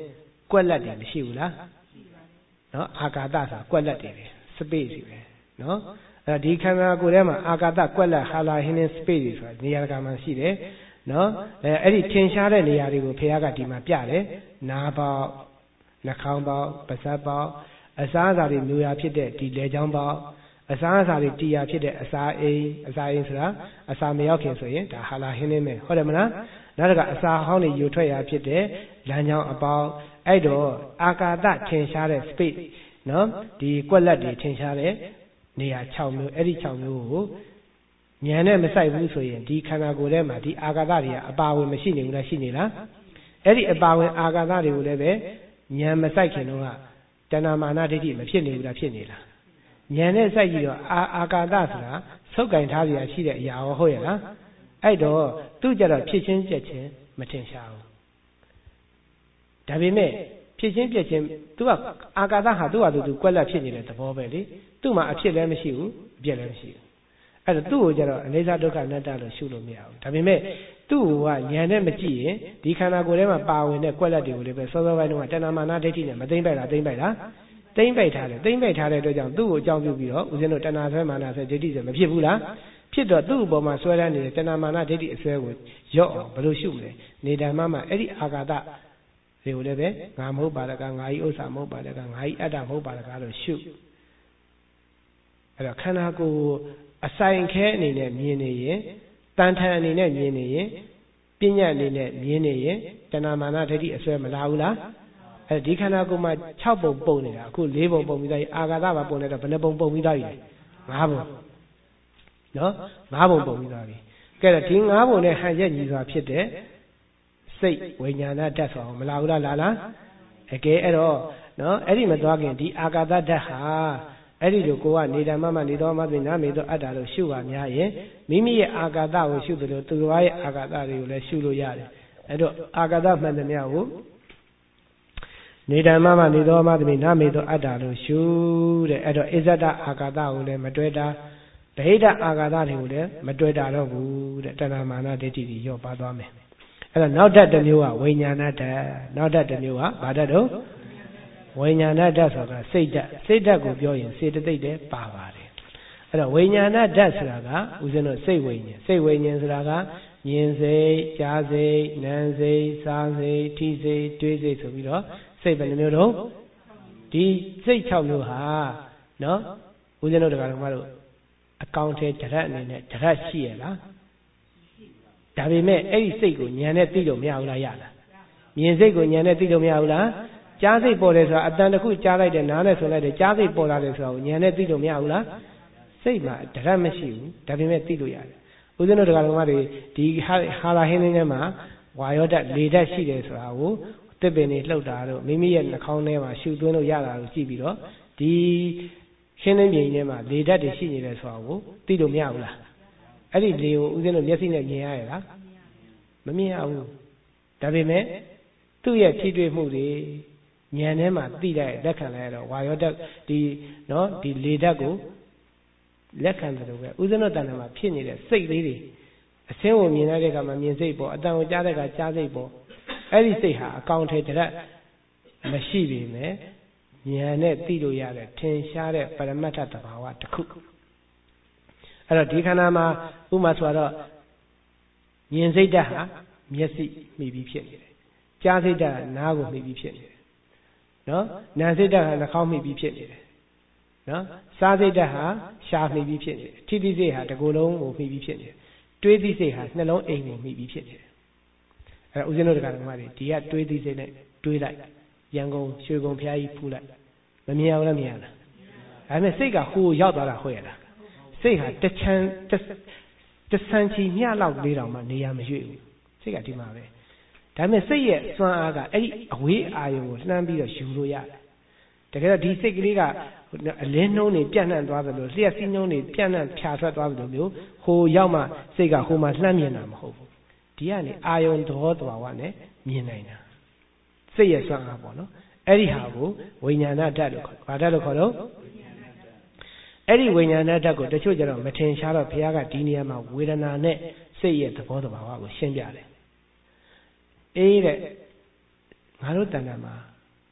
ကွက်လက်တွေမရှိဘူးလားနော်အာကာသဆိုတာကွက်လက်တွေပဲ space တွေပဲနော်အဲဒီခန္ဓာကိုယ်ထဲမှာအာကာသကွက်လက်ဟာလာဟင်းင်း space တွေဆိုတာနေရာကမှရှိတယ်နော်အဲအဲ့ဒီထင်ရှားတဲ့နေရာတွေကိုဘုရားကဒီမှာပြတယ်နားပေါက်နှာခေါင်းပေါက်ပါးစပ်ပေါက်အစားအစာတွေမျိုးရာဖြစ်တဲ့ဒီလေချောင်းပေါက်အစားအစာတွေတီရာဖြစ်တဲ့အစာအိမ်အစာအိမ်ဆိုတာအစာမရောက်ခင်ဆိုရင်ဒါဟာလာဟင်းနေမယ်ဟုတ်တယ်မလားနောက်တစ်ခါအစာဟောင်းတွေယူထွက်ရာဖြစ်တဲ့လမ်းကြောင်းအပေါက်အဲ့တော့အာကာသထင်ရှားတဲ့ space နော်ဒီကွက်လက်တွေထင်ရှားတဲ့နေရာ၆မျိုးအဲ့ဒီ၆မျိုးကိုဉာဏ်နဲ့မဆိုင်ဘူးဆိုရင်ဒီခန္ဓာကိုယ်ထဲမှာဒီအာကာသတွေကအပါဝင်မရှိနေဘူးလားရှိနေလားအဲ့ဒီအပါဝင်အာကာသတွေကိုလည်းပဲဉာဏ်မဆိုင်ခင်တော့ကတဏမာနဒိဋ္ဌိမဖြစ်နေဘူးလားဖြစ်နေလားဉာဏ်နဲ့စိုက်ကြည့်တော့အာအာကာသဆိုတာဆုပ်ကင်ထားစရာရှိတဲ့အရာဟောဟုတ်ရဲ့လားအဲ့တော့သူကြတော့ဖြစ်ချင်းပြက်ချင်းမထင်ရှားဘူးဒါပေမဲ့ဖြစ်ချင်းပြက်ချင်းသူကအာကာသဟာသူ့ဟာသူသူကွက်လက်ဖြစ်နေတဲ့သဘောပဲလေသူ့မှာအဖြစ်လည်းမရှိဘူးအပြက်လည်းမရှိဘူးအဲ့တော့သူ့ကိုကြတော့အနေစာဒုက္ခအနတ္တလို့ရှုလို့မရဘူးဒါပေမဲ့သူ့ကဉာဏ်နဲ့မကြည့်ရင်ဒီခန္ဓာကိုယ်ထဲမှာပါဝင်တဲ့ကွက်လက်တွေကိုလည်းပဲစောစောပိုင်းတုန်းကတဏမာနဒိဋ္ဌိနဲ့မသိမ့်ပိုက်လားသိမ့်ပိုက်လားသိမ့်ပိတ်ထားတယ်သိမ့်ပိတ်ထားတဲ့အတွက်ကြောင့်သူ့ကိုအကြောင်းပြုပြီးတော့ဦးဇင်းတို့တဏှာဆွဲမာနဆွဲဒိဋ္ဌိဆွဲမဖြစ်ဘူးလားဖြစ်တော့သူ့အပေါ်မှာဆွဲရနေတဲ့တဏှာမာနဒိဋ္ဌိအဆွဲကိုရော့အောင်ဘယ်လိုရှုမလဲနေဓမ္မမှာအဲ့ဒီအာကာသတွေကိုလည်းပဲငါမဟုတ်ပါတကားငါဤဥစ္စာမဟုတ်ပါတကားငါဤအတ္တမဟုတ်ပါတကားလို့ရှုအဲ့တော့ခန္ဓာကိုယ်အဆိုင်ခဲအနေနဲ့မြင်နေရင်တန်ထန်အနေနဲ့မြင်နေရင်ပညာအနေနဲ့မြင်နေရင်တဏှာမာနဒိဋ္ဌိအဆွဲမလာဘူးလားအဲဒီခန္ဓာကိုယ်မှာ၆ပုံပုံနေတာအခု၄ပုံပုံပြီးသားအာကာသမှာပုံနေတော့ဘယ်နှပုံပုံပြီးသားပြီ၅ပုံနော်၅ပုံပုံပြီးသားပြီကဲတော့ဒီ၅ပုံနဲ့ဟန်ချက်ညီစွာဖြစ်တဲ့စိတ်ဝိညာဏဓာတ်ဆိုအောင်မလာဘူးလားလာလားအကဲအဲ့တော့နော်အဲ့ဒီမသွားခင်ဒီအာကာသဓာတ်ဟာအဲ့ဒီလိုကိုကနေဓမ္မမှာနေတော်မှသိနာမေတော့အတ္တလို့ရှုပါများရင်မိမိရဲ့အာကာသကိုရှုတယ်လို့သူတော်ရဲ့အာကာသတွေကိုလည်းရှုလို့ရတယ်အဲ့တော့အာကာသမှန်သမျှကိုနေဓမ္မမှာနေတော်မှသမီးနာမေတော့အတ္တလို့ရှုတဲ့အဲ့တော့အစ္ဆဒအာကာသကိုလည်းမတွဲတာဗဟိတအာကာသတွေကိုလည်းမတွဲတာတော့ဘူးတဲ့တဏှာမာနဒိဋ္ဌိတွေရော့ပါသွားမယ်အဲ့တော့နောက်ဓာတ်တစ်မျိုးကဝိညာဏဓာတ်နောက်ဓာတ်တစ်မျိုးကဘာဓာတ်တော့ဝိညာဏဓာတ်ဆိုတာစိတ်ဓာတ်စိတ်ဓာတ်ကိုပြောရင်စေတသိက်တည်းပါပါတယ်အဲ့တော့ဝိညာဏဓာတ်ဆိုတာကဦးဇင်းတို့စိတ်ဝိညာဉ်စိတ်ဝိညာဉ်ဆိုတာကမြင်စိတ်ကြားစိတ်နားစိတ်စားစိတ်ထိစိတ်တွေးစိတ်ဆိုပြီးတော့စိတ်ဘယ်နှမျိုးတော့ဒီစိတ်၆မျိုးဟာနော်ဦးဇင်းတို့တရားတော်မတို့အကောင့်ထဲဓာတ်အနေနဲ့ဓာတ်ရှိရလားဒါပေမဲ့အဲ့ဒီစိတ်ကိုဉာဏ်နဲ့သိလို့မရဘူးလားရလားမြင်စိတ်ကိုဉာဏ်နဲ့သိလို့မရဘူးလားကြားစိတ်ပေါ်တယ်ဆိုတာအတန်တစ်ခုကြားလိုက်တယ်နားနဲ့ဆိုလိုက်တယ်ကြားစိတ်ပေါ်လာတယ်ဆိုတာကိုဉာဏ်နဲ့သိလို့မရဘူးလားစိတ်မှာဓာတ်မရှိဘူးဒါပေမဲ့သိလို့ရတယ်ဦးဇင်းတို့တရားတော်မတွေဒီဟာလာဟင်းထဲမှာဝါယောဓာတ်လေဓာတ်ရှိတယ်ဆိုတာကိုတစ်ပင်တွေလှုပ်တာတော့မိမိရဲ့နှာခေါင်းထဲမှာရှုသွင်းလို့ရတာကိုကြည့်ပြီးတော့ဒီရှင်းလင်းပြင်းထဲမှာလေဓာတ်တွေရှိနေတယ်ဆိုတာကိုသိလို့မရဘူးလားအဲ့ဒီလေကိုဦးဇင်းတို့မျက်စိနဲ့မြင်ရရလားမမြင်ရဘူးဒါပေမဲ့သူ့ရဲ့ထိတွေ့မှုတွေဉာဏ်ထဲမှာသိတဲ့လက်ခံလိုက်ရတော့ဝါယောဓာတ်ဒီနော်ဒီလေဓာတ်ကိုလက်ခံတယ်လို့ပဲဦးဇင်းတို့တဏ္ဍာမှာဖြစ်နေတဲ့စိတ်လေးတွေအစင်းကိုမြင်တဲ့အခါမှာမြင်စိတ်ပေါ်အတန်ကိုကြားတဲ့အခါကြားစိတ်ပေါ်အဲ့ဒီစိတ်ဟာအကောင်ထဲတရက်မရှိပေမဲ့ဉာဏ်နဲ့သိလို့ရတဲ့ထင်ရှားတဲ့ပရမတ္ထသဘာဝတစ်ခုအဲ့တော့ဒီခန္ဓာမှာဥမာဆိုတော့မြင်စိတ်ဓာတ်ဟာမျက်စိမှီပြီးဖြစ်နေတယ်ကြားစိတ်ဓာတ်ကနားကိုမှီပြီးဖြစ်နေတယ်နော်နာမ်စိတ်ဓာတ်ဟာနှာခေါင်းမှီပြီးဖြစ်နေတယ်နော်စားစိတ်ဓာတ်ဟာရှားမှီပြီးဖြစ်နေတယ်ထိတိစိတ်ဟာတစ်ကိုယ်လုံးကိုမှီပြီးဖြစ်နေတယ်တွေးသိစိတ်ဟာနှလုံးအိမ်ကိုမှီပြီးဖြစ်နေတယ်အဲ့ဦးဇင်းတို့တရားဓမ္မတွေဒီကတွေးသိစိတ်နဲ့တွေးလိုက်ရန်ကုန်ရွှေကုံဖျားကြီးဖူးလိုက်မမြင်အောင်လည်းမြင်ရလားဒါပေမဲ့စိတ်ကဟိုရောက်သွားတာဟုတ်ရလားစိတ်ဟာတချမ်းတဆန်ချီမျှလောက်လေးတောင်မှနေရမရွေ့ဘူးစိတ်ကဒီမှာပဲဒါပေမဲ့စိတ်ရဲ့စွမ်းအားကအဲ့ဒီအဝေးအာရုံကိုလှမ်းပြီးတော့ယူလို့ရတယ်တကယ်တော့ဒီစိတ်ကလေးကအလင်းနှုံးတွေပြန့်နှံ့သွားသလိုလျှက်စီးနှုံးတွေပြန့်နှံ့ဖြာထွက်သွားသလိုမျိုးဟိုရောက်မှစိတ်ကဟိုမှာလှမ်းမြင်တာမဟုတ်ဘူးဒီကနေအာယုံသဘောတဘာဝနဲ့မြင်နိုင်တာစိတ်ရဲ့စွမ်းအားပေါ့နော်အဲ့ဒီဟာကိုဝိညာဏဓာတ်လို့ခေါ်ဘာဓာတ်လို့ခေါ်တော့အဲ့ဒီဝိညာဏဓာတ်ကိုတချို့ကျတော့မထင်ရှားတော့ဘုရားကဒီနေရာမှာဝေဒနာနဲ့စိတ်ရဲ့သဘောတဘာဝကိုရှင်းပြတယ်အေးတဲ့ငါတို့တဏ္ဍာမှာ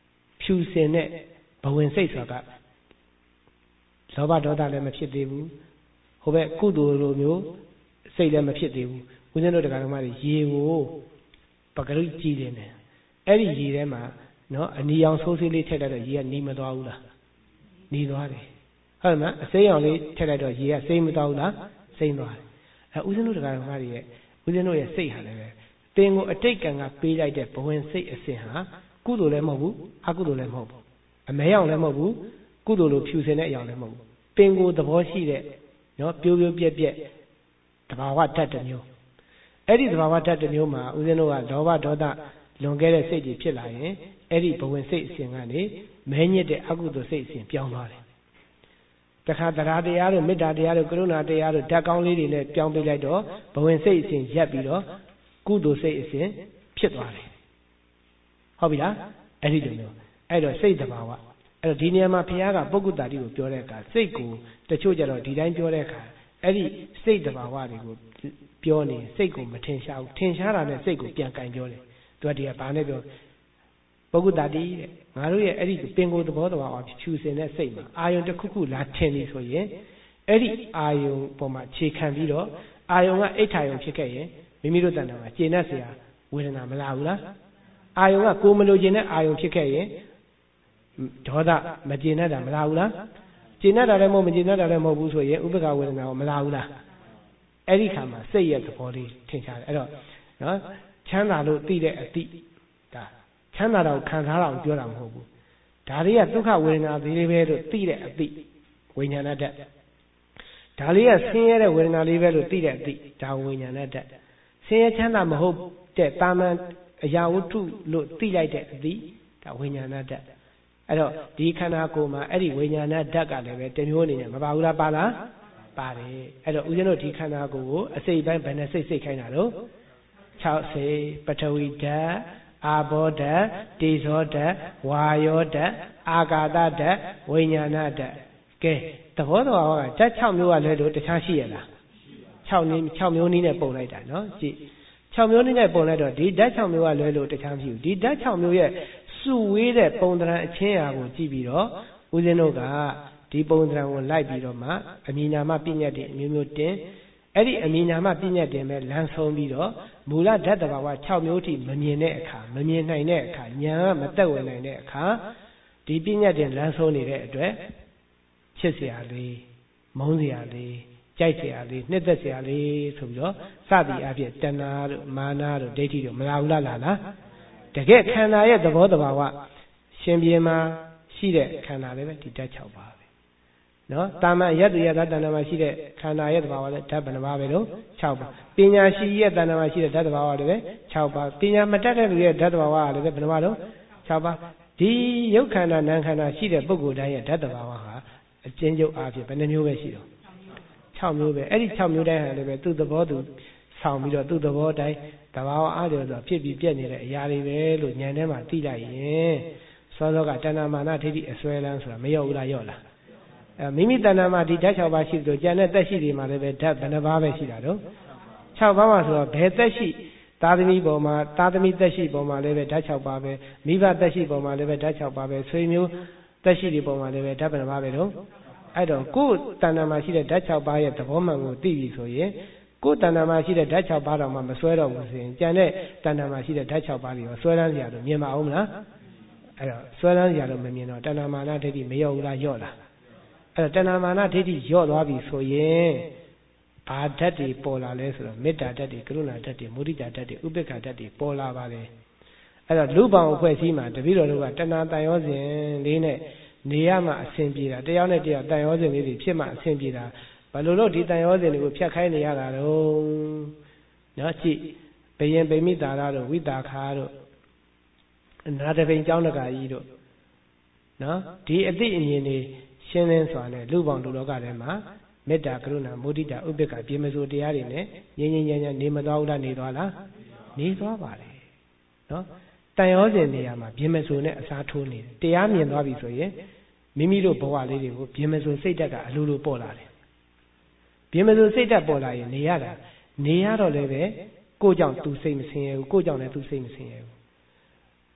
ဖြူစင်တဲ့ဘဝင်စိတ်ဆိုတာကလောဘဒေါသလည်းမဖြစ်သေးဘူးဟိုဘက်ကုသိုလ်လိုမျိုးစိတ်လည်းမဖြစ်သေးဘူးဦးဇင်းတို့တရားဓမ္မတွေရေကိုပကရိကြည်တယ်နဲ့အဲ့ဒီရေထဲမှာနော်အနီအောင်ဆိုးဆေးလေးထည့်လိုက်တော့ရေကနီးမသွားဘူးလားနီးသွားတယ်ဟုတ်မှာအစိမ်းအောင်လေးထည့်လိုက်တော့ရေကစိမ့်မသွားဘူးလားစိမ့်သွားတယ်အဲဦးဇင်းတို့တရားဓမ္မတွေရဲ့ဦးဇင်းတို့ရဲ့စိတ်ဟာလည်းပဲသင်ကိုအတိတ်ကံကပေးလိုက်တဲ့ဘဝင်စိတ်အစဉ်ဟာကုသိုလ်လည်းမဟုတ်ဘူးအကုသိုလ်လည်းမဟုတ်ဘူးအမဲရောင်လည်းမဟုတ်ဘူးကုသိုလ်လိုဖြူစင်တဲ့အရောင်လည်းမဟုတ်ဘူးပင်ကိုယ်သဘောရှိတဲ့နော်ပြိုးပြိုးပြက်ပြက်တဘာဝဓာတ်တစ်မျိုးအဲ့ဒီတဘာဝဓာတ်တစ်မျိုးမှာဦးဇင်းတို့ကလောဘဒေါသလွန်ခဲ့တဲ့စိတ်ကြီးဖြစ်လာရင်အဲ့ဒီဘဝင်စိတ်အစဉ်ကနေမဲညစ်တဲ့အကုသိုလ်စိတ်အစဉ်ပြောင်းသွားတယ်တခါတရားတရားတို့မေတ္တာတရားတို့ကရုဏာတရားတို့ဓာတ်ကောင်းလေးတွေနဲ့ပြောင်းပေးလိုက်တော့ဘဝင်စိတ်အစဉ်ရပ်ပြီးတော့ကုသိုလ်စိတ်အစဉ်ဖြစ်သွားတယ်ဟုတ်ပြီလားအဲ့ဒီလိုမျိုးအဲ့တော့စိတ်တဘာဝအဲ့တော့ဒီနေရာမှာဘုရားကပုဂ္ဂုတ္တတိကိုပြောတဲ့အခါစိတ်ကိုတချို့ကြတော့ဒီတိုင်းပြောတဲ့အခါအဲ့ဒီစိတ်တဘာဝတွေကိုပြောနေစိတ်ကိုမထင်ရှားဘူးထင်ရှားတာနဲ့စိတ်ကိုပြန်ကင်ပြောတယ်သူကဒီကဘာနဲ့ပြောပုဂ္ဂုတ္တတိတဲ့ငါတို့ရဲ့အဲ့ဒီပင်ကိုယ်သဘောတဘာဝဖြူစင်တဲ့စိတ်မှာအာယုံတစ်ခုခုလာထင်ပြီဆိုရင်အဲ့ဒီအာယုံပေါ်မှာခြေခံပြီးတော့အာယုံကအိဋ္ဌာယုံဖြစ်ခဲ့ရင်မိမိတို့တဏ္ဍာမှာကျေနပ်เสียဝေဒနာမလာဘူးလားအာယုံကကိုယ်မလိုချင်တဲ့အာယုံဖြစ်ခဲ့ရင်ဒေါသမကျေနပ်တာမလာဘူးလားကျေနပ်တာလည်းမဟုတ်မကျေနပ်တာလည်းမဟုတ်ဘူးဆိုရင်ဥပ္ပခဝေဒနာကိုမလာဘူးလားအဲ့ဒီခါမှာစိတ်ရဲ့သဘောလေးထင်ရှားတယ်အဲ့တော့နော်ချမ်းသာလို့သိတဲ့အတိဒါချမ်းသာတာကိုခံစားတာကိုပြောတာမဟုတ်ဘူးဒါလေးကဒုက္ခဝေဒနာလေးပဲလို့သိတဲ့အတိဝိညာဏတ္တဒါလေးကဆင်းရဲတဲ့ဝေဒနာလေးပဲလို့သိတဲ့အတိဒါဝိညာဏတ္တဆင်းရဲချမ်းသာမဟုတ်တဲ့တာမန်အရာဝတ္ထုလို့သိလိုက်တဲ့အတိဒါဝိညာဏတ္တအဲ့တော့ဒီခန္ဓာကိုယ်မှာအဲ့ဒီဝိညာဏဓာတ်ကလည်းပဲတမျိုးအနေနဲ့မပါဘူးလားပါလားပါတယ်အဲ့တော့ဦးဇင်းတို့ဒီခန္ဓာကိုယ်ကိုအစိတ်ပိုင်းဘယ်နဲ့စိတ်စိတ်ခိုင်းတာလို့၆စိတ်ပထဝီဓာတ်အာဘောဓာတ်တေဇောဓာတ်ဝါယောဓာတ်အာကာသဓာတ်ဝိညာဏဓာတ်ကဲသဘောတော်ကဓာတ်၆မျိုးကလည်းလို့တခြားရှိရလား၆နည်း၆မျိုးနည်းနဲ့ပုံလိုက်တာနော်ကြည့်၆မျိုးနည်းနဲ့ပုံလိုက်တော့ဒီဓာတ်၆မျိုးကလည်းလို့တခြားမရှိဘူးဒီဓာတ်၆မျိုးရဲ့စုဝေးတဲ့ပုံသဏ္ဍာန်အချင်းအရာကိုကြည့်ပြီးတော့ဦးဇင်းတို့ကဒီပုံသဏ္ဍာန်ကိုလိုက်ပြီးတော့မှအမည်နာမပညာတွေအမျိုးမျိုးတင်အဲ့ဒီအမည်နာမပညာတင်မဲ့လမ်းဆုံးပြီးတော့မူလဓာတ်တဘာဝ၆မျိုးထိမမြင်တဲ့အခါမမြင်နိုင်တဲ့အခါဉာဏ်ကမသက်ဝင်နိုင်တဲ့အခါဒီပညာတင်လမ်းဆုံးနေတဲ့အတွက်ချစ်စရာလေးမုန်းစရာလေးကြိုက်စရာလေးနှစ်သက်စရာလေးဆိုပြီးတော့စသည်အဖြစ်တဏှာတို့မာနတို့ဒိဋ္ဌိတို့မလာဘူးလားလားလားတကယ်ခန္ဓာရဲ့သဘောတဘာဝရှင်ပြေမှာရှိတဲ့ခန္ဓာလည်းပဲဒီဓာတ်၆ပါးပဲနော်တာမန်ယတ္တယသတ္တဏမှာရှိတဲ့ခန္ဓာရဲ့သဘာဝလည်းဓာတ်ဘယ်နှပါးပဲလို့၆ပါးပညာရှိရဲ့တဏ္ဍမှာရှိတဲ့ဓာတ်တဘာဝလည်းပဲ၆ပါးပညာမတတ်တဲ့လူရဲ့ဓာတ်တဘာဝလည်းပဲဘယ်နှပါးလို့၆ပါးဒီယုတ်ခန္ဓာနာမ်ခန္ဓာရှိတဲ့ပုဂ္ဂိုလ်တိုင်းရဲ့ဓာတ်တဘာဝဟာအကျဉ်းချုပ်အားဖြင့်ဘယ်နှမျိုးပဲရှိတော့၆မျိုးပဲအဲ့ဒီ၆မျိုးတိုင်းဟာလည်းပဲသူ့သဘောသူဆောင်ပြီးတော့သူ့သဘောတိုင်းတဘာဝအားလျော်စွာဖြစ်ပြီးပြည့်နေတဲ့အရာတွေပဲလို့ဉာဏ်ထဲမှာသိလိုက်ရင်စောစောကတဏ္ဍမာနဒိဋ္ဌိအစွဲလန်းဆိုတာမရောက်ဘူးလားရောက်လားအဲမိမိတဏ္ဍမှာဒီဓာတ်၆ပါးရှိလို့ဉာဏ်နဲ့သက်ရှိတွေမှာလည်းပဲဓာတ်ဘယ်နှပါးပဲရှိတာတော့၆ပါးမှာဆိုတော့ဘယ်သက်ရှိသာသမီပေါ်မှာသာသမီသက်ရှိပေါ်မှာလည်းပဲဓာတ်၆ပါးပဲမိဘသက်ရှိပေါ်မှာလည်းပဲဓာတ်၆ပါးပဲဆွေမျိုးသက်ရှိတွေပေါ်မှာလည်းပဲဓာတ်ဘယ်နှပါးပဲတော့အဲ့တော့ကိုယ်တဏ္ဍမှာရှိတဲ့ဓာတ်၆ပါးရဲ့သဘောမှန်ကိုသိပြီဆိုရင်ကိုယ်တဏ္ဍမှာရှိတဲ့ဓာတ်၆ပါးတော့မှမစွဲတော့ဘူးဆိုရင်ကျန်တဲ့တဏ္ဍမှာရှိတဲ့ဓာတ်၆ပါးတွေရောစွဲလန်းစရာတော့မြင်ပါအောင်မလားအဲ့တော့စွဲလန်းစရာတော့မမြင်တော့တဏ္ဍမာနဒိဋ္ဌိမရောဘူးလားရော့လားအဲ့တော့တဏ္ဍမာနဒိဋ္ဌိရော့သွားပြီဆိုရင်ဘာဓာတ်တွေပေါ်လာလဲဆိုတော့မေတ္တာဓာတ်တွေကရုဏာဓာတ်တွေမုဒိတာဓာတ်တွေဥပေက္ခဓာတ်တွေပေါ်လာပါလေအဲ့တော့လူပောင်အဖွဲ့အစည်းမှာတပည့်တော်တို့ကတဏ္ဍတန်ရောစဉ်လေးနဲ့နေရမှအဆင်ပြေတာတရားနဲ့တရားတန်ရောစဉ်လေးတွေဖြစ်မှအဆင်ပြေတာဘယ်လိုလို့ဒီတန်ရောစဉ်တွေကိုဖြတ်ခိုင်းနေရတာတော့နော်ကြည့်ဘယင်ဗိမိတာရတို့ဝိတာခာတို့အနာတပိန်ကျောင်းတကာကြီးတို့နော်ဒီအသိအမြင်တွေရှင်းလင်းစွာနဲ့လူပေါင်းလူလောကထဲမှာမေတ္တာကရုဏာမုဒိတာဥပေက္ခပြေမစိုးတရားတွေနဲ့ငြိမ်းငြိမ်းချမ်းချမ်းနေမသွားဘူးလားနေသွားလားနေသွားပါလေနော်တန်ရောစဉ်နေရာမှာပြေမစိုးနဲ့အစားထိုးနေတယ်တရားမြင်သွားပြီဆိုရင်မိမိတို့ဘဝလေးတွေကိုပြေမစိုးစိတ်ဓာတ်ကအလိုလိုပေါ်လာတယ်ပြေမစိုးစိတ်ဓာတ်ပေါ်လာရင်နေရတာနေရတော့လည်းပဲကိုကြောင့်သူစိတ်မဆင်းရဲဘူးကိုကြောင့်လည်းသူစိတ်မဆင်းရဲဘူး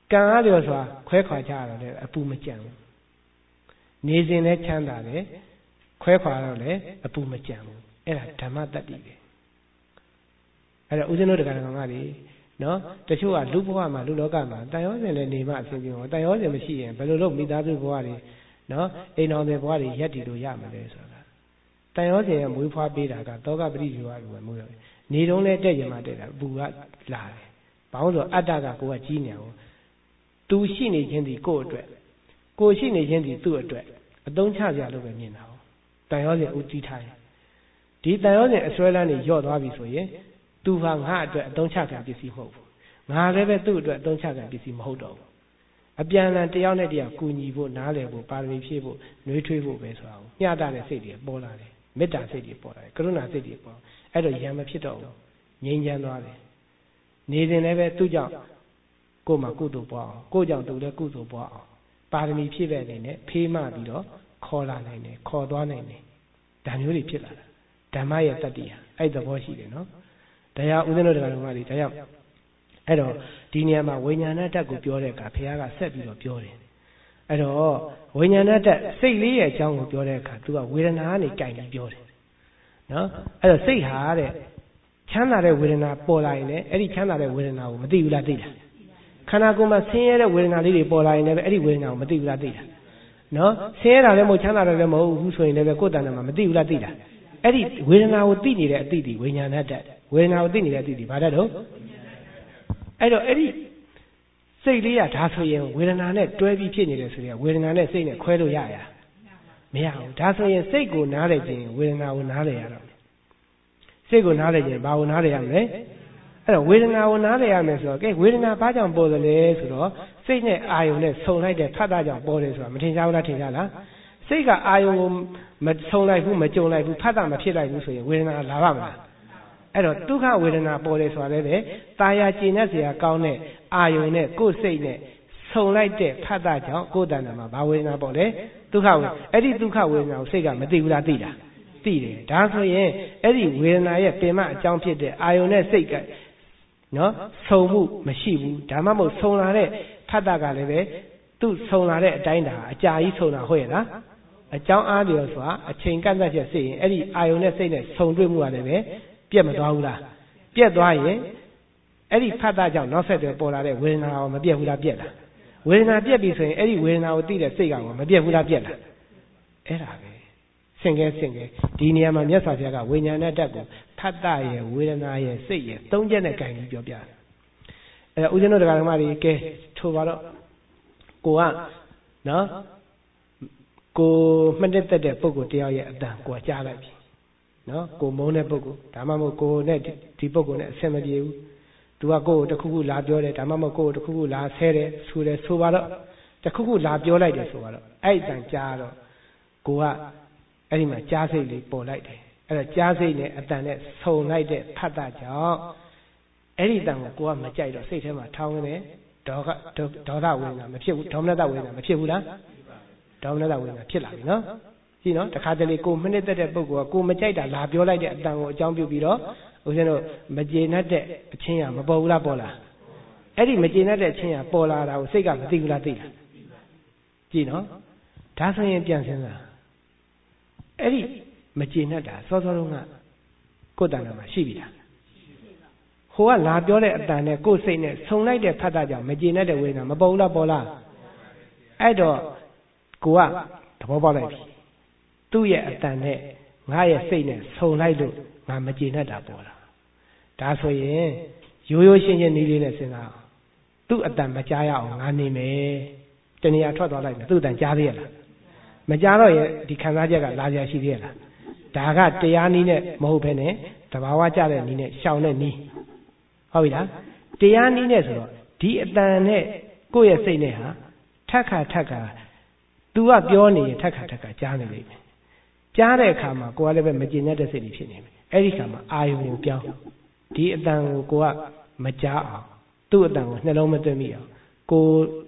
ကံအားလျော်စွာခွဲခွာကြရတော့လေအပူမကြံဘူးနေစဉ်လည်းချမ်းသာတယ်ခွဲခွာတော့လေအပူမကြံဘူးအဲ့ဒါဓမ္မတတ္တိပဲအဲ့တော့ဦးဇင်းတို့တရားတော်ကလေနော်တချို့ကလူဘဝမှာလူလောကမှာတန်ရောစဉ်လည်းနေမှအဆင်ပြေမှာတန်ရောစဉ်မရှိရင်ဘယ်လိုလုပ်မိသားစုဘဝတွေနော်အိမ်တော်တွေဘဝတွေရက်တည်လို့ရမလဲဆိုတာတန်ရောစဉ်ကမွေးဖွားပေးတာကသောကပရိဒီဝါကမွေးရနေတုံးလည်းတက်ကြမှာတက်တာအပူကလာတယ်ဘာလို့ဆိုအတ္တကကိုယ်ကကြီးနေအောင်သူရှိနေခြင်းဒီကိုယ့်အတွက်ကိုရှိနေခြင်းဒီသူ့အတွက်အသုံးချကြလို့ပဲမြင်တာဟုတ်တန်ရောစဉ်ဦးတည်ထားရင်ဒီတန်ရောစဉ်အစွဲလန်းနေရော့သွားပြီဆိုရင်သူဟာငါအတွက်အသုံးချခံပစ္စည်းမဟုတ်ဘူးငါလည်းပဲသူ့အတွက်အသုံးချခံပစ္စည်းမဟုတ်တော့ဘူးအပြန်အလှန်တယောက်နဲ့တယောက်ကူညီဖို့နားလည်ဖို့ပါရမီဖြည့်ဖို့နှွေးထွေးဖို့ပဲဆိုတာကိုညှတာတဲ့စိတ်တွေပေါ်လာတယ်မေတ္တာစိတ်တွေပေါ်လာတယ်ကရုဏာစိတ်တွေပေါ်အဲ့တော့ရံမဖြစ်တော့ဘူးငြိမ်းချမ်းသွားတယ်နေစဉ်လည်းပဲသူ့ကြောင့်ကိုယ်မှာကုသိုလ်ပွားအောင်ကိုယ်ကြောင့်သူလည်းကုသိုလ်ပွားအောင်ပါရမီဖြည့်တဲ့အနေနဲ့ဖေးမှပြီးတော့ခေါ်လာနိုင်တယ်ခေါ်သွားနိုင်တယ်ဒါမျိုးတွေဖြစ်လာတာဓမ္မရဲ့တတ္တိဟာအဲ့သဘောရှိတယ်နော်တရားဦးဇင်းတို့တရားတော်ကလေဒါကြောင့်အဲ့တော့ဒီနေရာမှာဝိညာဏတ္တကိုပြောတဲ့အခါဘုရားကဆက်ပြီးတော့ပြောတယ်အဲ့တော့ဝိညာဏတ္တစိတ်လေးရဲ့အကြောင်းကိုပြောတဲ့အခါသူကဝေဒနာကနေကြိုင်ပြီးပြောတယ်နော်အဲ့တော့စိတ်ဟာတဲ့ချမ်းသာတဲ့ဝေဒနာပေါ်လာရင်လည်းအဲ့ဒီချမ်းသာတဲ့ဝေဒနာကိုမသိဘူးလားသိလားခန္ဓာကိုယ်မှာဆင်းရဲတဲ့ဝေဒနာလေးတွေပေါ်လာရင်လည်းအဲ့ဒီဝေဒနာကိုမသိဘူးလားသိလားနော်ဆင်းရဲတာလည်းမဟုတ်ချမ်းသာတာလည်းမဟုတ်ဘူးဆိုရင်လည်းကိုယ်တဏ္ဍာမှာမသိဘူးလားသိလားအဲ့ဒီဝေဒနာကိုသိနေတဲ့အသိဒီဝိညာဏတ္တဝေဒနာကိုသိနေတဲ့အသိဒီဘာတတ်တော့အဲ့တော့အဲ့ဒီစိတ်လေးကဒါဆိုရင်ဝေဒနာနဲ့တွဲပြီးဖြစ်နေတယ်ဆိုရင်ဝေဒနာနဲ့စိတ်နဲ့ခွဲလို့ရရမရဘူးဒါဆိုရင်စိတ်ကိုနားလည်ခြင်းဝေဒနာကိုနားလည်ရတော့စိတ်ကိုနားလည်ခြင်းဘာကိုနားလည်ရမလဲအဲ့တော့ဝေဒနာကိုနားလည်ရမယ်ဆိုတော့ကဲဝေဒနာဘာကြောင့်ပေါ်သလဲဆိုတော့စိတ်နဲ့အာယုံနဲ့ဆုံလိုက်တဲ့ဖတ်တာကြောင့်ပေါ်တယ်ဆိုတာမထင်ရှားဘူးလားထင်ရှားလားစိတ်ကအာယုံကိုမဆုံလိုက်ဘူးမကြုံလိုက်ဘူးဖတ်တာမဖြစ်လိုက်ဘူးဆိုရင်ဝေဒနာလာပါမလားအဲ့တော့ဒုက္ခဝေဒနာပေါ်တယ်ဆိုတာလည်းတာယာကျင်တဲ့စရာကောင်းတဲ့အာယုံနဲ့ကိုယ်စိတ်နဲ့ဆုံလိုက်တဲ့ဖတ်တာကြောင့်ကိုယ်တဏ္ဍာမှာဘာဝေဒနာပေါ်လဲဒုက္ခဝေအဲ့ဒီဒုက္ခဝေဒနာကိုစိတ်ကမသိဘူးလားသိတာသိတယ်ဒါဆိုရင်အဲ့ဒီဝေဒနာရဲ့ပင်မအကြောင်းဖြစ်တဲ့အာယုံနဲ့စိတ်ကနော်ဆုံမှုမရှိဘူးဒါမှမဟုတ်ဆုံလာတဲ့ဖတ်တာကလည်းပဲသူ့ဆုံလာတဲ့အတိုင်းတာအကြာကြီးဆုံတာဟုတ်ရဲ့လားအကြောင်းအားလျော်စွာအချိန်ကန့်သတ်ချက်စိတ်ရင်အဲ့ဒီအာယုံနဲ့စိတ်နဲ့ဆုံတွေ့မှုကလည်းပဲပြတ်မသွားဘူးလားပြတ်သွားရင်အဲ့ဒီဖတ်တာကြောင့်နောက်ဆက်တွဲပေါ်လာတဲ့ဝေဒနာကိုမပြတ်ဘူးလားပြတ်လားဝေဒနာပြတ်ပြီဆိုရင်အဲ့ဒီဝေဒနာကိုသိတဲ့စိတ်ကမပြတ်ဘူးလားပြတ်လားအဲ့ဒါပဲဆင်ကဲဆင်ကဲဒီနေရာမှာမြတ်စွာဘုရားကဝိညာဏတ္တကိုဖတ်တာရဲ့ဝေဒနာရဲ့စိတ်ရဲ့သုံးချက်နဲ့ကြိုင်ပြီးပြောပြတယ်အဲ့ဒါဦးဇင်းတို့တရားဓမ္မတွေကဲထိုပါတော့ကိုကနော်ကိုမှတ်သက်တဲ့ပုဂ္ဂိုလ်တယောက်ရဲ့အတန်ကိုကြားလိုက်ပြီနော်ကိုမုန်းတဲ့ပုဂ္ဂိုလ်ဒါမှမဟုတ်ကိုနဲ့ဒီပုဂ္ဂိုလ်နဲ့အဆင်မပြေဘူးသူကကိုယ်ကိုတခုခုလာပြောတယ်ဒါမှမဟုတ်ကိုယ်ကိုတခုခုလာဆဲတယ်ဆိုတယ်ဆိုပါတော့တခုခုလာပြောလိုက်တယ်ဆိုပါတော့အဲ့ဒီတန်ကြားတော့ကိုကအဲ့ဒီမှာကြားစိတ်လေးပေါ်လိုက်တယ်အဲ့တော့ကြားစိတ်နဲ့အတန်နဲ့ဆုံလိုက်တဲ့ဖတ်တာကြောင့်အဲ့ဒီတန်ကိုကိုကမကြိုက်တော့စိတ်ထဲမှာထောင်းနေဒေါကဒေါသဝေဒနာမဖြစ်ဘူးဒေါမနတဝေဒနာမဖြစ်ဘူးလားဒေါမနတဝေဒနာဖြစ်လာပြီနော်ကြည့်နော်တခါတလေကိုမိနစ်သက်တဲ့ပုဂ္ဂိုလ်ကကိုမကြိုက်တာလာပြောလိုက်တဲ့အတန်ကိုအကြောင်းပြုပြီးတော့ဦးဇင်းတို့မကျေနပ်တဲ့အချင်းရမပေါ်ဘူးလားပေါ်လားအဲ့ဒီမကျေနပ်တဲ့အချင်းရပေါ်လာတာကိုစိတ်ကမသိဘူးလားသိလားကြည့်နော်ဒါဆိုရင်ပြန်စဉ်းစားအဲ့ဒီမကျေနပ်တာစောစောတုန်းကကိုယ်တဏ္ဍာမှာရှိပြီလားဟိုကလာပြောတဲ့အတန်နဲ့ကိုယ်စိတ်နဲ့ဆုံလိုက်တဲ့ဖတ်တာကြောင့်မကျေနပ်တဲ့ဝေဒနာမပေါ်ဘူးလားပေါ်လားအဲ့တော့ကိုကသဘောပေါက်လိုက်ပြီသူ့ရဲ့အတန်နဲ့ငါရဲ့စိတ်နဲ့ဆုံလိုက်လို့ငါမကျေနပ်တာပေါ်လာဒါဆိုရင်ရိုးရိုးရှင်းရှင်းနည်းလေးနဲ့စဉ်းစားသူ့အတန်မကြားရအောင်ငါနေမယ်တဏှာထွက်သွားလိုက်မယ်သူ့အတန်ကြားသေးရလားမကြားတော့ရင်ဒီခံစားချက်ကလာကြရှိသေးရလားဒါကတရားနည်းနဲ့မဟုတ်ဘဲနဲ့တဘာဝကြတဲ့နည်းနဲ့ရှောင်တဲ့နည်းဟုတ်ပြီလားတရားနည်းနဲ့ဆိုတော့ဒီအတန်နဲ့ကိုယ့်ရဲ့စိတ်နဲ့ဟာထက်ခါထက်ခါ तू ကပြောနေရင်ထက်ခါထက်ခါကြားနေလိမ့်မယ်ကြားတဲ့အခါမှာကိုယ်ကလည်းပဲမကျေနပ်တဲ့စိတ်တွေဖြစ်နေမယ်အဲ့ဒီအခါမှာအာယုံကိုပြောင်းဒီအတန်ကိုကိုကမကြားအောင်သူ့အတန်ကိုနှလုံးမသွင်းမိအောင်ကို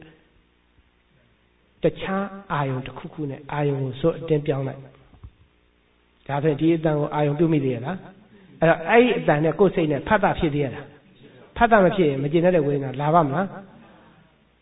တခြားအာယုံတစ်ခုခုနဲ့အာယုံကိုစွတ်အတင်းပြောင်းလိုက်ဒါဖြင့်ဒီအတန်ကိုအာယုံပြုမိသေးရလားအဲ့တော့အဲ့ဒီအတန်နဲ့ကိုယ်စိတ်နဲ့ဖတ်တာဖြစ်သေးရလားဖတ်တာမဖြစ်ရင်မကျေနပ်တဲ့ဝေဒနာလာပါမလား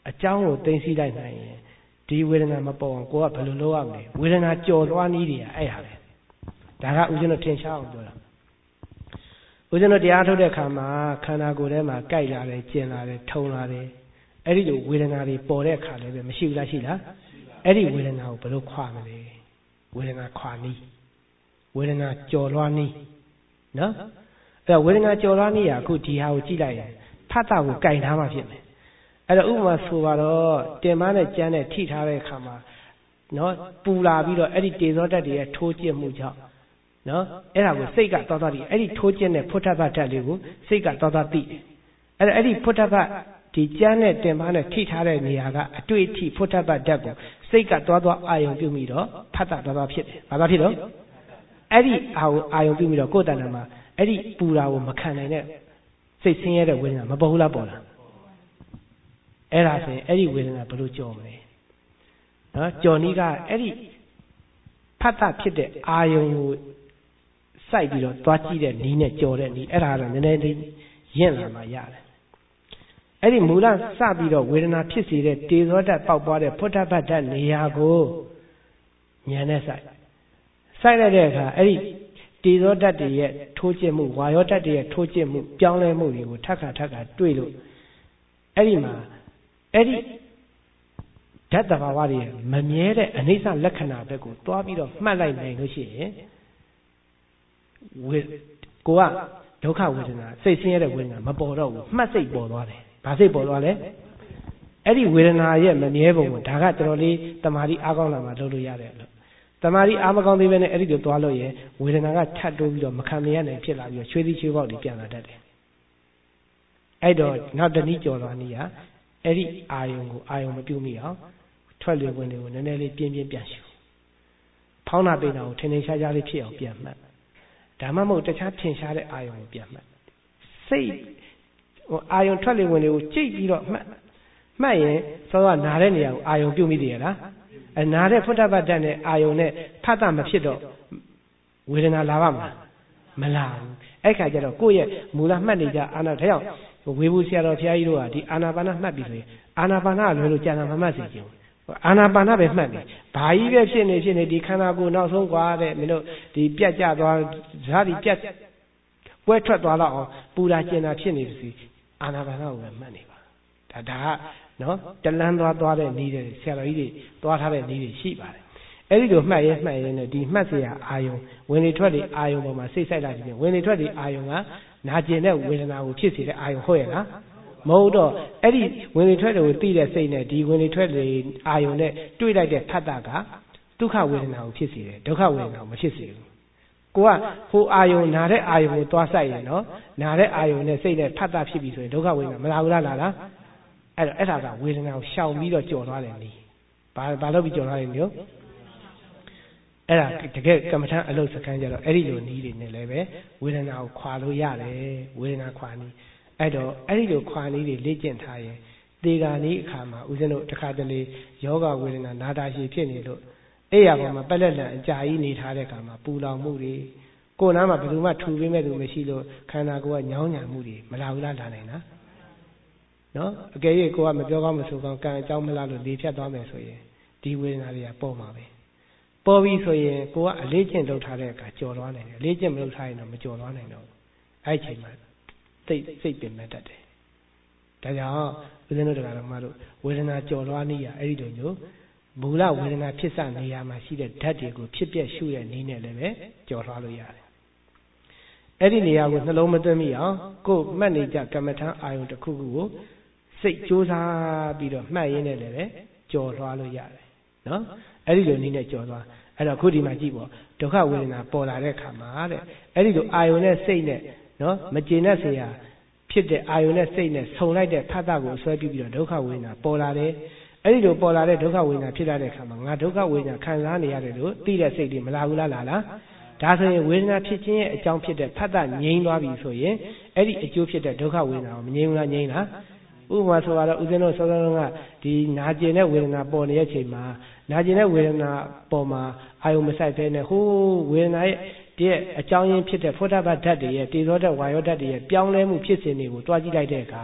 အကြောင်းကိုသိသိလိုက်နိုင်ရင်ဒီဝေဒနာမပေါ်အောင်ကိုကဘယ်လိုလုပ်ရမလဲဝေဒနာကြော်လွှားနည်းတွေကအဲ့ဟာပဲဒါကဦးဇင်းတို့ထင်ရှားအောင်ပြောတာဦးဇင်းတို့တရားထုတ်တဲ့အခါမှာခန္ဓာကိုယ်ထဲမှာကြိုက်လာတယ်ကျင်လာတယ်ထုံလာတယ်အဲ့ဒီလိုဝေဒနာတွေပေါ်တဲ့အခါလည်းပဲမရှိဘူးလားရှိလားအဲ့ဒီဝေဒနာကိုဘယ်လိုခွာမလဲဝေဒနာခွာနည်းဝေဒနာကြော်လွှားနည်းနော်အဲ့တော့ဝေဒနာကြော်လွှားနည်းကအခုဒီဟာကိုကြည့်လိုက်ရင်ဖတ်တာကိုကြိုက်ထားမှဖြစ်မယ်အဲ့တော့ဥပမာဆိုပါတော့တင်မနဲ့ကြမ်းနဲ့ထိထားတဲ့အခါမှာနော်ပူလာပြီးတော့အဲ့ဒီတေဇောဓာတ်တွေရဲ့ထိုးကျစ်မှုကြောင့်နော်အဲ့ဒါကိုစိတ်ကသွားသွားပြီးအဲ့ဒီထိုးကျစ်တဲ့ဖုထဘဓာတ်လေးကိုစိတ်ကသွားသွားသိတယ်အဲ့တော့အဲ့ဒီဖုထဘဒီကြမ်းနဲ့တင်မနဲ့ထိထားတဲ့နေရာကအတွေ့အထိဖုထဘဓာတ်ကိုစိတ်ကသွားသွားအာယုံပြုမိတော့ဖတ်တာသွားသွားဖြစ်တယ်ဘာသာဖြစ်တော့အဲ့ဒီအာကိုအာယုံပြုမိတော့ကိုယ်တဏ္ဍာမှာအဲ့ဒီပူတာကိုမခံနိုင်တဲ့စိတ်ဆင်းရဲတဲ့ဝေဒနာမပေါ်ဘူးလားပေါ်လားအဲ့ဒါဆိုရင်အဲ့ဒီဝေဒနာဘယ်လိုကြော်မလဲနော်ကြော်နည်းကအဲ့ဒီဖတ်တာဖြစ်တဲ့အာယုံကိုစိုက်ပြီးတော့သွားကြည့်တဲ့နည်းနဲ့ကြော်တဲ့နည်းအဲ့ဒါကတော့နည်းနည်းလေးရင့်လာမှရတယ်အဲ့ဒီမူလစပြီးတော့ဝေဒနာဖြစ်စေတဲ့တေဇောဓာတ်ပေါက်ပွားတဲ့ဖုထဘဓာတ်နေရာကိုဉာဏ်နဲ့စိုက်စိုက်လိုက်တဲ့အခါအဲ့ဒီတေဇောဓာတ်တွေရဲ့ထိုးကျစ်မှုဝါယောဓာတ်တွေရဲ့ထိုးကျစ်မှုပြောင်းလဲမှုတွေကိုထပ်ခါထပ်ခါတွေ့လို့အဲ့ဒီမှာအဲ့ဒီဓာတ်တဘာဝတွေမမြဲတဲ့အနိစ္စလက္ခဏာဘက်ကိုတွားပြီးတော့မှတ်လိုက်နိုင်လို့ရှိရင်ဝေကိုကဒုက္ခဝေဒနာစိတ်ဆင်းရဲတဲ့ဝေဒနာမပေါ်တော့ဘူးမှတ်စိတ်ပေါ်သွားတယ်ဘာစိတ်ပေါ်သွားလဲအဲ့ဒီဝေဒနာရဲ့မမြဲပုံကိုဒါကတော်တော်လေးတမာတိအားကောင်းလာမှလုပ်လို့ရတယ်လို့တမာတိအားမကောင်းသေးပဲနဲ့အဲ့ဒီလိုသွားလို့ရင်ဝေဒနာကထပ်တိုးပြီးတော့မခံမရနိုင်ဖြစ်လာပြီးတော့ချွေးသီးချွေးပေါက်တွေပြန်လာတတ်တယ်အဲ့တော့နောက်တနည်းကြော်သွားနည်းကအဲ့ဒီအာယုံကိုအာယုံမပြုမိအောင်ထွက်လေဝင်တွေကိုနည်းနည်းလေးပြင်းပြင်းပြန်ရှူဖောင်းတာပိန်တာကိုထင်ထင်ရှားရှားလေးဖြစ်အောင်ပြန်မှတ်ဒါမှမဟုတ်တခြားထင်ရှားတဲ့အာယုံကိုပြန်မှတ်စိတ်ဟိုအာယုံထွက်လေဝင်တွေကိုကြိတ်ပြီးတော့မှတ်မှတ်ရင်သောကနာတဲ့နေရာကိုအာယုံပြုမိတယ်ရလားအနာတဲ့ဖုထဘဓာတ်နဲ့အာယုံနဲ့ဖတ်တာမဖြစ်တော့ဝေဒနာလာပါမလားမလာဘူးအဲ့ခါကျတော့ကိုယ့်ရဲ့မူလမှတ်နေကြအာနာဒါကြောင့်ဝေဘူးဆရာတော်ဘုရားကြီးတို့ကဒီအာနာပါနမှတ်ပြီဆိုရင်အာနာပါနကလွယ်လို့ကြာတာမမှတ်စေချင်ဘူးအာနာပါနပဲမှတ်နေဘာကြီးပဲဖြစ်နေဖြစ်နေဒီခန္ဓာကိုယ်နောက်ဆုံးกว่าတဲ့မင်းတို့ဒီပြတ်ကျသွားဇာတိပြတ်ပွဲထွက်သွားတော့အောင်ပူတာကျင်တာဖြစ်နေပြီအာနာပါနကိုပဲမှတ်နေပါဒါဒါကနော်တလန်းသွားသွားတဲ့နည်းတွေဆရာတော်ကြီးတွေသွားထားတဲ့နည်းတွေရှိပါတယ်အဲ့ဒီလိုမှတ်ရဲမှတ်ရဲနဲ့ဒီမှတ်စရာအာယုံဝင်လေထွက်လေအာယုံပေါ်မှာစိတ်ဆိုင်လာခြင်းဝင်လေထွက်လေအာယုံကနာကျင်တဲ့ဝေဒနာကိုဖြစ်စေတဲ့အာယုံဟုတ်ရဲ့လားမဟုတ်တော့အဲ့ဒီဝင်လေထွက်လေကိုသိတဲ့စိတ်နဲ့ဒီဝင်လေထွက်လေအာယုံနဲ့တွေ့လိုက်တဲ့ဖတ်တာကဒုက္ခဝေဒနာကိုဖြစ်စေတယ်ဒုက္ခဝေဒနာကိုမဖြစ်စေဘူးကိုကဟိုအာယုံနာတဲ့အာယုံကိုသွားဆိုင်ရင်နော်နာတဲ့အာယုံနဲ့စိတ်နဲ့ဖတ်တာဖြစ်ပြီဆိုရင်ဒုက္ခဝေဒနာမလာဘူးလားလာလားအဲ့တော့အဲ့ဒါကဝေဒနာကိုရှောင်ပြီးတော့ကြော်သွားတယ်နီးဘာဘာလို့ပြီးကြော်သွားတယ်မျိုးအဲ့ဒါတကယ်ကမ္မထအလုပ်စခန်းကြတော့အဲ့ဒီလိုနီးတွေနဲ့လည်းပဲဝေဒနာကိုခွာလို့ရတယ်ဝေဒနာခွာနီးအဲ့တော့အဲ့ဒီလိုခွာနီးတွေလေ့ကျင့်ထားရင်သေဂာနီးအခါမှာဦးဇင်းတို့တစ်ခါတလေယောဂဝေဒနာနာတာရှိဖြစ်နေလို့အဲ့ရပေါ်မှာပက်လက်လန်အကြာကြီးနေထားတဲ့အခါမှာပူလောင်မှုတွေကိုယ်နားမှာဘယ်သူမှထူပေးမဲ့သူမရှိလို့ခန္ဓာကိုယ်ကညောင်းညာမှုတွေမလာဘူးလားလာနိုင်လားနော်အကယ်၍ကိုကမပြောကောင်းမဆိုကောင်းကံအကြောင်းမလားလို့လေဖြတ်သွားမယ်ဆိုရင်ဒီဝေဒနာတွေကပေါ်မှာပဲပေါ်ပြီဆိုရင်ကိုကအလေးကျင့်လုပ်ထားတဲ့အခါကြော်သွားနိုင်တယ်အလေးကျင့်မလုပ်ထားရင်တော့မကြော်သွားနိုင်တော့အဲ့ဒီချိန်မှာစိတ်စိတ်ပင်မဲ့တတ်တယ်ဒါကြောင့်ဦးဇင်းတို့တရားတော်မှာတို့ဝေဒနာကြော်သွားနည်းရအဲ့ဒီလိုမျိုးမူလဝေဒနာဖြစ်စနေရာမှာရှိတဲ့ဓာတ်တွေကိုဖြစ်ပြရှုတဲ့နည်းနဲ့လည်းပဲကြော်သွားလို့ရတယ်အဲ့ဒီနေရာကိုနှလုံးမသွင်းမိအောင်ကိုမှတ်နေကြကမ္မထအာယုံတစ်ခုခုကိုစိတ်ကြိုးစားပြီးတော့မှတ်ရင်းနဲ့လည်းပဲကြော်သွားလို့ရတယ်နော်အဲ့ဒီလိုနည်းနဲ့ကြော်သွားအဲ့တော့ခုဒီမှာကြည့်ပေါ့ဒုက္ခဝေဒနာပေါ်လာတဲ့ခါမှာတဲ့အဲ့ဒီလိုအာယုံနဲ့စိတ်နဲ့နော်မကျေနပ်เสียဖြစ်တဲ့အာယုံနဲ့စိတ်နဲ့ဆုံလိုက်တဲ့ဖတ်တာကိုဆွဲပြီးပြီးတော့ဒုက္ခဝေဒနာပေါ်လာတယ်အဲ့ဒီလိုပေါ်လာတဲ့ဒုက္ခဝေဒနာဖြစ်လာတဲ့ခါမှာငါဒုက္ခဝေဒနာခံစားနေရတယ်လို့သိတဲ့စိတ်တွေမလာဘူးလားလာလားဒါဆိုရင်ဝေဒနာဖြစ်ခြင်းရဲ့အကြောင်းဖြစ်တဲ့ဖတ်တာငြိမ်းသွားပြီဆိုရင်အဲ့ဒီအကျိုးဖြစ်တဲ့ဒုက္ခဝေဒနာကိုမငြိမ်းဘူးလားငြိမ်းလားဥပမာဆိုတော့ဦးဇင်းတို့စောစောကဒီနာကျင်တဲ့ဝေဒနာပေါ်နေတဲ့အချိန်မှာနာကျင်တဲ့ဝေဒနာပေါ်မှာအာယုံမဆိုင်ဖဲနဲ့ဟိုးဝေဒနာရဲ့အကြောင်းရင်းဖြစ်တဲ့ဖုဒ္ဓဘဓာတ်တွေရဲ့တေဇောဓာတ်ဝါယောဓာတ်တွေရဲ့ပြောင်းလဲမှုဖြစ်စဉ်တွေကိုတွားကြည့်လိုက်တဲ့အခါ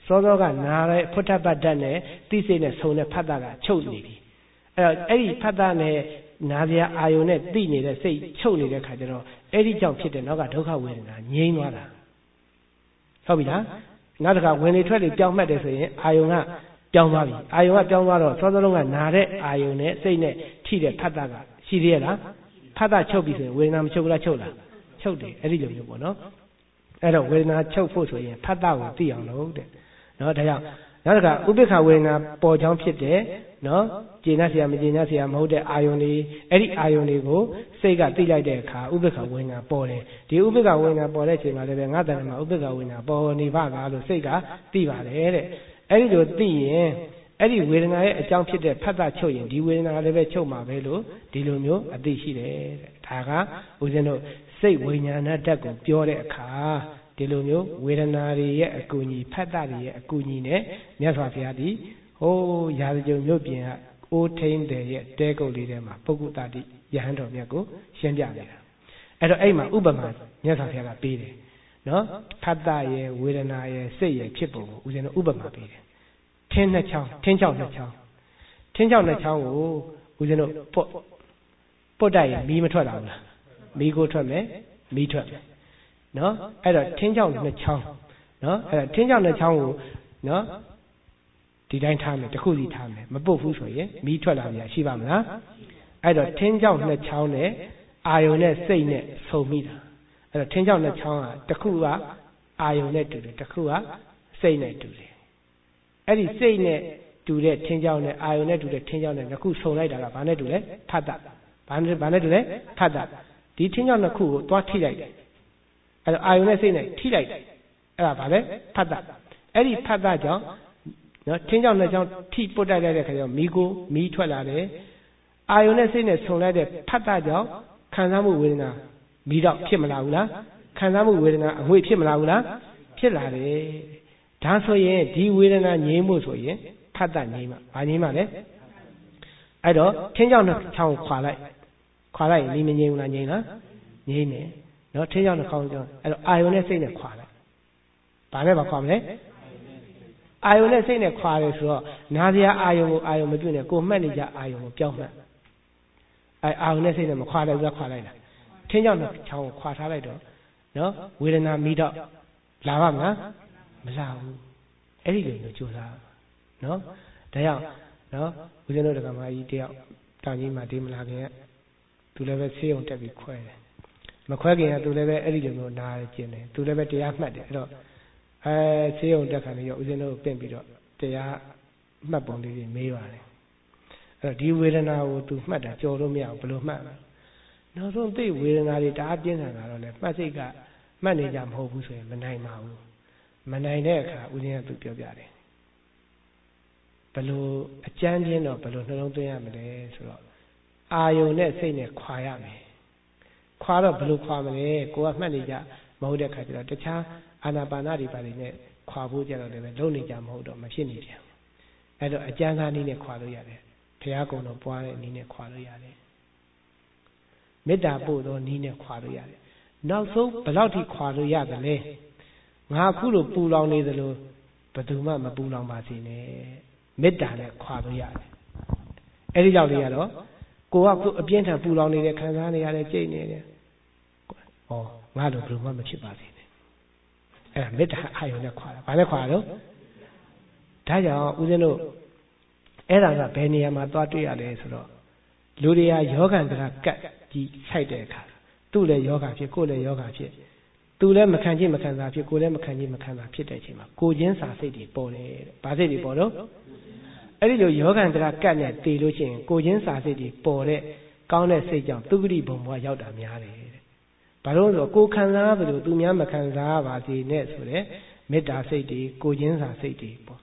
စောစောကနားရဲဖုထပတ်တတ်နဲ့သိစိတ်နဲ့ဆုံတဲ့ဖတ်တာကချုပ်နေပြီအဲ့တော့အဲ့ဒီဖတ်တာနဲ့နာစရာအာယုံနဲ့သိနေတဲ့စိတ်ချုပ်နေတဲ့ခါကျတော့အဲ့ဒီကြောင့်ဖြစ်တဲ့နောက်ကဒုက္ခဝေဒနာငြိမ်းသွားတာဟုတ်ပြီလားနောက်တစ်ခါဝင်လေထွက်လေပြောင်းမှတ်တယ်ဆိုရင်အာယုံကပြောင်းသွားပြီအာယုံကပြောင်းသွားတော့စောစောလုံးကနာတဲ့အာယုံနဲ့စိတ်နဲ့ထိတဲ့ဖတ်တာကရှိသေးရဲ့လားဖတ်တာချုပ်ပြီဆိုရင်ဝေဒနာမချုပ်ဘူးလားချုပ်လားချုပ်တယ်အဲ့ဒီလိုမျိုးပေါ့နော်အဲ့တော့ဝေဒနာချုပ်ဖို့ဆိုရင်ဖတ်တာကိုသိအောင်လုပ်တဲ့နော်ဒါကြောင့်နောက်တစ်ခါဥပိ္ပခဝေဒနာပေါ်ကြောင်းဖြစ်တဲ့နော်ကျေနပ်เสียမကျေနပ်เสียမဟုတ်တဲ့အာယုန်တွေအဲ့ဒီအာယုန်တွေကိုစိတ်ကသိလိုက်တဲ့အခါဥပိ္ပခဝေဒနာပေါ်တယ်ဒီဥပိ္ပခဝေဒနာပေါ်တဲ့အချိန်မှာလည်းပဲငါတဏ္ဍာမှာဥပိ္ပခဝေဒနာပေါ်နေပါလားလို့စိတ်ကသိပါတယ်တဲ့အဲ့ဒီလိုသိရင်အဲ့ဒီဝေဒနာရဲ့အကြောင်းဖြစ်တဲ့ဖတ်တာချုပ်ရင်ဒီဝေဒနာလည်းပဲချုပ်မှာပဲလို့ဒီလိုမျိုးအသိရှိတယ်တဲ့ဒါကဦးဇင်းတို့စိတ်ဝိညာဏဓာတ်ကိုပြောတဲ့အခါဒီလိုမျိုးဝေဒနာတွေရဲ့အကူအညီဖတ်တာတွေရဲ့အကူအညီနဲ့မြတ်စွာဘုရားဒီဟိုးရာဇကြုံမြို့ပြင်ကအိုးထိန်တဲ့ရဲ့တဲကုတ်လေးထဲမှာပုဂ္ဂုတတိယဟန်တော်မြတ်ကိုရှင်းပြနေတာအဲ့တော့အဲ့မှာဥပမာမြတ်စွာဘုရားကပေးတယ်နော်ဖတ်တာရဲ့ဝေဒနာရဲ့စိတ်ရဲ့ဖြစ်ပုံကိုဦးဇင်းတို့ဥပမာပေးတယ်ထင်းနှစ်ချောင်းထင်းချောင်းနှစ်ချောင်းထင်းချောင်းနှစ်ချောင်းကိုဦးဇင်းတို့ပုတ်ပုတ်တိုက်ရင်မီးမထွက်လာဘူးလားမီးကိုထွက်မယ်မီးထွက်မယ်နော်အဲ့တော့ထင်းချောင်းနှစ်ချောင်းနော်အဲ့တော့ထင်းချောင်းနှစ်ချောင်းကိုနော်ဒီတိုင်းထားမယ်တစ်ခုစီထားမယ်မပုတ်ဘူးဆိုရင်မီးထွက်လာကြရှိပါမလားအဲ့တော့ထင်းချောင်းနှစ်ချောင်းနဲ့အာယုန်နဲ့စိတ်နဲ့ဆုံမိတာအဲ့တော့ထင်းချောင်းနှစ်ချောင်းကတစ်ခုကအာယုန်နဲ့တူတယ်တစ်ခုကစိတ်နဲ့တူတယ်အဲ့ဒီစိတ်နဲ့တူတဲ့ထင်းချောင်းနဲ့အာယုန်နဲ့တူတဲ့ထင်းချောင်းနဲ့နှစ်ခုဆုံလိုက်တာကဘာနဲ့တူလဲဖတ်တာဘာနဲ့ဘာနဲ့တူလဲဖတ်တာဒီထင်းချောင်းနှစ်ခုကိုသွားထိလိုက်တယ်အဲ့တော့အာယုန်နဲ့စိတ်နဲ့ထိလိုက်တယ်အဲ့ဒါဘာလဲဖတ်တာအဲ့ဒီဖတ်တာကြောင့်နော်ထင်းချောင်းနှစ်ချောင်းထိပုတ်တိုက်လိုက်တဲ့ခါကျတော့မီးကိုမီးထွက်လာတယ်အာယုန်နဲ့စိတ်နဲ့ဆုံလိုက်တဲ့ဖတ်တာကြောင့်ခံစားမှုဝေဒနာမီးတော့ဖြစ်မလာဘူးလားခံစားမှုဝေဒနာအငွေ့ဖြစ်မလာဘူးလားဖြစ်လာတယ်ဒါဆိုရင်ဒီဝေဒနာငြိမ်းမှုဆိုရင်ဖတ်တာငြိမ်းမှာဘာငြိမ်းမှာလဲအဲ့တော့ထင်းချောင်းနှစ်ချောင်းခွာလိုက်ခွာလိုက်ရင်မငြိမ်းဘူးလားငြိမ်းလားငြိမ်းတယ်နော်ထင်းချောင်းနှစ်ချောင်းကျောင်းအဲ့တော့အာယုန်နဲ့စိတ်နဲ့ခွာလိုက်ဘာနဲ့ပါခွာမလဲအာယုန်နဲ့စိတ်နဲ့ခွာတယ်ဆိုတော့နာစရာအာယုန်ကိုအာယုန်မပြုတ်နဲ့ကိုမှတ်နေကြအာယုန်ကိုပြောင်းမှတ်အဲအာယုန်နဲ့စိတ်နဲ့မခွာတယ်ဆိုတော့ခွာလိုက်တာထင်းချောင်းနှစ်ချောင်းကိုခွာထားလိုက်တော့နော်ဝေဒနာမီးတော့လာပါမလားမလာဘူးအဲ့ဒီလိုမျိုးကြိုးစားနော်ဒါကြောင့်နော်ဦးဇင်းတို့တက္ကမကြီးတယောက်တောင်ကြီးမှာဒီမလာခင်ကသူလည်းပဲဆေးရုံတက်ပြီးခွဲတယ်မခွဲခင်ကသူလည်းပဲအဲ့ဒီလိုမျိုးနားကျင်တယ်သူလည်းပဲတရားမှတ်တယ်အဲ့တော့အဲဆေးရုံတက်ခံနေရောဦးဇင်းတို့ပင့်ပြီးတော့တရားမှတ်ပုံလေးတွေမေးပါတယ်အဲ့တော့ဒီဝေဒနာကိုသူမှတ်တာကြော်လို့မရဘူးဘယ်လိုမှတ်လဲနောက်ဆုံးသိဝေဒနာတွေတအားပြင်းထန်တာတော့လေမှတ်စိတ်ကမှတ်နေကြမဟုတ်ဘူးဆိုရင်မနိုင်ပါဘူးမနိုင်တဲ့အခါဦးဇင်းကသူပြောပြတယ်ဘယ်လိုအကျဉ်းချင်းတော့ဘယ်လိုနှလုံးသွင်းရမလဲဆိုတော့အာယုန်နဲ့စိတ်နဲ့ခွာရမယ်ခွာတော့ဘယ်လိုခွာမလဲကိုကမှတ်နေကြမဟုတ်တဲ့အခါကျတော့တခြားအာနာပါနတွေပါနေနဲ့ခွာဖို့ကြတော့လည်းလုံနေကြမဟုတ်တော့မဖြစ်နေပြန်အဲ့တော့အကျဉ်းသားနည်းနဲ့ခွာလို့ရတယ်ဘုရားကုံတော်ပွားတဲ့နည်းနဲ့ခွာလို့ရတယ်မေတ္တာပို့သောနည်းနဲ့ခွာလို့ရတယ်နောက်ဆုံးဘယ်လောက်ထိခွာလို့ရတယ်လဲငါအခုလိုပူလောင်နေသလိုဘယ်သူမှမပူလောင်ပါစေနဲ့မေတ္တာနဲ့ခွာလို့ရတယ်အဲ့ဒီကြောင့်လေရတော့ကိုကကိုအပြင်းထန်ပူလောင်နေတဲ့ခံစားနေရတယ်ကြိတ်နေတယ်ဟောငါတို့ဘယ်သူမှမဖြစ်ပါစေနဲ့အဲ့ဒါမေတ္တာအာယုန်နဲ့ခွာတာဘာနဲ့ခွာတော့ဒါကြောင့်ဦးဇင်းတို့အဲ့ဒါကဘယ်နေရာမှာသွားတွေ့ရလဲဆိုတော့လူတွေကယောဂန္တရာကတ်ကြီးဆိုင်တဲ့အခါသူ့လည်းယောဂဖြစ်ကိုယ်လည်းယောဂဖြစ်သူလည်းမခံချင်းမခံစားဖြစ်ကိုယ်လည်းမခံချင်းမခံစားဖြစ်တဲ့အချိန်မှာကိုချင်းစာစိတ်တွေပေါ်တယ်တဲ့။ဘာစိတ်တွေပေါ်တော့အဲ့ဒီလိုယောဂန္တရာကတ်နဲ့တည်လို့ရှိရင်ကိုချင်းစာစိတ်တွေပေါ်တဲ့ကောင်းတဲ့စိတ်ကြောင့်သုဂတိဘုံဘဝရောက်တာများတယ်တဲ့။ဘာလို့လဲဆိုတော့ကိုခံစားသလိုသူများမခံစားပါစေနဲ့ဆိုတဲ့မေတ္တာစိတ်တွေကိုချင်းစာစိတ်တွေပေါ်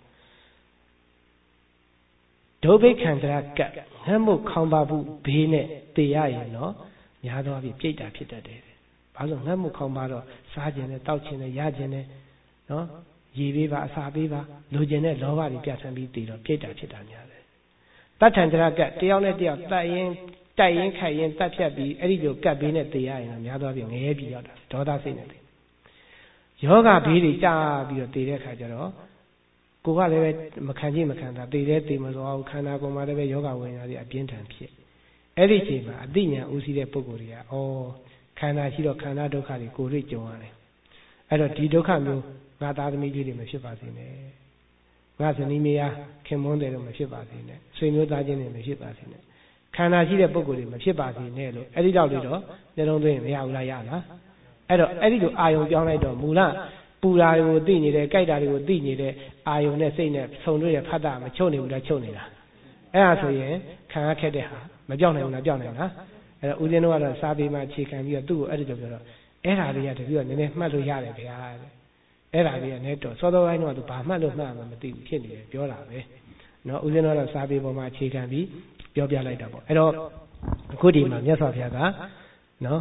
ဒုဗိခန္တရာကတ်ငတ်မှုခေါင်းပါမှုဘေးနဲ့တည်ရရင်တော့များသောအားဖြင့်ပြိတ္တာဖြစ်တတ်တယ်။ဘာလို့ငတ်မှုခေါင်းပါတော့စားခြင်းနဲ့တောက်ခြင်းနဲ့ရခြင်းနဲ့နော်ရေပေးပါအစာပေးပါလိုခြင်းနဲ့လောဘတွေပြဋ္ဌာန်းပြီးတည်တော့ပြိတ္တာဖြစ်တာများတယ်။တဋ္ဌန္တရာကတ်တယောက်နဲ့တယောက်တိုက်ရင်တိုက်ရင်ခိုက်ရင်တတ်ဖြတ်ပြီးအဲ့ဒီလိုကတ်ဘေးနဲ့တည်ရရင်တော့များသောအားဖြင့်ငရဲပြီးရောက်တာဒေါသစိတ်နဲ့တည်။ယောဂဘေးတွေကြာပြီးတော့တည်တဲ့ခါကျတော့ကိုကလည်းပဲမခံကြည့်မခံတာတည်တယ်တည်မသွားဘူးခန္ဓာကိုယ်မှာလည်းပဲယောဂဝိညာဉ်တွေအပြင်းထန်ဖြစ်အဲ့ဒီချိန်မှာအသိဉာဏ်ဥသိတဲ့ပုဂ္ဂိုလ်တွေကဩခန္ဓာရှိတော့ခန္ဓာဒုက္ခတွေကိုယ်တွေ့ကြုံရတယ်အဲ့တော့ဒီဒုက္ခမျိုးငါသားသမီးလေးတွေမဖြစ်ပါစေနဲ့ငါဇနီးမယားခင်မွန်းတယ်လို့မဖြစ်ပါစေနဲ့ဆွေမျိုးသားချင်းတွေမဖြစ်ပါစေနဲ့ခန္ဓာရှိတဲ့ပုဂ္ဂိုလ်တွေမဖြစ်ပါစေနဲ့လို့အဲ့ဒီတော့လေးတော့နှလုံးသွင်းမရဘူးလားရလားအဲ့တော့အဲ့ဒီလိုအာယုံပြောင်းလိုက်တော့မူလပူတာတွေကိုသိနေတယ်ကြိုက်တာတွေကိုသိနေတဲ့အာယုံနဲ့စိတ်နဲ့ဆုံတွေ့တဲ့ဖတ်တာမချုပ်နေဘူးလားချုပ်နေတာအဲ့ဒါဆိုရင်ခံရခဲ့တဲ့ဟာမပြောင်းနိုင်ဘူးလားပြောင်းနိုင်လားအဲ့တော့ဦးဇင်းတို့ကတော့စာပေမှာခြေခံပြီးတော့သူ့ကိုအဲ့ဒီလိုပြောတော့အဲ့ဒါတွေကတပြည့်တော့နည်းနည်းမှတ်လို့ရတယ်ဗျာတဲ့အဲ့ဒါတွေကလည်းတော့စောစောပိုင်းတော့သူဘာမှတ်လို့မှတ်မှမသိဘူးဖြစ်နေတယ်ပြောတာပဲနော်ဦးဇင်းတို့ကတော့စာပေပေါ်မှာခြေခံပြီးပြောပြလိုက်တာပေါ့အဲ့တော့အခုဒီမှာမြတ်စွာဘုရားကနော်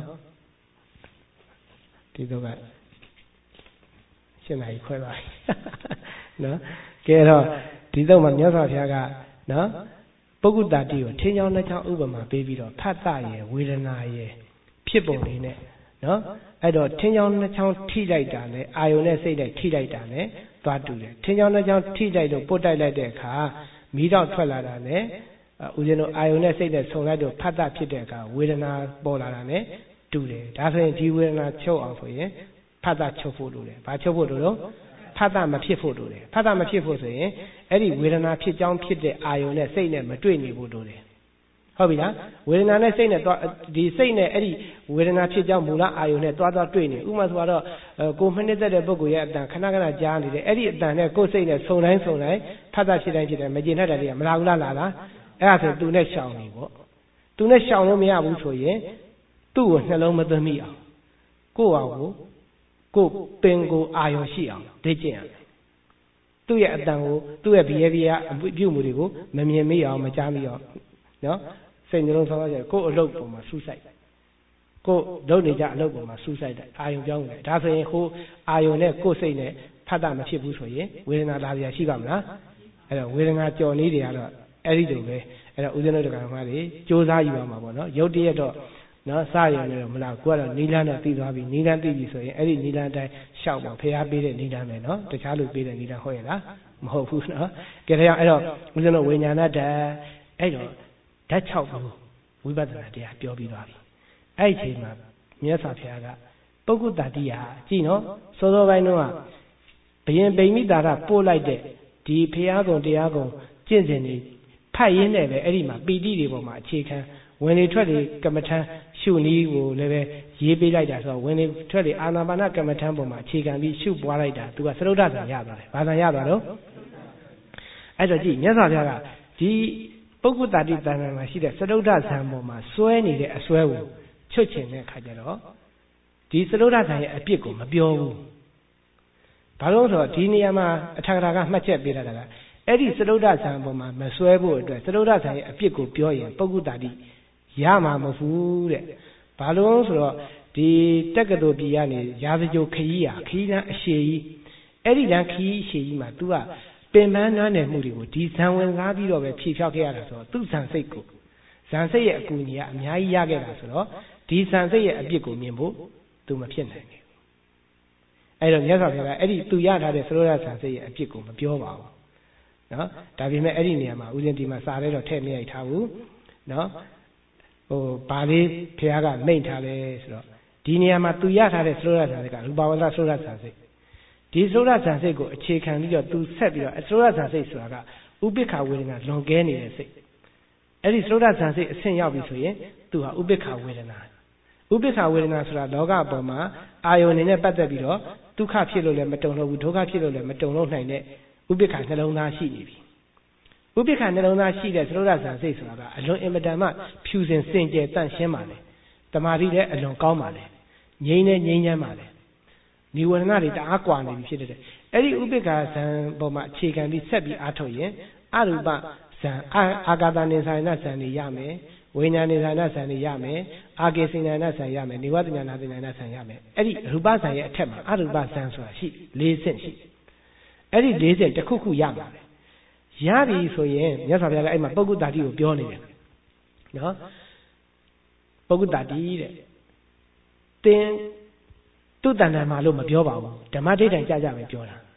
ဒီတော့ကရှင်းနိုင်ခွဲပါနော်ကဲတော့ဒီတော့မှမြတ်စွာဘုရားကနော်ပုဂ္ဂုတ္တတိကိုထင်းချောင်းနှချောင်းဥပမာပေးပြီးတော့ဖတ်တရယ်ဝေဒနာရယ်ဖြစ်ပုံလေးနဲ့နော်အဲ့တော့ထင်းချောင်းနှချောင်းထိလိုက်တာနဲ့အာယုန်နဲ့စိတ်နဲ့ထိလိုက်တာနဲ့သွားတူတယ်ထင်းချောင်းနှချောင်းထိလိုက်လို့ပုတ်တိုက်လိုက်တဲ့အခါမီးတော့ထွက်လာတာနဲ့ဦးဇင်းတို့အာယုန်နဲ့စိတ်နဲ့ဆုံလိုက်တော့ဖတ်တဖြစ်တဲ့အခါဝေဒနာပေါ်လာတာနဲ့တူတယ်ဒါဆိုရင်ဒီဝေဒနာချုပ်အောင်ဆိုရင်ဖတ်တချုပ်ဖို့လိုတယ်ဘာချုပ်ဖို့လိုတော့ဖတ်တမဖြစ်ဖို့လိုတယ်ဖတ်တမဖြစ်ဖို့ဆိုရင်အဲ့ဒီဝေဒနာဖြစ်ကြောင်းဖြစ်တဲ့အာယုန်နဲ့စိတ်နဲ့မတွေ့နေဖို့လိုတယ်ဟုတ်ပြီလားဝေဒနာနဲ့စိတ်နဲ့တော့ဒီစိတ်နဲ့အဲ့ဒီဝေဒနာဖြစ်ကြောင်းမူလအာယုန်နဲ့တွားတွားတွေ့နေဥပမာဆိုတော့ကိုမနှစ်သက်တဲ့ပုဂ္ဂိုလ်ရဲ့အတန်ခဏခဏကြားနေတယ်အဲ့ဒီအတန်နဲ့ကိုယ်စိတ်နဲ့ဆုံတိုင်းဆုံတိုင်းဖတ်တဖြစ်တိုင်းဖြစ်တိုင်းမကျေနပ်တဲ့တွေကမလာဘူးလားလာလားအဲ့ဒါဆိုသူနဲ့ရှောင်နေပေါ့သူနဲ့ရှောင်လို့မရဘူးဆိုရင်သူ့ကိုနှလုံးမသွင်းမိအောင်ကိုယ့်အောင်ကိုကိုပင်ကိုအာယုံရှိအောင်ဒိတ်ကျင့်ရတယ်သူ့ရဲ့အတန်ကိုသူ့ရဲ့ behavior ပြုမှုတွေကိုမမြင်မိအောင်မကြားမိအောင်နော်စိတ်နှလုံးဆောင်းရကိုယ့်အလုပ်ပုံမှာစူးစိုက်ကိုယ့်လုပ်နေကြအလုပ်ပုံမှာစူးစိုက်တဲ့အာယုံပြောင်းတယ်ဒါဆိုရင်ဟိုအာယုံနဲ့ကိုယ့်စိတ်နဲ့ဖတ်တာမဖြစ်ဘူးဆိုရင်ဝေဒနာလာစရာရှိပါမလားအဲ့တော့ဝေဒနာကြော်နေတွေကတော့အဲ့ဒီလိုပဲအဲ့တော့ဦးဇင်းတို့ကမှလေစူးစမ်းယူရမှာပေါ့နော်ရုပ်တရက်တော့နော်စရုံနဲ့တော့မလားကိုကတော့နီလန်းတော့ပြီးသွားပြီနီလန်းပြီးပြီဆိုရင်အဲ့ဒီနီလန်းတိုင်းရှောက်ပါဖျားပေးတဲ့နီလန်းပဲနော်တခြားလူပေးတဲ့နီလန်းဟုတ်ရဲ့လားမဟုတ်ဘူးနော်ကြည့်ရအောင်အဲ့တော့ဦးဇင်းတို့ဝိညာဏဓာတ်အဲ့တော့ဓာတ်၆ခုဝိပဿနာတရားပြောပြီးသွားပြီအဲ့ဒီချိန်မှာမြတ်စွာဘုရားကပုဂ္ဂုတ္တတိယကြည့်နော်စောစောပိုင်းတော့ဘယင်ပိမိတာရပို့လိုက်တဲ့ဒီဖျားကုံတရားကုံကျင့်စဉ်တွေဖတ်ရင်းနဲ့ပဲအဲ့ဒီမှာပီတိတွေပေါ်မှာအခြေခံဝင်လေထွက်လေကမ္မထံရှုနည်းကိုလည်းပဲရေးပေးလိုက်တာဆိုတော့ဝင်လေထွက်လေအာနာပါနကမ္မထံပေါ်မှာအခြေခံပြီးရှုပွားလိုက်တာသူကသရုဒ္ဓဆံရသွားတယ်ဘာဆံရသွားတော့အဲ့တော့ကြည့်မြတ်စွာဘုရားကဒီပုဂ္ဂုတ္တတိတဏ္ဍာမှာရှိတဲ့သရုဒ္ဓဆံပေါ်မှာစွဲနေတဲ့အစွဲကိုချွတ်ချင်တဲ့အခါကျတော့ဒီသရုဒ္ဓဆံရဲ့အပြစ်ကိုမပြောဘူးဘာလို့ဆိုတော့ဒီနေရာမှာအထာဂရကမှတ်ချက်ပေးတာကအဲ့ဒီသရုဒ္ဓဆံပေါ်မှာမစွဲဖို့အတွက်သရုဒ္ဓဆံရဲ့အပြစ်ကိုပြောရင်ပုဂ္ဂုတ္တတိရမှာမဟုတ်ဘူးတဲ့ဘာလို့ဆိုတော့ဒီတက္ကသိုလ်ပြည်ကနေရာဇကြိုခရီးဟာခရီးတန်းအရှည်ကြီးအဲ့ဒီတန်းခရီးအရှည်ကြီးမှာ तू ကပင်ပန်းနားနယ်မှုတွေကိုဒီဇံဝင်စားပြီးတော့ပဲဖြေဖြောက်ခဲ့ရတာဆိုတော့သူ့ဇံစိတ်ကိုဇံစိတ်ရဲ့အကူအညီကအများကြီးရခဲ့တာဆိုတော့ဒီဇံစိတ်ရဲ့အပြစ်ကိုမြင်ဖို့ तू မဖြစ်နိုင်ဘူးအဲ့တော့မြတ်စွာဘုရားကအဲ့ဒီ तू ရထားတဲ့သရောရဇံစိတ်ရဲ့အပြစ်ကိုမပြောပါဘူးနော်ဒါပေမဲ့အဲ့ဒီနေရာမှာဦးဇင်းဒီမှာစာရဲတော့ထည့်မရိုက်ထားဘူးနော်ဟိုဘာလေးဘုရားကမိန့်ထားလဲဆိုတော့ဒီနေရာမှာသူရထားတဲ့သရောရဇံစိတ်ကရူပဝန္တသရောရဇံစိတ်ဒီသရောရဇံစိတ်ကိုအခြေခံပြီးတော့သူဆက်ပြီးတော့သရောရဇံစိတ်ဆိုတာကဥပိ္ပခဝေဒနာလွန်ကဲနေတဲ့စိတ်အဲ့ဒီသရောရဇံစိတ်အဆင့်ရောက်ပြီဆိုရင်သူဟာဥပိ္ပခဝေဒနာဥပိ္ပခဝေဒနာဆိုတာလောကအပေါ်မှာအာယုန်နဲ့ပတ်သက်ပြီးတော့ဒုက္ခဖြစ်လို့လည်းမတုံ့လို့ဘူးဒုက္ခဖြစ်လို့လည်းမတုံ့လို့နိုင်တဲ့ဥပိ္ပခနှလုံးသားရှိနေပြီဥပိ္ပခနှလုံးသားရှိတဲ့သရောရဇံစိတ်ဆိုတာကအလွန်အင်မတန်မှဖြူစင်စင်ကြယ်တန့်ရှင်းပါလေတမာတိလည်းအလွန်ကောင်းပါလေငြိမ်းနဲ့ငြိမ်းချမ်းပါလေနိဝရဏတွေတအားကွာနေပြီဖြစ်တဲ့အဲ့ဒီဥပိ္ပခဇံပေါ်မှာအခြေခံပြီးဆက်ပြီးအားထုတ်ရင်အရူပဇံအာဂါတနိသယနာဇံတွေရမယ်ဝိညာဉ်နိသယနာဇံတွေရမယ်အာကေစိညာနာဇံရမယ်နိဝတ္တညာနာဇံဇံရမယ်အဲ့ဒီရူပဇံရဲ့အထက်မှာအရူပဇံဆိုတာရှိ၄ဆင့်ရှိအဲ့ဒီ၄ဆင့်တစ်ခုခုရမှာလေရပြီဆိုရင်မြတ်စွာဘုရားကအဲ့မှာပုဂ္ဂုတ္တတိကိုပြောနေတယ်နော်ပုဂ္ဂုတ္တတိတဲ့သင်သူ့တဏ္ဍာမှာလို့မပြောပါဘူးဓမ္မဒိဋ္ဌိကြကြပဲပြောတာ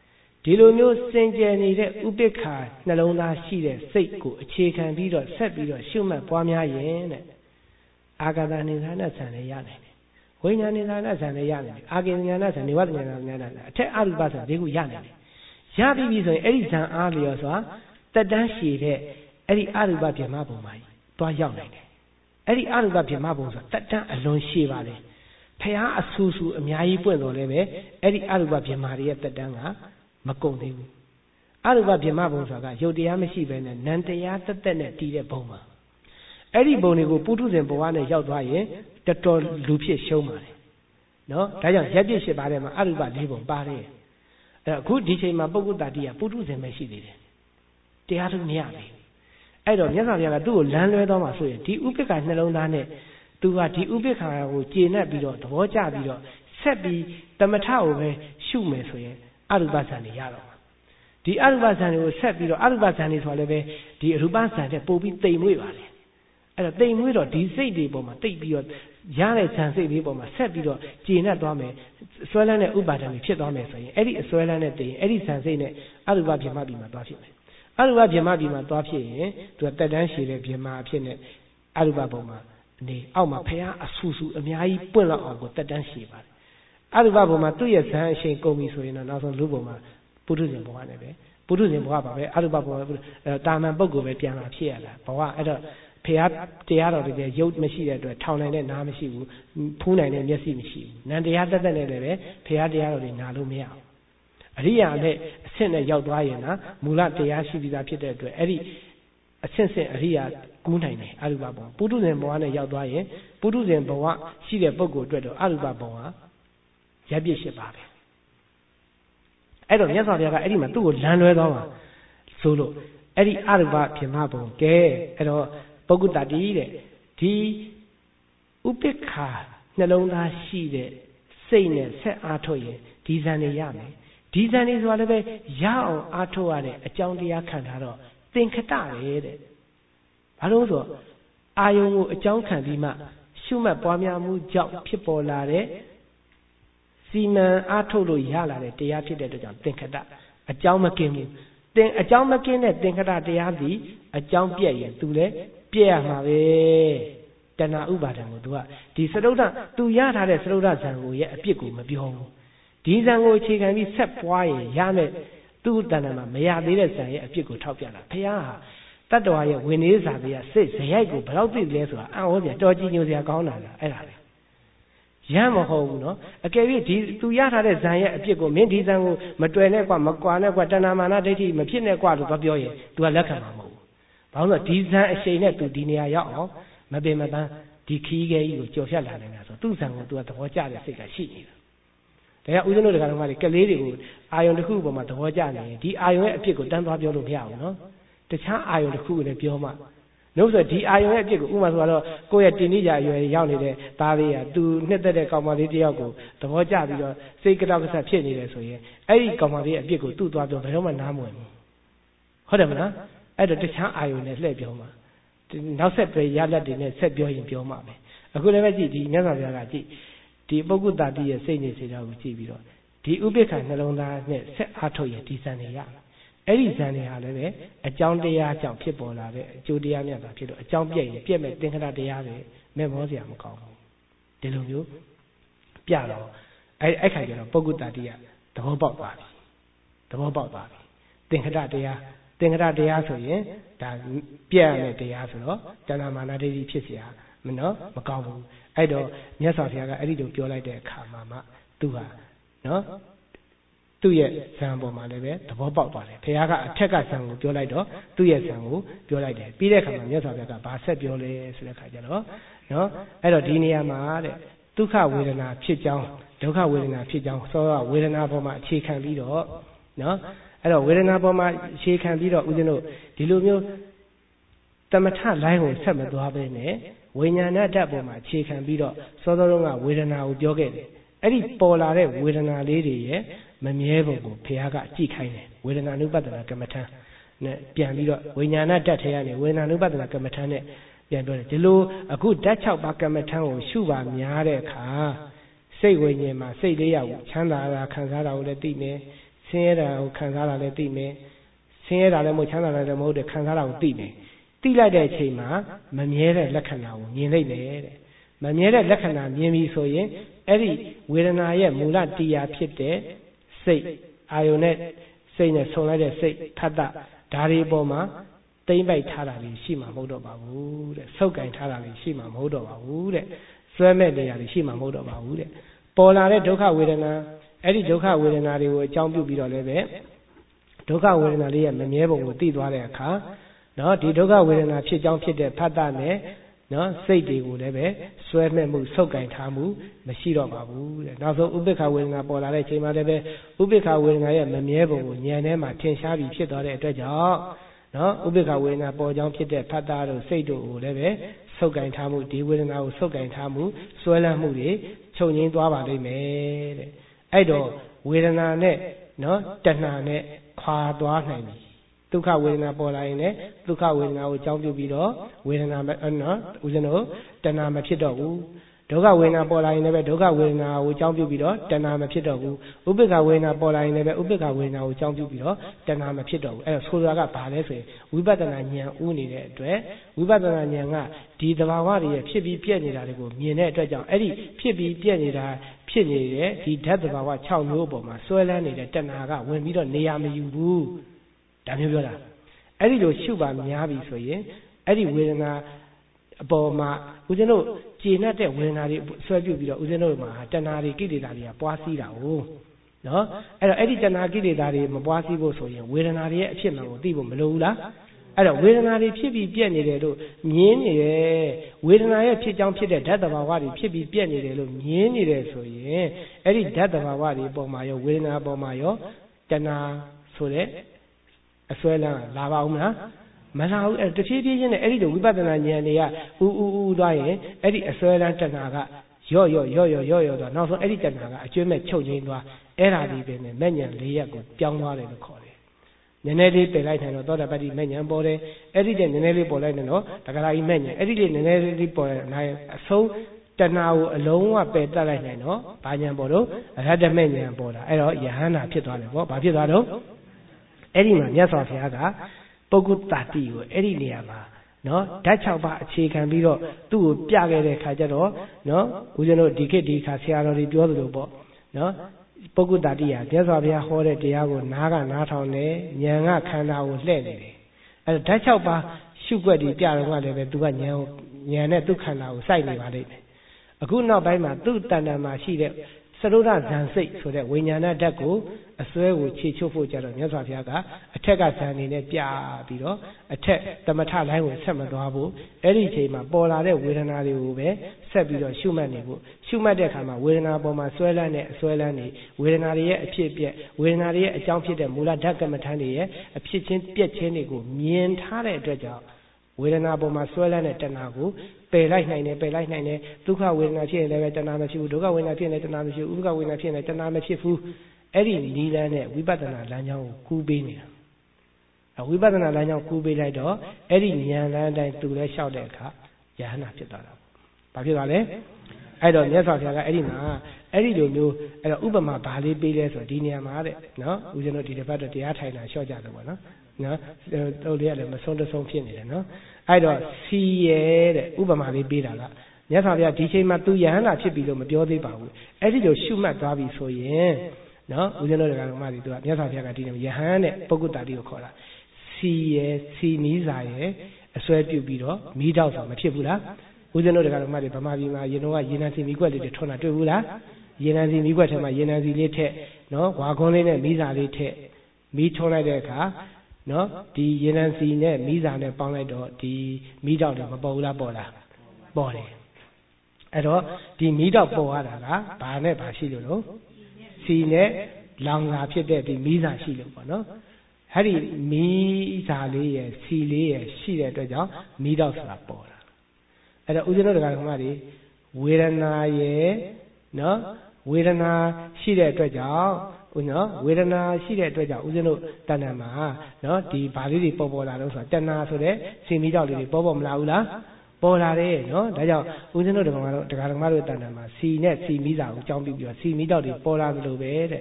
ဒီလိုမျိုးစင်ကြယ်နေတဲ့ဥပိ္ပခာနှလုံးသားရှိတဲ့စိတ်ကိုအခြေခံပြီးတော့ဆက်ပြီးတော့ရှုမှတ်ပွားများရင်တဲ့အာဂတနိသနဆံလည်းရနိုင်တယ်ဝိညာဉ်နိသနဆံလည်းရနိုင်တယ်အာဂိဉာဏဆံနေဝတ္တဉာဏဉာဏအထက်အရူပဆံဒီခုရနိုင်တယ်ရပြီးပြီဆိုရင်အဲ့ဒီဇံအားလျော်စွာတက်တန်းရှည်တဲ့အဲ့ဒီအရူပပြမဘုံမှာတွားရောက်နိုင်တယ်အဲ့ဒီအရူပပြမဘုံဆိုတက်တန်းအလွန်ရှည်ပါလေဖះအဆူဆူအများကြီးပွင့်တော်လဲပဲအဲ့ဒီအရူပပြမတွေရဲ့တက်တန်းကမကုန်သေးဘူးအရူပပြမဘုံဆိုတာကယုတ်တရားမရှိဘဲနဲ့နံတရားတက်တက်နဲ့တည်တဲ့ဘုံမှာအဲ့ဒီဘုံတွေကိုပုထုဇဉ်ဘဝနဲ့ရောက်သွားရင်တော်တော်လူဖြစ်ရှုံးပါတယ်နော်ဒါကြောင့်ရက်ပြည့်ရှိပါတယ်မှာအရူပလေးဘုံပါတယ်အဲ့အခုဒီချိန်မှာပုဂ္ဂုတ္တတိယပုထုဇဉ်ပဲရှိသေးတယ်တရားထုတ်မရဘူးအဲ့တော့မြတ်စွာဘုရားကသူ့ကိုလမ်းလွဲသွားမှာဆိုရင်ဒီဥပိ္ပခာနှလုံးသားနဲ့သူကဒီဥပိ္ပခာကိုကျေနပ်ပြီးတော့သဘောကျပြီးတော့ဆက်ပြီးတမထကိုပဲရှုမယ်ဆိုရင်အရူပဇံတွေရတော့မှာဒီအရူပဇံတွေကိုဆက်ပြီးတော့အရူပဇံတွေဆိုလည်းပဲဒီရူပဇံတဲ့ပို့ပြီးတိမ်မွေ့ပါလေအဲ့တော့တိမ်မွေ့တော့ဒီစိတ်တွေပေါ်မှာတိတ်ပြီးတော့ရတဲ့ဇံစိတ်တွေပေါ်မှာဆက်ပြီးတော့ကျေနပ်သွားမယ်ဆွဲလန်းတဲ့ဥပါဒံတွေဖြစ်သွားမယ်ဆိုရင်အဲ့ဒီအဆွဲလန်းတဲ့တိမ်အဲ့ဒီဇံစိတ်နဲ့အရူပပြမပြီးမှသွားဖြစ်မယ်အရူပပြမပြီးမှသွားဖြစ်ရင်သူကတက်တန်းရှည်တဲ့ပြမအဖြစ်နဲ့အရူပပုံမှာနေအောက်မှာဖះအဆူဆူအများကြီးပွင့်လောက်အောင်ကိုတက်တန်းရှည်ပါတယ်အရူပပုံမှာသူ့ရဲ့ဇံအရှိန်ကုန်ပြီဆိုရင်တော့နောက်ဆုံးလူပုံမှာပုထုဇဉ်ဘဝနဲ့ပဲပုထုဇဉ်ဘဝပါပဲအရူပပုံတာမန်ပုဂ္ဂိုလ်ပဲပြန်လာဖြစ်ရတာဘဝအဲ့တော့ဖះတရားတော်တွေရုပ်မရှိတဲ့အတွက်ထောင်နိုင်တဲ့နားမရှိဘူးဖူးနိုင်တဲ့မျက်စိမရှိဘူးနံတရားတက်တက်နဲ့လည်းပဲဖះတရားတော်တွေနာလို့မရဘူးအရိယာနဲ့အဆင့်နဲ့ရောက်သွားရင်တော့မူလတရားရှိပြီးသားဖြစ်တဲ့အတွက်အဲ့ဒီအဆင့်ဆင့်အရိယာကူးနိုင်တယ်အရူပဘဝပုထုဇဉ်ဘဝနဲ့ရောက်သွားရင်ပုထုဇဉ်ဘဝရှိတဲ့ပုဂ္ဂိုလ်အတွက်တော့အရူပဘဝရပ်ပြည့်ရှိပါပဲအဲ့တော့မြတ်စွာဘုရားကအဲ့ဒီမှာသူ့ကိုလမ်းလွဲသွားမှာဆိုလို့အဲ့ဒီအရူပပြမဘုံကဲအဲ့တော့ပုဂ္ဂုတ္တတိတဲ့ဒီဥပိ္ပခာနှလုံးသားရှိတဲ့စိတ်နဲ့ဆက်အားထုတ်ရင်ဒီဇံတွေရမယ်ဒီဇံတွေဆိုတာလည်းပဲရအောင်အားထုတ်ရတဲ့အကြောင်းတရားခံထားတော့သင်္ခတပဲတဲ့ဘာလို့ဆိုအာယုံကိုအကြောင်းခံပြီးမှရှုမှတ်ပွားများမှုကြောင့်ဖြစ်ပေါ်လာတဲ့စီမံအားထုတ်လို့ရလာတဲ့တရားဖြစ်တဲ့အတွက်ကြောင့်သင်္ခတအကြောင်းမကင်းဘူးသင်အကြောင်းမကင်းတဲ့သင်္ခတတရားသည်အကြောင်းပြည့်ရင်သူလည်းပြည့်ရမှာပဲတဏှာဥပါဒံကိုသူကဒီစတုဒ္ဓသူရထားတဲ့စတုဒ္ဓဇံကိုရဲ့အပြစ်ကိုမပြောဘူးဒီဇံကိုအခြေခံပြီးဆက်ပွားရင်ရမယ်သူ့တဏ္ဍာမှာမရသေးတဲ့ဇံရဲ့အပြစ်ကိုထောက်ပြတာဘုရားဟာတတ္တဝါရဲ့ဝိနည်းစာပေကစိတ်ဇယိုက်ကိုဘယ်တော့သိလဲဆိုတာအံ့ဩစရာတော်ကြည်ညိုစရာကောင်းတာလားအဲ့ဒါလေရမ်းမဟုတ်ဘူးနော်အကယ်၍ဒီသူရထားတဲ့ဇံရဲ့အပြစ်ကိုမင်းဒီဇံကိုမတွေ့နဲ့ကွာမကွာနဲ့ကွာတဏ္ဍာမာနဒိဋ္ဌိမဖြစ်နဲ့ကွာလို့ပြောပြောရင် तू ကလက်ခံမှာမဟုတ်ဘူးဘာလို့လဲဒီဇံအရှိန်နဲ့ तू ဒီနေရာရောက်အောင်မပင်မပန်းဒီခီးခဲကြီးကိုကြော်ဖြတ်လာနေတာဆိုသူ့ဇံကို तू ကသဘောကျတဲ့စိတ်ကရှိနေတာဒါကြောင့်ဦးဇင်းတို့တွေကလည်းကလေးတွေကိုအာယုံတစ်ခုပေါ်မှာသဘောကျနေရင်ဒီအာယုံရဲ့အပြစ်ကိုတန်းသွားပြောလို့မရဘူးနော်တခြားအာယုံတစ်ခုကိုလည်းပြောမှလို့ဆိုဒီအာယုံရဲ့အပြစ်ကိုဥမာဆိုတော့ကိုယ့်ရဲ့တင်နိကြအရွယ်ရောက်နေတဲ့သားလေးကသူနှစ်သက်တဲ့ကောင်မလေးတယောက်ကိုသဘောကျပြီးတော့စိတ်ကြောက်ကဆက်ဖြစ်နေတယ်ဆိုရင်အဲ့ဒီကောင်မလေးရဲ့အပြစ်ကိုသူ့သွားပြောဘယ်တော့မှနားမဝင်ဘူးဟုတ်တယ်မလားအဲ့တော့တခြားအာယုံနဲ့လှည့်ပြောမှနောက်ဆက်တွဲရလက်တွေနဲ့ဆက်ပြောရင်ပြောမှပဲအခုလည်းပဲကြည့်ဒီမြတ်စွာဘုရားကကြည့်ဒီပုဂ္ဂုတ္တတိရဲ့စိတ်နေစေတာကိုကြည့်ပြီးတော့ဒီဥပိ္ပခာနှလုံးသားနဲ့ဆက်အားထုတ်ရင်ဒီဇံတွေရအဲ့ဒီဇံတွေဟာလည်းပဲအကြောင်းတရားကြောင့်ဖြစ်ပေါ်လာတဲ့အကျိုးတရားများတာဖြစ်လို့အကြောင်းပြည့်ရင်ပြည့်မဲ့သင်္ခါရတရားပဲမဲ့မောစရာမကောင်းဘူးဒီလိုမျိုးပြတော့အဲ့အဲ့ခါကျတော့ပုဂ္ဂုတ္တတိကသဘောပေါက်သွားပြီသဘောပေါက်သွားပြီသင်္ခါရတရားသင်္ခါရတရားဆိုရင်ဒါပြည့်ရတဲ့တရားဆိုတော့တဏှာမာနဒိဋ္ဌိဖြစ်เสียမနော်မကောင်းဘူးအဲ့တော့မြတ်စွာဘုရားကအဲ့ဒီလိုပြောလိုက်တဲ့အခါမှာမှသူဟာနော်သူ့ရဲ့ဇံပေါ်မှာလည်းပဲသဘောပေါက်သွားတယ်ဘုရားကအထက်ကဇံကိုပြောလိုက်တော့သူ့ရဲ့ဇံကိုပြောလိုက်တယ်ပြီးတဲ့အခါမှာမြတ်စွာဘုရားကဘာဆက်ပြောလဲဆိုတဲ့အခါကျတော့နော်အဲ့တော့ဒီနေရာမှာတဲ့ဒုက္ခဝေဒနာဖြစ်ကြောင်းဒုက္ခဝေဒနာဖြစ်ကြောင်းစောကဝေဒနာပေါ်မှာအခြေခံပြီးတော့နော်အဲ့တော့ဝေဒနာပေါ်မှာအခြေခံပြီးတော့ဦးဇင်းတို့ဒီလိုမျိုးတမထလိုင်းကိုဆက်မသွားဘဲနဲ့ဝိညာဏဓာတ်ပေါ်မှာအခြေခံပြီးတော့စောစောတုန်းကဝေဒနာကိုပြောခဲ့တယ်အဲ့ဒီပေါ်လာတဲ့ဝေဒနာလေးတွေရဲ့မမြဲပုံကိုဘုရားကကြည့်ခိုင်းတယ်ဝေဒနာနုပဒနာကမ္မထံနဲ့ပြန်ပြီးတော့ဝိညာဏဓာတ်ထဲကနေဝေဒနာနုပဒနာကမ္မထံနဲ့ပြန်ပြောတယ်ဒီလိုအခုဓာတ်၆ပါးကမ္မထံကိုရှုပါများတဲ့အခါစိတ်ဝိညာဉ်မှာစိတ်လေးရချမ်းသာတာခံစားတာကိုလည်းသိနေစဆင်းရဲတာကိုခံစားတာလည်းသိမယ်ဆင်းရဲတာလည်းမဟုတ်ချမ်းသာတာလည်းမဟုတ်တဲ့ခံစားတာကိုသိမယ်သိလိုက်တဲ့အချိန်မှာမမြဲတဲ့လက္ခဏာကိုမြင်လိုက်မယ်တဲ့မမြဲတဲ့လက္ခဏာမြင်ပြီဆိုရင်အဲ့ဒီဝေဒနာရဲ့မူလတရားဖြစ်တဲ့စိတ်အာယုန်နဲ့စိတ်နဲ့ဆုံလိုက်တဲ့စိတ်ဖတ်တာဒါတွေအပေါ်မှာသိမ့်ပိုက်ထားတာလေးရှိမှာမဟုတ်တော့ပါဘူးတဲ့ဆုပ်ကင်ထားတာလေးရှိမှာမဟုတ်တော့ပါဘူးတဲ့ဆွဲမဲ့နေရာလေးရှိမှာမဟုတ်တော့ပါဘူးတဲ့ပေါ်လာတဲ့ဒုက္ခဝေဒနာအဲ့ဒီဒုက္ခဝေဒနာတွေကိုအကြောင်းပြုပြီးတော့လည်းပဲဒုက္ခဝေဒနာလေးရဲ့မမြဲပုံကိုသိသွားတဲ့အခါနော်ဒီဒုက္ခဝေဒနာဖြစ်ကြောင်းဖြစ်တဲ့ဖတ်တာနဲ့နော်စိတ်တွေကိုလည်းပဲဆွဲမဲ့မှုဆုပ်ကင်ထားမှုမရှိတော့ပါဘူးတဲ့နောက်ဆုံးဥပိ္ပခဝေဒနာပေါ်လာတဲ့အချိန်မှာလည်းပဲဥပိ္ပခဝေဒနာရဲ့မမြဲပုံကိုဉာဏ်ထဲမှာထင်ရှားပြီးဖြစ်သွားတဲ့အတွက်ကြောင့်နော်ဥပိ္ပခဝေဒနာပေါ်ကြောင်းဖြစ်တဲ့ဖတ်တာတို့စိတ်တို့ကိုလည်းပဲဆုပ်ကင်ထားမှုဒီဝေဒနာကိုဆုပ်ကင်ထားမှုဆွဲလန်းမှုတွေချုပ်ငြိမ်းသွားပါလိမ့်မယ်တဲ့အဲ့တော့ဝေဒနာနဲ့နော်တဏှာနဲ့ခွာသွားနိုင်ပြီဒုက္ခဝေဒနာပေါ်လာရင်လည်းဒုက္ခဝေဒနာကိုအကြောင်းပြုပြီးတော့ဝေဒနာနော်ဦးဇင်းတို့တဏှာမဖြစ်တော့ဘူးဒုက္ခဝေဒနာပေါ်လာရင်လည်းဒုက္ခဝေဒနာကိုအကြောင်းပြုပြီးတော့တဏှာမဖြစ်တော့ဘူးဥပိ္ပခဝေဒနာပေါ်လာရင်လည်းဥပိ္ပခဝေဒနာကိုအကြောင်းပြုပြီးတော့တဏှာမဖြစ်တော့ဘူးအဲ့တော့ဆိုတာကဘာလဲဆိုရင်ဝိပဿနာဉာဏ်ဥနေတဲ့အတွက်ဝိပဿနာဉာဏ်ကဒီသဘာဝတွေရဲ့ဖြစ်ပြီးပြည့်နေတာတွေကိုမြင်တဲ့အတွက်ကြောင့်အဲ့ဒီဖြစ်ပြီးပြည့်နေတာဖြစ်နေတဲ့ဒီဓာတ်သဘာဝ၆မျိုးအပေါ်မှာဆွဲလန်းနေတဲ့တဏှာကဝင်ပြီးတော့နေရာမယူဘူးဒါမျိုးပြောတာအဲ့ဒီလိုရှုပါများပြီဆိုရင်အဲ့ဒီဝေဒနာအပေါ်မှာဦးဇင်းတို့ကျေနပ်တဲ့ဝေဒနာတွေဆွဲပြုတ်ပြီးတော့ဦးဇင်းတို့မှာတဏှာတွေကိလေသာတွေကပွားစီးတာဟုတ်နော်အဲ့တော့အဲ့ဒီတဏှာကိလေသာတွေမပွားစီးဖို့ဆိုရင်ဝေဒနာတွေရဲ့အဖြစ်မှန်ကိုသိဖို့မလိုဘူးလားအဲ့တော့ဝေဒနာတွေဖြစ်ပြီးပြည့်နေတယ်လို့မြင်နေတယ်ဝေဒနာရဲ့ဖြစ်ကြောင်းဖြစ်တဲ့ဓာတ်သဘာဝတွေဖြစ်ပြီးပြည့်နေတယ်လို့မြင်နေတယ်ဆိုရင်အဲ့ဒီဓာတ်သဘာဝတွေပေါ်မှာရောဝေဒနာပေါ်မှာရောတဏှာဆိုတဲ့အစွဲလန်းလာပါဦးမလားမလာဘူးအဲ့တဖြည်းဖြည်းချင်းနဲ့အဲ့ဒီလိုဝိပဿနာဉာဏ်တွေကဥဥဥသွားရင်အဲ့ဒီအစွဲလန်းတဏှာကရော့ရော့ရော့ရော့ရော့ရော့သွားနောက်ဆုံးအဲ့ဒီတဏှာကအကျွမ်းမဲ့ချုပ်ငိမ့်သွားအဲ့ဒါဒီပဲနဲ့မဲ့ဉာဏ်၄ရပ်ကိုပြောင်းသွားတယ်လို့ခေါ်တယ်နည်းနည်းလေးပယ်လိုက်နိုင်တော့သောတာပတ္တိမဲ့ဉာဏ်ပေါ်တယ်အဲ့ဒီတဲ့နည်းနည်းလေးပေါ်လိုက်နေတော့တဂရကြီးမဲ့ဉာဏ်အဲ့ဒီလေးနည်းနည်းလေးပေါ်နိုင်အဆုံးတဏှာကိုအလုံးဝပယ်တတ်လိုက်နိုင်တော့ဘာဉာဏ်ပေါ်တော့အရဟတမဲ့ဉာဏ်ပေါ်တာအဲ့တော့ယဟန္တာဖြစ်သွားတယ်ပေါ့ဘာဖြစ်သွားတော့အဲ့ဒီမှာမြတ်စွာဘုရားကပုဂ္ဂုတ္တတိကိုအဲ့ဒီနေရာမှာနော်ဓာတ်၆ပါးအခြေခံပြီးတော့သူ့ကိုပြခဲ့တဲ့ခါကျတော့နော်ဦးဇင်းတို့ဒီခေတ်ဒီခါဆရာတော်တွေပြောသလိုပေါ့နော်ပုဂ္ဂုတ္တတိဟာမြတ်စွာဘုရားဟောတဲ့တရားကိုနားကနားထောင်တယ်ဉာဏ်ကခန္ဓာကိုလှည့်နေတယ်အဲ့ဓာတ်၆ပါးရှုွက်ဒီပြတော့ကလည်းပဲသူကဉာဏ်ကိုဉာဏ်နဲ့သူ့ခန္ဓာကိုစိုက်နေပါလိမ့်မယ်အခုနောက်ပိုင်းမှာသူ့တဏ္ဍာမှာရှိတဲ့သရုဒ္ဓဇံစိတ်ဆိုတဲ့ဝိညာဏဓာတ်ကိုအစွဲကိုခြေချုပ်ဖို့ကြတော့မြတ်စွာဘုရားကအထက်ကဇံနေနဲ့ပြပြီးတော့အထက်သမထလိုင်းကိုဆက်မသွားဖို့အဲ့ဒီအချိန်မှာပေါ်လာတဲ့ဝေဒနာတွေကိုပဲဆက်ပြီးတော့ရှုမှတ်နေဖို့ရှုမှတ်တဲ့အခါမှာဝေဒနာပေါ်မှာဆွဲလန်းတဲ့အဆွဲလန်းနေဝေဒနာတွေရဲ့အဖြစ်အပျက်ဝေဒနာတွေရဲ့အကြောင်းဖြစ်တဲ့မူလဓာတ်ကမ္မထန်တွေရဲ့အဖြစ်ချင်းပြက်ချင်းတွေကိုမြင်ထားတဲ့အတွက်ကြောင့်ဝေဒနာပေါ်မှာဆွဲလန်းတဲ့တဏှာကိုပယ်လိုက်နိုင်တယ်ပယ်လိုက်နိုင်တယ်ဒုက္ခဝေဒနာဖြစ်ရင်လည်းတဏှာမဖြစ်ဘူးဒုက္ခဝေဒနာဖြစ်ရင်လည်းတဏှာမဖြစ်ဘူးဥပ္ပခဝေဒနာဖြစ်ရင်လည်းတဏှာမဖြစ်ဘူးအဲ့ဒီနိလန်းနဲ့ဝိပဿနာလမ်းကြောင်းကိုကူးပေးနေတာဝိပဿနာလမ်းကြောင်းကူးပေးလိုက်တော့အဲ့ဒီဉာဏ်လမ်းအတိုင်းသူလည်းလျှောက်တဲ့အခါယဟနာဖြစ်သွားတာဘာဖြစ်သွားလဲအဲ့တော့မြတ်စွာဘုရားကအဲ့ဒီမှာအဲ့ဒီလိုမျိုးအဲ့တော့ဥပမာဘာလေးပေးလဲဆိုတော့ဒီနေရာမှာတဲ့နော်ဦးဇင်းတို့ဒီတစ်ပတ်တော့တရားထိုင်တာလျှော့ကြတယ်ပေါ့နော်နော်တို့လေးကလည်းမဆုံးတဆုံးဖြစ်နေတယ်နော်အဲ့တော့စီရဲတဲ့ဥပမာလေးပေးတာကမြတ်စွာဘုရားဒီချိန်မှာသူယဟနာဖြစ်ပြီလို့မပြောသေးပါဘူးအဲ့ဒီလိုရှုမှတ်သွားပြီဆိုရင်နော်ဦးဇင်းတို့ကမှဒီသူကမြတ်စွာဘုရားကဒီနေ့ယဟန်တဲ့ပုဂ္ဂုတ္တတိကိုခေါ်တာစီရဲစီနီးစာရဲအစွဲပြုတ်ပြီးတော့မီးတောက်ဆိုမဖြစ်ဘူးလားဦးဇင်းတို့ကမှဒီဗမာပြည်မှာရေတော့ရေနံစီမီကွက်လေးတွေထွန်းတာတွေ့ဘူးလားရေနံစီမီကွက်ထဲမှာရေနံစီလေးထက်နော်ဝါခွန်းလေးနဲ့မီးစာလေးထက်မီးထွန်းလိုက်တဲ့အခါနော်ဒီရေနံစီနဲ့မီးစာနဲ့ပေါင်းလိုက်တော့ဒီမီးတောက်တွေမပေါ်ဘူးလားပေါ်လားပေါ်တယ်အဲ့တော့ဒီမီးတောက်ပေါ်ရတာကဘာနဲ့ဘာရှိလို့လို့စီနဲ့လောင်စာဖြစ်တဲ့ဒီမီးစာရှိလို့ပေါ့နော်အဲ့ဒီမီးစာလေးရဲ့စီလေးရဲ့ရှိတဲ့အတွက်ကြောင့်မီးတောက်ဆိုတာပေါ်တာအဲ့တော့ဦးဇင်းတို့ကဓမ္မတွေဝေဒနာရဲ့နော်ဝေဒနာရှိတဲ့အတွက်ကြောင့်ဦးနော်ဝေဒနာရှိတဲ့အတွက်ကြောင့်ဦးဇင်းတို့တဏ္ဍာမှာနော်ဒီဘာလေးတွေပေါ်ပေါ်လာတော့ဆိုတာတဏှာဆိုတဲ့စီမီးတောက်လေးတွေပေါ်ပေါ်မလာဘူးလားပေါ်လာတယ်နော်ဒါကြောင့်ဦးဇင်းတို့ဓမ္မတို့တရားဓမ္မတို့တဏ္ဍာမှာစီနဲ့စီမီးစာကိုအကြောင်းပြုပြီးတော့စီမီးတောက်တွေပေါ်လာသလိုပဲတဲ့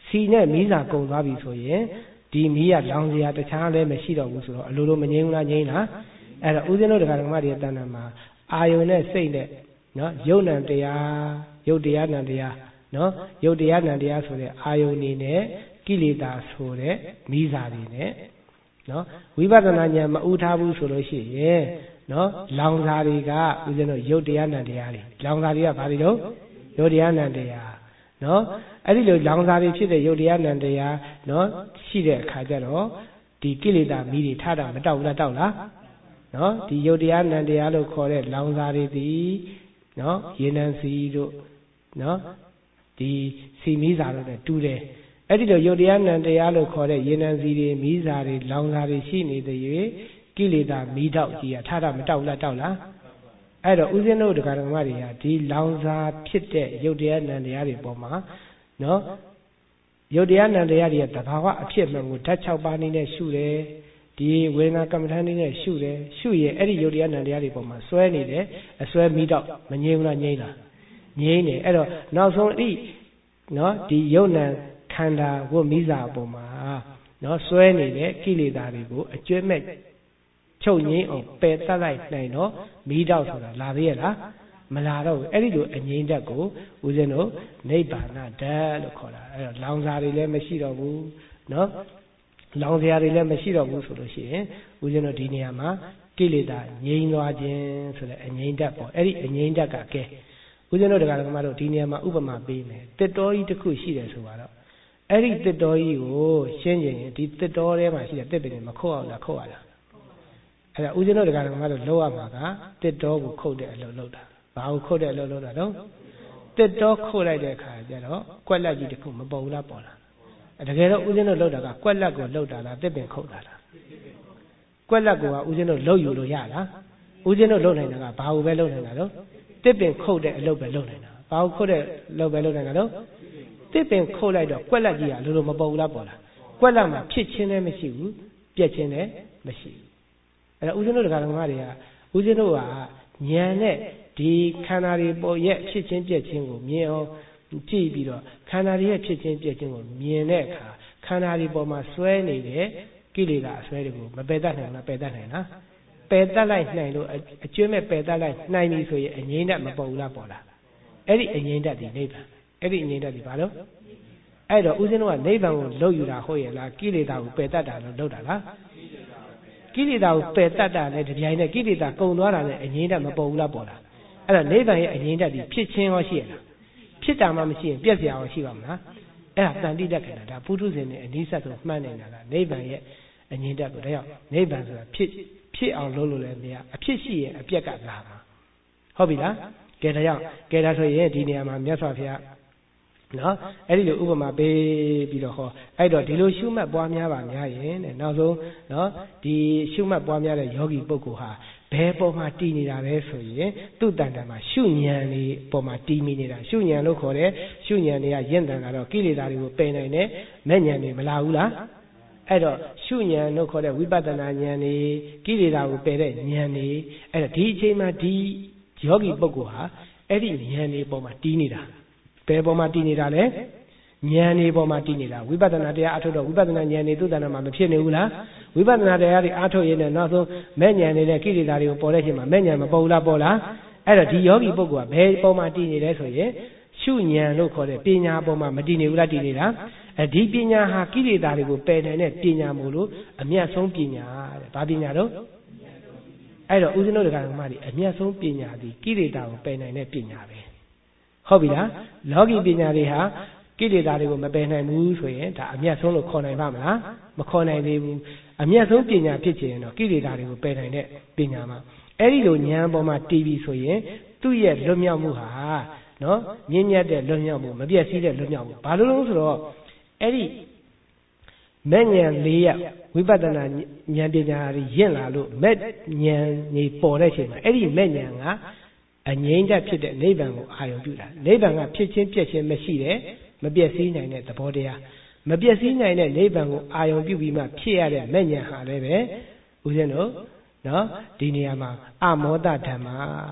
စီနဲ့မီးစာကုန်သွားပြီဆိုရင်ဒီမီးကလောင်စရာတခြားလည်းမရှိတော့ဘူးဆိုတော့အလိုလိုမငြိမ်းဘူးလားငြိမ်းလားအဲ့တော့ဦးဇင်းတို့တရားဓမ္မတွေတဏ္ဍာမှာအာယုန်နဲ့စိတ်နဲ့နော်ယုတ်နံတရားယုတ်တရားနံတရားနော်ယုတ်တရားနံတရားဆိုတဲ့အာယုန်နေနဲ့ကိလေသာဆိုတဲ့မီးစာတွေနဲ့နော်ဝိပဿနာဉာဏ်မဥထားဘူးဆိုလို့ရှိရင်နော်လောင်စာတွေကဦးဇင်းတို့ယုတ်တရားနံတရားတွေလောင်စာတွေကဘာတွေတော့ယုတ်တရားနံတရားနော်အဲ့ဒီလိုလောင်စာတွေဖြစ်တဲ့ယုတ်တရားနံတရားနော်ရှိတဲ့အခါကျတော့ဒီကိလေသာမီးတွေထတာမတောက်လားတောက်လားနော်ဒီယုတ်တရားနံတရားလို့ခေါ်တဲ့လောင်စာတွေဒီနော်ရေနံစီတို့နော်ဒီစီမီးစာတို့နဲ့တူတယ်အဲ့ဒီလိုယုတ်တရားနံတရားလို့ခေါ်တဲ့ရေနံစီတွေမီးစာတွေလောင်စာတွေရှိနေတဲ့၍ကိလေသာမီးတောက်ကြီးကထတာမတောက်လားတောက်လားအဲ့တော့ဦးဇင်းတို့တရားဓမ္မတွေဟာဒီလောင်စာဖြစ်တဲ့ယုတ်တရားနံတရားတွေပေါ်မှာနော်ယုတ်တရားနံတရားတွေကတဘာဝအဖြစ်မှန်ကိုဓာတ်၆ပါးနည်းနဲ့ရှုတယ်ဒီဝေဒနာကမ္မဋ္ဌာန်းနည်းနဲ့ရှုတယ်ရှုရင်အဲ့ဒီယုတ်တရားနံတရားတွေပေါ်မှာစွဲနေတယ်အစွဲမီးတောက်မငြိမ်းဘူးလားငြိမ်းလားငြိမ်းတယ်အဲ့တော့နောက်ဆုံးအဲ့နော်ဒီယုတ်နံခန္ဓာဝတ်မီးစာအပေါ်မှာနော်စွဲနေတဲ့ကိလေသာတွေကိုအကျွဲ့မဲ့ချုပ်ငြိမ်းအောင်ပယ်တတ်လိုက်နိုင်တော့မီးတောက်ဆိုတာလာသေးရဲ့လားမလာတော့ဘူးအဲ့ဒီလိုအငြိမ်းတက်ကိုဦးဇင်းတို့နိဗ္ဗာန်ဓာတ်လို့ခေါ်တာအဲ့တော့လောင်စာတွေလည်းမရှိတော့ဘူးနော်လောင်စရာတွေလည်းမရှိတော့ဘူးဆိုလို့ရှိရင်ဦးဇင်းတို့ဒီနေရာမှာကိလေသာငြိမ်းသွားခြင်းဆိုတဲ့အငြိမ်းတက်ပေါ့အဲ့ဒီအငြိမ်းတက်ကကဲဦးဇင်းတို့တရားဓမ္မတို့ဒီနေရာမှာဥပမာပေးမယ်တစ်တော်ကြီးတစ်ခုရှိတယ်ဆိုတော့အဲ့ဒီတစ်တော်ကြီးကိုရှင်းရင်ဒီတစ်တော်ထဲမှာရှိတဲ့တစ်ပင်တွေမခုတ်အောင်လားခုတ်ရလားအဲ့ဒါဦးဇင်းတို့တရားဓမ္မတို့လောက်ရမှာကတစ်တော်ကိုခုတ်တဲ့အလုပ်လုပ်တာဘာကိုခုတ်တဲ့အလုပ်လုပ်တာတော့တစ်တော်ခုတ်လိုက်တဲ့အခါကျတော့ကွက်လက်ကြီးတစ်ခုမပေါ်ဘူးလားပေါ်လားတကယ်တော့ဦးဇင်းတို့လောက်တာကကွက်လက်ကိုလောက်တာလားတစ်ပင်ခုတ်တာလားကွက်လက်ကိုကဦးဇင်းတို့လောက်ယူလို့ရလားဦးဇင်းတို့လောက်နိုင်တာကဘာကိုပဲလောက်နိုင်တာတော့တစ်ပင်ခုတ်တဲ့အလုပ်ပဲလုပ်နေတာဘာကိုခုတ်တဲ့အလုပ်ပဲလုပ်နေတာတော့တစ်ပင်ခုတ်လိုက်တော့ကွက်လက်ကြီးကလိုလိုမပေါ်ဘူးလားပေါ်လားကွက်လက်မှာဖြစ်ချင်းလည်းမရှိဘူးပြက်ချင်းလည်းမရှိဘူးအဲ့တော့ဦးဇင်းတို့တရားဓမ္မတွေကဦးဇင်းတို့ကဉာဏ်နဲ့ဒီခန္ဓာတွေပေါ်ရဲ့ဖြစ်ချင်းပြက်ချင်းကိုမြင်အောင်ကြည့်ပြီးတော့ခန္ဓာတွေရဲ့ဖြစ်ချင်းပြက်ချင်းကိုမြင်တဲ့အခါခန္ဓာတွေပေါ်မှာစွဲနေတဲ့ကိလေသာအစွဲတွေကိုမပယ်တတ်နိုင်လားပယ်တတ်နိုင်လားပယ်တတ်လိုက်နိုင်လို့အကျွမ်းမဲ့ပယ်တတ်လိုက်နိုင်ပြီဆိုရင်အငြိမ်းတတ်မပေါ်ဘူးလားပေါ်လားအဲ့ဒီအငြိမ်းတတ်ဒီနိဗ္ဗာန်အဲ့ဒီအငြိမ်းတတ်ဒီဘာလို့အဲ့တော့ဦးဇင်းတို့ကနိဗ္ဗာန်ကိုလောက်ယူတာဟုတ်ရဲ့လားကိလေသာကိုပယ်တတ်တာလို့လောက်တာလားကိလေသာကိုပယ်တတ်တာနဲ့တပြိုင်နက်ကိလေသာကုန်သွားတာနဲ့အငြိမ်းတတ်မပေါ်ဘူးလားပေါ်လားအဲ့တော့နိဗ္ဗာန်ရဲ့အငြိမ်းတတ်ဒီဖြစ်ချင်းရောရှိရလားဖြစ်တာမှမရှိရင်ပြည့်စရာရောရှိပါမလားအဲ့ဒါတန်တိတက္ကနာဒါပုထုဇဉ်နဲ့အနိစ္စဆိုမှန်းနေတာကနိဗ္ဗာန်ရဲ့အငြိမ်းတတ်ကိုဒါကြောင့်နိဗ္ဗာန်ဆိုတာဖြစ်ဖြစ်အောင်လုပ်လို့လည်းမရအဖြစ်ရှိရင်အပြက်ကလာမှာဟုတ်ပြီလားကဲဒါကြောင့်ကဲဒါဆိုရင်ဒီနေရာမှာမြတ်စွာဘုရားနော်အဲ့ဒီလိုဥပမာပေးပြီးတော့ဟောအဲ့တော့ဒီလိုရှုမှတ်ပွားများပါများရင်တဲ့နောက်ဆုံးနော်ဒီရှုမှတ်ပွားများတဲ့ယောဂီပုဂ္ဂိုလ်ဟာဘယ်ပေါ်မှာတည်နေတာလဲဆိုရင်သူ့တန်တန်မှာရှုဉဏ်လေးပေါ်မှာတည်မိနေတာရှုဉဏ်လို့ခေါ်တယ်ရှုဉဏ်တွေကရင့်တန်တာတော့ကိလေသာတွေကိုပယ်နိုင်တဲ့မဲ့ဉဏ်တွေမလာဘူးလားအဲ့တော့ရှုဉဏ်လို့ခေါ်တဲ့ဝိပဿနာဉာဏ်တွေကိလေသာကိုပယ်တဲ့ဉာဏ်တွေအဲ့တော့ဒီအချိန်မှာဒီယောဂီပုဂ္ဂိုလ်ဟာအဲ့ဒီဉာဏ်တွေပေါ်မှာတည်နေတာဘယ်ပေါ်မှာတည်နေတာလဲဉာဏ်တွေပေါ်မှာတည်နေတာဝိပဿနာတရားအထုတ်တော့ဝိပဿနာဉာဏ်တွေသူ့တဏ္ဍာမှာမဖြစ်နေဘူးလားဝိပဿနာတရားတွေအထုတ်ရင်းနဲ့နောက်ဆုံးမဲ့ဉာဏ်တွေနဲ့ကိလေသာတွေကိုပေါ်တဲ့အချိန်မှာမဲ့ဉာဏ်မပေါ်ဘူးလားပေါ်လားအဲ့တော့ဒီယောဂီပုဂ္ဂိုလ်ကဘယ်ပေါ်မှာတည်နေလဲဆိုရင်ရှုဉဏ်လို့ခေါ်တဲ့ပညာပေါ်မှာမတည်နေဘူးလားတည်နေတာအဲဒီပညာဟာကိလေသာတွေကိုပယ်နိုင်တဲ့ပညာမို့လို့အမြတ်ဆုံးပညာတဲ့ဘာပညာတော့အဲ့တော့ဦးဇင်းတို့တရားဓမ္မတွေအမြတ်ဆုံးပညာဒီကိလေသာကိုပယ်နိုင်တဲ့ပညာပဲဟုတ်ပြီလားလောကီပညာတွေဟာကိလေသာတွေကိုမပယ်နိုင်ဘူးဆိုရင်ဒါအမြတ်ဆုံးလို့ခေါ်နိုင်ပါမလားမခေါ်နိုင်သေးဘူးအမြတ်ဆုံးပညာဖြစ်ချင်တော့ကိလေသာတွေကိုပယ်နိုင်တဲ့ပညာမှာအဲ့ဒီလိုဉာဏ်ပေါ်မှာတည်ပြီးဆိုရင်သူ့ရဲ့လွတ်မြောက်မှုဟာနော်မြင့်မြတ်တဲ့လွတ်မြောက်မှုမပြည့်စည်တဲ့လွတ်မြောက်မှုဘာလို့လဲဆိုတော့အဲ့ဒီမဲ့ဉာဏ်လေးရဝိပဿနာဉာဏ်ပညာတွေရင့်လာလို့မဲ့ဉာဏ်ကြီးပေါ်တဲ့အချိန်မှာအဲ့ဒီမဲ့ဉာဏ်ကအငြိမ်းတတ်ဖြစ်တဲ့နိဗ္ဗာန်ကိုအာရုံပြုတာနိဗ္ဗာန်ကဖြစ်ချင်းပြည့်ချင်းမရှိတဲ့မပြည့်စည်နိုင်တဲ့သဘောတရားမပြည့်စည်နိုင်တဲ့နိဗ္ဗာန်ကိုအာရုံပြုပြီးမှဖြစ်ရတဲ့မဲ့ဉာဏ်ဟာလည်းပဲဦးဇင်းတို့နော်ဒီနေရာမှာအမောဒဓမ္မ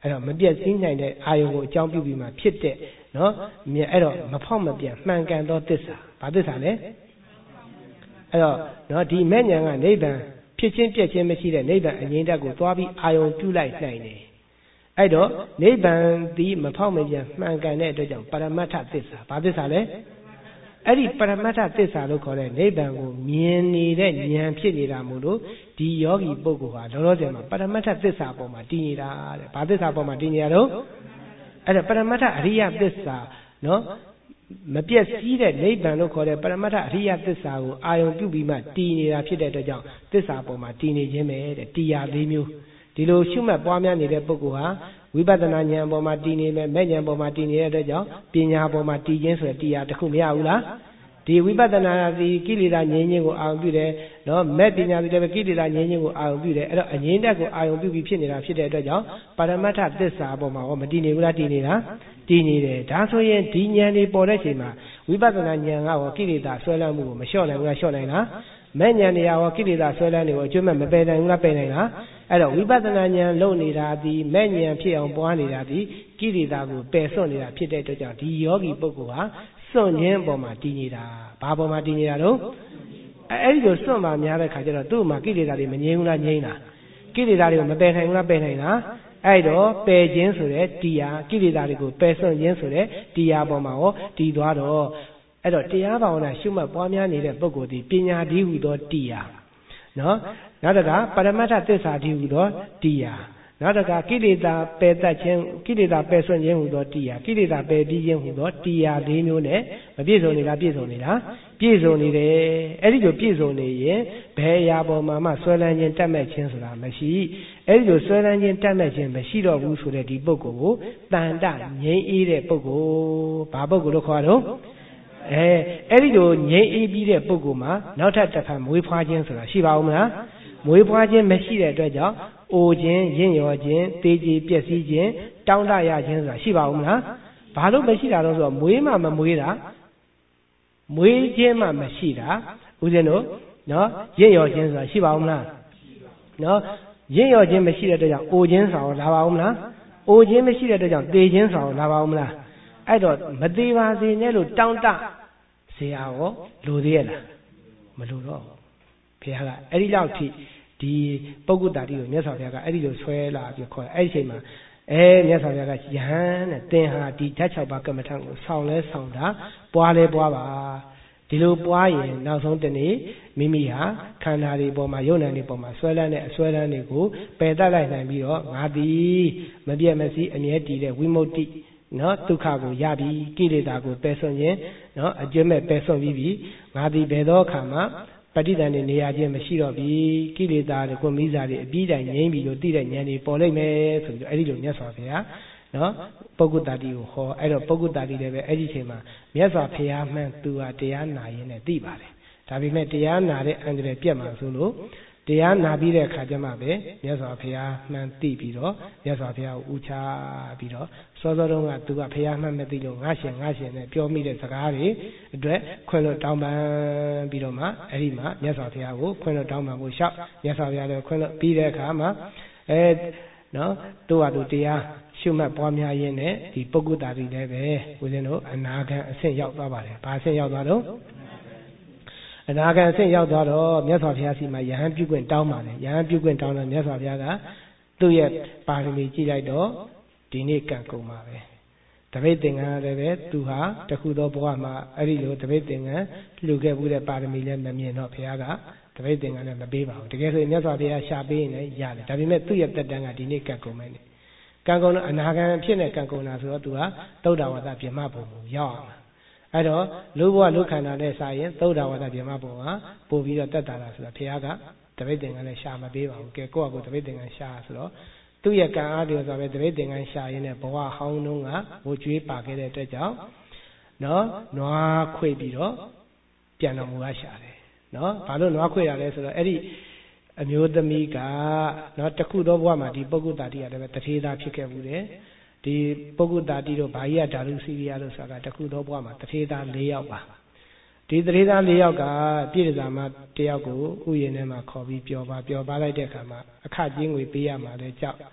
အဲ့တော့မပြည့်စည်နိုင်တဲ့အာယုံကိုအကြောင်းပြုပြီးမှဖြစ်တဲ့နော်အဲ့တော့မဖောက်မပြန်မှန်ကန်သောသစ္စာဘာသစ္စာလဲအဲ့တော့နော်ဒီမဲ့ဉာဏ်ကနိဗ္ဗာန်ဖြစ်ချင်းပြည့်ချင်းမရှိတဲ့နိဗ္ဗာန်အငြိမ့်ဓာတ်ကိုသွားပြီးအာယုံပြုလိုက်နိုင်တယ်အဲ့တော့နိဗ္ဗာန်ဒီမဖောက်မပြန်မှန်ကန်တဲ့အတွက်ကြောင့်ပရမတ္ထသစ္စာဘာသစ္စာလဲအဲ့ဒီပရမတ္ထသစ္စာလို့ခေါ်တဲ့နိဗ္ဗာန်ကိုမြင်နေတဲ့ဉာဏ်ဖြစ်နေတာမို့လို့ဒီယောဂီပုဂ္ဂိုလ်ဟာလောလောဆယ်မှာပရမတ္ထသစ္စာပေါ်မှာတည်နေတာတဲ့ဘာသစ္စာပေါ်မှာတည်နေရတော့အဲ့ဒါပရမတ္ထအရိယသစ္စာနော်မပြည့်စည်တဲ့နိဗ္ဗာန်လို့ခေါ်တဲ့ပရမတ္ထအရိယသစ္စာကိုအာယုံပြုပြီးမှတည်နေတာဖြစ်တဲ့အတွက်ကြောင့်သစ္စာပေါ်မှာတည်နေခြင်းပဲတဲ့တရားလေးမျိုးဒီလိုရှုမှတ်ပွားများနေတဲ့ပုဂ္ဂိုလ်ဟာဝိပဿနာဉာဏ်ပေါ်မှာတည်နေမယ်မဲ့ဉာဏ်ပေါ်မှာတည်နေတဲ့အတွက်ကြောင့်ပညာပေါ်မှာတည်ခြင်းဆိုတဲ့တရားတစ်ခုမရဘူးလားဒီဝိပဿနာဒီကိလေသာငြိမ်းခြင်းကိုအာရုံပြုတယ်နော်မဲ့ပညာဒီလည်းပဲကိလေသာငြိမ်းခြင်းကိုအာရုံပြုတယ်အဲ့တော့အငြိမ်းဓာတ်ကိုအာရုံပြုပြီးဖြစ်နေတာဖြစ်တဲ့အတွက်ကြောင့်ပရမတ္ထသစ္စာပေါ်မှာဟောမတည်နေဘူးလားတည်နေတာတည်နေတယ်ဒါဆိုရင်ဒီဉာဏ်တွေပေါ်တဲ့ချိန်မှာဝိပဿနာဉာဏ်ကဟောကိလေသာဆွဲလန်းမှုကိုမလျှော့နိုင်ဘူးလားလျှော့နိုင်လားမဲ့ဉာဏ်တွေဟောကိလေသာဆွဲလန်းနေကိုအကျွတ်မဲ့မပယ်နိုင်ဘူးလားပယ်နိုင်လားအဲ့တော့ဝိပဿနာဉာဏ်လုံနေတာဒီမဲ့ဉာဏ်ဖြစ်အောင်ပွားနေတာဒီကိလေသာကိုပယ်စွန့်နေတာဖြစ်တဲ့အတွက်ကြောင့်ဒီယောဂီပုဂ္ဂိုလ်ဟာစွန့်ခြင်းပေါ်မှာတည်နေတာဘာပေါ်မှာတည်နေတာတော့အဲ့ဒီလိုစွန့်မှများတဲ့ခါကျတော့သူ့မှာကိလေသာတွေမငြိမ်းဘူးလားငြိမ်းလားကိလေသာတွေကိုမပယ်နိုင်ဘူးလားပယ်နိုင်လားအဲ့တော့ပယ်ခြင်းဆိုတဲ့တရားကိလေသာတွေကိုပယ်စွန့်ခြင်းဆိုတဲ့တရားပေါ်မှာဟောတည်သွားတော့အဲ့တော့တရားဘာဝနာရှုမှတ်ပွားများနေတဲ့ပုဂ္ဂိုလ်ဒီပညာဒီဟုသောတရားနော်နောက်တကပရမတ္ထသစ္စာဒီဟုသောတရားနောက်တကကိလေသာပယ်တတ်ခြင်းကိလေသာပယ်စွန့်ခြင်းဟူသောတရားကိလေသာပယ်ပြီးခြင်းဟူသောတရားလေးမျိုးနဲ့မပြည့်စုံနေတာပြည့်စုံနေတာပြည့်စုံနေတယ်အဲ့ဒီလိုပြည့်စုံနေရင်ဘယ်အရာပေါ်မှာမှဆွဲလန်းခြင်းတတ်မဲ့ခြင်းဆိုတာမရှိအဲ့ဒီလိုဆွဲလန်းခြင်းတတ်မဲ့ခြင်းမရှိတော့ဘူးဆိုတဲ့ဒီပုဂ္ဂိုလ်ကိုတန်တငြိမ်းအေးတဲ့ပုဂ္ဂိုလ်ဘာပုဂ္ဂိုလ်လို့ခေါ်တော့အဲအဲ့ဒီလိုငြိမ်းအေးပြီးတဲ့ပုဂ္ဂိုလ်မှာနောက်ထပ်တစ်ခါမွေးဖွားခြင်းဆိုတာရှိပါဦးမလားမွေးဖွားခြင်းမရှိတဲ့အတွက်ကြောင့်အိုခြင်းရင့်ရော်ခြင်းတေးကြည်ပျက်စီးခြင်းတောင်းတရခြင်းဆိုတာရှိပါဦးမလားဘာလို့မရှိတာတော့ဆိုတော့မွေးမှမမွေးတာမွေးခြင်းမှမရှိတာဦးဇင်းတို့နော်ရင့်ရော်ခြင်းဆိုတာရှိပါဦးမလားနော်ရင့်ရော်ခြင်းမရှိတဲ့အတွက်ကြောင့်အိုခြင်းဆိုတာလာပါဦးမလားအိုခြင်းမရှိတဲ့အတွက်ကြောင့်တေးခြင်းဆိုတာလာပါဦးမလားအဲ့တော့မသေးပါစေနဲ့လို့တောင်းတเสียရောလိုသေးရဲ့လားမလိုတော့ဘုရားကအဲ့ဒီလောက်ထိဒီပုဂ္ဂုတ္တာတိကိုမြတ်စွာဘုရားကအဲ့ဒီလိုဆွဲလာပြီးခေါ်တယ်အဲ့ဒီချိန်မှာအဲမြတ်စွာဘုရားကယဟန်တဲ့သင်ဟာဒီဓာတ်၆ပါးကမ္မထံကိုဆောင်းလဲဆောင်းတာပွားလဲပွားပါဒီလိုပွားရင်နောက်ဆုံးတနေ့မိမိဟာခန္ဓာတွေပေါ်မှာယုံ nant တွေပေါ်မှာဆွဲလန်းတဲ့အဆွဲလန်းတွေကိုပယ်တတ်လိုက်နိုင်ပြီးတော့ငါသည်မပြတ်မစည်းအမြဲတည်တဲ့ဝိမု ക്തിနော်ဒုက္ခကိုရပြီကိလေသာကိုပယ်စွန့်ခြင်းနော်အကျဉ်းမဲ့ပယ်စွန့်ပြီးပြီငါသည်ဘယ်သောအခါမှပဋိသန္ဓေနေရာချင်းမရှိတော့ပြီကိလေသာတွေကိုမိစားတွေအပြီးတိုင်ငြိမ်းပြီလို့သိတဲ့ဉာဏ်တွေပေါ်လိမ့်မယ်ဆိုပြီးတော့အဲ့ဒီလိုမြတ်စွာဘုရားနော်ပုဂ္ဂုတ္တာတိကိုဟောအဲ့တော့ပုဂ္ဂုတ္တာတိလည်းပဲအဲ့ဒီချိန်မှာမြတ်စွာဘုရားမှန်သူဟာတရားနာရင်းနဲ့သိပါတယ်ဒါပေမဲ့တရားနာတဲ့အန္တရာယ်ပြတ်မှာဆိုလို့တရားနာပြီးတဲ့အခါကျမှပဲမြတ်စွာဘုရားမှန်သိပြီးတော့မြတ်စွာဘုရားကိုဥချပြီးတော့စောစောတုန်းကသူကဘုရားမှန်မသိလို့ငါရှင်ငါရှင်နဲ့ပြောမိတဲ့စကားတွေအတွက်ခွင့်လွှတ်တောင်းပန်ပြီးတော့မှအဲ့ဒီမှာမြတ်စွာဘုရားကိုခွင့်လွှတ်တောင်းပန်ဖို့ရှောက်မြတ်စွာဘုရားလည်းခွင့်လွှတ်ပြီးတဲ့အခါမှာအဲနော်သူ့ဟာသူတရားရှုမှတ်ပွားများရင်းနဲ့ဒီပုဂ္ဂုတ္တာတိလည်းပဲဦးဇင်းတို့အနာဂံအဆင့်ရောက်သွားပါတယ်။ဘာအဆင့်ရောက်သွားတော့အနာဂံအဆင့်ရောက်သွားတော့မြတ်စွာဘုရားစီမှာယဟန်ပြုခွင့်တောင်းပါတယ်ယဟန်ပြုခွင့်တောင်းတော့မြတ်စွာဘုရားကသူ့ရဲ့ပါရမီကြည့်လိုက်တော့ဒီနေ့ကံကုန်ပါပဲတပိတ်သင်္ကန်းလည်းပဲသူဟာတခုသောဘဝမှာအဲ့ဒီလိုတပိတ်သင်္ကန်းလှူခဲ့မှုတဲ့ပါရမီလည်းမမြင်တော့ဘုရားကတပိတ်သင်္ကန်းလည်းမပေးပါဘူးတကယ်ဆိုရင်မြတ်စွာဘုရားရှာပေးရင်လည်းရတယ်ဒါပေမဲ့သူ့ရဲ့တက်တန်းကဒီနေ့ကံကုန်မယ်ကံကုန်တော့အနာဂံဖြစ်နေကံကုန်တာဆိုတော့သူကသုဒ္ဓဝါဒပြမဘုံကိုရောက်အောင်အဲ့တော့လူဘဝလူခန္ဓာနဲ့စာရင်သုဒ္ဓဝါဒပြမဘုံကပို့ပြီးတော့တက်တာလားဆိုတော့ဘုရားကတပိတ်သင်္ကန်းလည်းရှာမပေးပါဘူးကဲကိုယ့်အကိုတပိတ်သင်္ကန်းရှာဆိုတော့သူ့ရဲ့ကံအားတွေဆိုပဲတပိတ်သင်္ကန်းရှာရင်းနဲ့ဘဝဟောင်းတုန်းကဝှကျွေးပါခဲ့တဲ့အတွက်ကြောင့်နော်နွားခွေပြီးတော့ပြန်တော်မူရရှာတယ်နော်ဘာလို့နွားခွေရလဲဆိုတော့အဲ့ဒီအမျိုးသမီးကနော်တခုသောဘဝမှာဒီပုဂ္ဂုတ္တာတိကလည်းပဲတထေသားဖြစ်ခဲ့ဘူးတယ်ဒီပုဂ္ဂုတ္တာတိတို့ဘာကြီးကဓာတုစီရိယလို့ဆိုတာကတခုသောဘဝမှာတထေသား၄ယောက်ပါဒီတထေသား၄ယောက်ကပြည့်စုံမှာတယောက်ကိုဥယျာဉ်ထဲမှာခေါ်ပြီးပျော်ပါပျော်ပါလိုက်တဲ့အခါမှာအခကြေးငွေပေးရမှာလဲကြောက်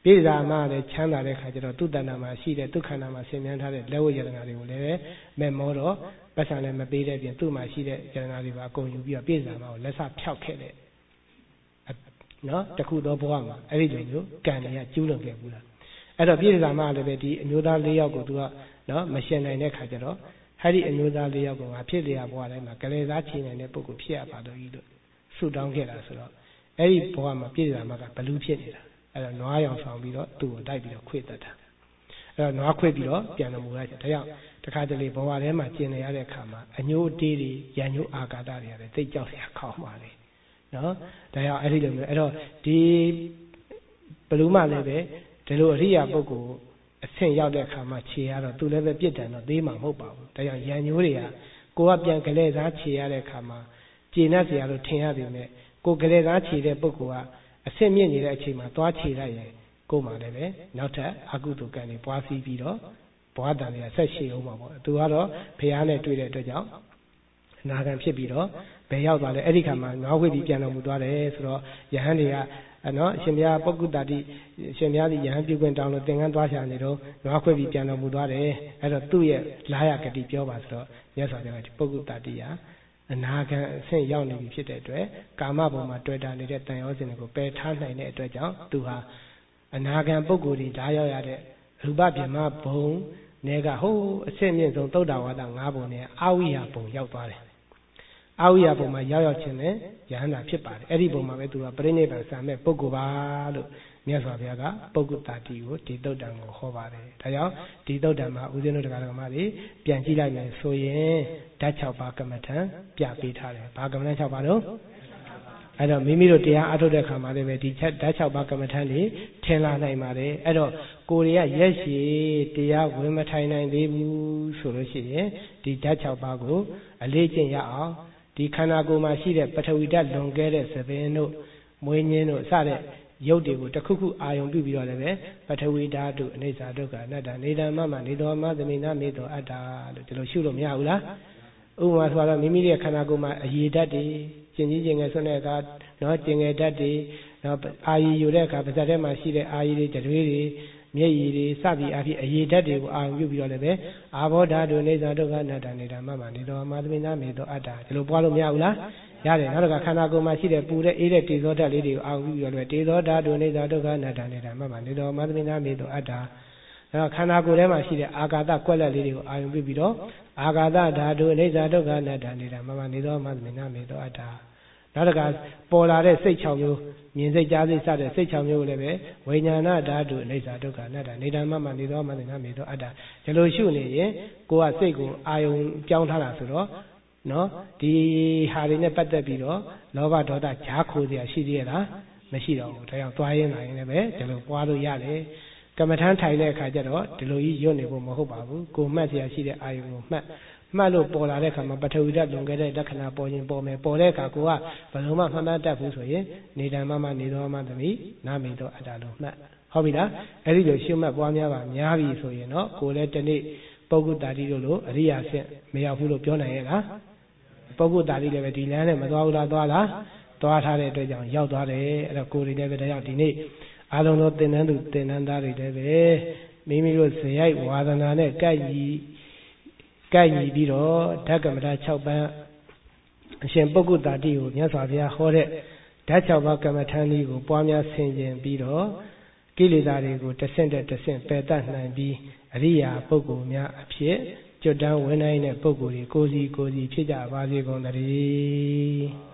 ပြည်သာမှာလည်းချမ်းသာတဲ့ခါကျတော့သူ့တဏ္ဍာမှာရှိတဲ့ဒုက္ခနာမှာဆင်မြန်းထားတဲ့လက်ဝတ်ယတနာတွေကိုလည်းမဲ့မောတော့ပတ်စံလည်းမပေးတဲ့ပြင်သူ့မှာရှိတဲ့ယတနာတွေပါအကုန်ယူပြီးတော့ပြည်သာမှာကိုလက်စဖြောက်ခဲ့တဲ့နော်တခုသောဘဝမှာအဲ့ဒီလိုမျိုးကံတွေကကျူးလွန်ခဲ့ဘူးလားအဲ့တော့ပြည်သာမှာလည်းပဲဒီအမျိုးသား၄ယောက်ကိုသူကနော်မရှင်နိုင်တဲ့ခါကျတော့အဲ့ဒီအမျိုးသား၄ယောက်ကငါဖြစ်လျာဘဝတိုင်းမှာကလေးစားချင်နိုင်တဲ့ပုဂ္ဂိုလ်ဖြစ်ရပါတော့ဤလို့ဆုတောင်းခဲ့တာဆိုတော့အဲ့ဒီဘဝမှာပြည်သာမှာကဘလူးဖြစ်နေတာအဲ့တော့နွားရောင်ဆောင်ပြီးတော့သူ့ကိုတိုက်ပြီးတော့ခွေတတ်တာအဲ့တော့နွားခွေပြီးတော့ပြန်တော်မူရကြဒါကြောင့်တခါတလေဘဝထဲမှာကျင်နေရတဲ့အခါမှာအညိုးအတေးတွေရန်ညိုးအာကာသတွေရတယ်သိကြောက်စရာခေါင်းပါလေနော်ဒါကြောင့်အဲ့ဒီလိုမျိုးအဲ့တော့ဒီဘလူးမှလည်းပဲဒီလိုအရိယာပုဂ္ဂိုလ်အဆင့်ရောက်တဲ့အခါမှာခြေရတော့သူလည်းပဲပြစ်ဒဏ်တော့သေးမှာမဟုတ်ပါဘူးဒါကြောင့်ရန်ညိုးတွေကကိုကပြန်ကလေးစားခြေရတဲ့အခါမှာကျေနပ်စရာလို့ထင်ရပေမဲ့ကိုကလေးစားခြေတဲ့ပုဂ္ဂိုလ်ကအဆင့်မြင့်နေတဲ့အချိန်မှာသွားခြေလိုက်ရင်ကိုမှလည်းပဲနောက်ထပ်အကုသိုလ်ကံတွေပွားစီးပြီးတော့ဘဝတန်တွေကဆက်ရှိအောင်ပါပေါ့သူကတော့ဖះနဲ့တွေ့တဲ့အတွက်ကြောင့်အနာဂံဖြစ်ပြီးတော့ဘယ်ရောက်သွားလဲအဲ့ဒီခါမှာနွားဝိပြီးပြန်တော်မူသွားတယ်ဆိုတော့ယဟန်တွေကနော်အရှင်ဘုရားပုဂ္ဂုတတိအရှင်ဘုရားဒီယဟန်ပြုခွင့်တောင်းလို့သင်္ကန်းသွားချနေတော့နွားခွေပြီးပြန်တော်မူသွားတယ်အဲ့တော့သူ့ရဲ့လာရဂတိပြောပါဆိုတော့မြတ်စွာဘုရားကပုဂ္ဂုတတိဟာအနာဂံအဆင့်ရောက်နေပြီဖြစ်တဲ့အတွက်ကာမဘုံမှာတွေ့တာနေတဲ့တန်ရောစဉ်တွေကိုပယ်ထားနိုင်တဲ့အတွက်ကြောင့်သူဟာအနာဂံပုဂ္ဂိုလ်တွေဓာရောက်ရတဲ့ရူပဗြဟ္မဘုံနဲ့ကဟိုးအဆင့်မြင့်ဆုံးသုဒ္ဓဝါဒ၅ဘုံနဲ့အာဝိယဘုံရောက်သွားတယ်အာဝိယဘုံမှာရောက်ရောက်ခြင်းနဲ့ယဟန္တာဖြစ်ပါတယ်အဲ့ဒီဘုံမှာပဲသူကပြိဋိဘံစံမဲ့ပုဂ္ဂိုလ်ပါလို့မြတ်စွာဘုရားကပုဂ္ဂုတတိကိုဒီသုတ်တံကိုဟောပါတယ်ဒါကြောင့်ဒီသုတ်တံမှာဦးဇင်းတို့တရားတော်မှာတွေပြန်ကြည့်လိုက်မယ်ဆိုရင်ဓာတ်၆ပါးကမ္မထံပြပေးထားတယ်ဘာကမ္မထံ၆ပါးတော့အဲ့တော့မိမိတို့တရားအထုတ်တဲ့ခါမှာလည်းပဲဒီဓာတ်၆ပါးကမ္မထံတွေထင်လာနိုင်ပါတယ်အဲ့တော့ကိုယ်တွေကရက်ရှည်တရားဝင်မထိုင်နိုင်သေးဘူးဆိုလို့ရှိရင်ဒီဓာတ်၆ပါးကိုအလေးကျင့်ရအောင်ဒီခန္ဓာကိုယ်မှာရှိတဲ့ပထဝီဓာတ်လွန်ကဲတဲ့သဘင်တို့မွေးညင်းတို့စတဲ့ရုပ်တွေကိုတစ်ခုခုအာယုံပြုပြီးတော့လည်းပဲပထဝီဓာတ်တို့အနိစ္စဒုက္ခအနတ္တနေတ္တမမနေတော်မသမိနာမေတော်အတ္တလို့ဒီလိုရှုလို့မရဘူးလားဥပမာဆိုတော့မိမိရဲ့ခန္ဓာကိုယ်မှာအရေဓာတ်တွေကျင်ကြီးကျင်ငယ်ဆွတဲ့အခါနော်ကျင်ငယ်ဓာတ်တွေနော်အာရီယူတဲ့အခါပါးစပ်ထဲမှာရှိတဲ့အာရီတွေတတွေးတွေမျက်ရည်တွေစသည်အဖြစ်အရေဓာတ်တွေကိုအာရုံပြုပြီးတော့လည်းပဲအာဘောဓာတုနေဇာဒုက္ခအနတ္တနေတ္တမမနေတော်မသမိနာမေတော်အတ္တဒီလိုပွားလို့မရဘူးလားရတယ်နောက်တော့ခန္ဓာကိုယ်မှာရှိတဲ့ပူတဲ့အေးတဲ့တေဇောဓာတ်လေးတွေကိုအာရုံပြုပြီးတော့လည်းတေဇောဓာတုနေဇာဒုက္ခအနတ္တနေတ္တမမနေတော်မသမိနာမေတော်အတ္တအဲ့ခန္ဓာကိုယ်ထဲမှာရှိတဲ့အာဂါတကွက်လက်လေးတွေကိုအာရုံပြုပြီးတော့အာဂါတဓာတုအိဋ္ဌဒုက္ခအနတ္တနေတာမမနေသောမသမေနမေသောအတ္တနောက်တကပေါ်လာတဲ့စိတ်၆မျိုးမြင်စိတ်ကြားစိတ်စတဲ့စိတ်၆မျိုးကိုလည်းပဲဝိညာဏဓာတုအိဋ္ဌဒုက္ခအနတ္တနေတာမမနေသောမသမေနမေသောအတ္တဒီလိုရှုနေရင်ကိုယ်ကစိတ်ကိုအာယုံပြောင်းထားတာဆိုတော့နော်ဒီဟာတွေနဲ့ပတ်သက်ပြီးတော့လောဘဒေါသဈာခိုးစရာရှိသေးရလားမရှိတော့ဘူးဒါကြောင့်သွားရင်းလာရင်လည်းပဲဒီလိုပွားလို့ရတယ်ကမ္မထမ်းထိုင်တဲ့အခါကျတော့ဒီလိုကြီးရွတ်နေဖို့မဟုတ်ပါဘူးကိုမှတ်เสียရှိတဲ့အာယုံကိုမှတ်မှတ်လို့ပေါ်လာတဲ့အခါမှာပထဝီဓာတ်လွန်ခဲ့တဲ့လက္ခဏာပေါ်ရင်ပေါ်မယ်ပေါ်တဲ့အခါကိုကဘယ်လိုမှမှတ်မှတ်တတ်ဘူးဆိုရင်နေတံမမနေတော်မသမီးနာမေတော်အတ္တလို့မှတ်ဟုတ်ပြီလားအဲ့ဒီလိုရှုမှတ်ပွားများပါများပြီဆိုရင်တော့ကိုလည်းတနေ့ပုဂ္ဂုတာတိတို့လိုအရိယာဆင့်မရောက်ဘူးလို့ပြောနိုင်ရဲ့လားပုဂ္ဂုတာတိလည်းပဲဒီလမ်းနဲ့မသွားဘူးလားသွားလားသွားထားတဲ့အတွက်ကြောင့်ရောက်သွားတယ်အဲ့တော့ကိုယ်တွေလည်းပဲဒါကြောင့်ဒီနေ့အားလုံးသောသင်္นานသူသင်္นานသားတွေလည်းပဲမိမိတို့ဇေယိုက်ဝါဒနာနဲ့ကြိုက်ညီကြိုက်ညီပြီးတော့ဓကမ္မဋ္ဌ၆ပန်းအရှင်ပုဂ္ဂုတာတိကိုမြတ်စွာဘုရားဟောတဲ့ဓာတ်၆ပါးကမ္မထာနည်းကိုပွားများဆင်ခြင်ပြီးတော့ကိလေသာတွေကိုတဆင့်တက်တဆင့်ပယ်တတ်နိုင်ပြီးအရိယာပုဂ္ဂိုလ်များအဖြစ်ကျွတ်တန်းဝင်နိုင်တဲ့ပုဂ္ဂိုလ်တွေကိုယ်စီကိုယ်စီဖြစ်ကြပါစေကုန်သတည်း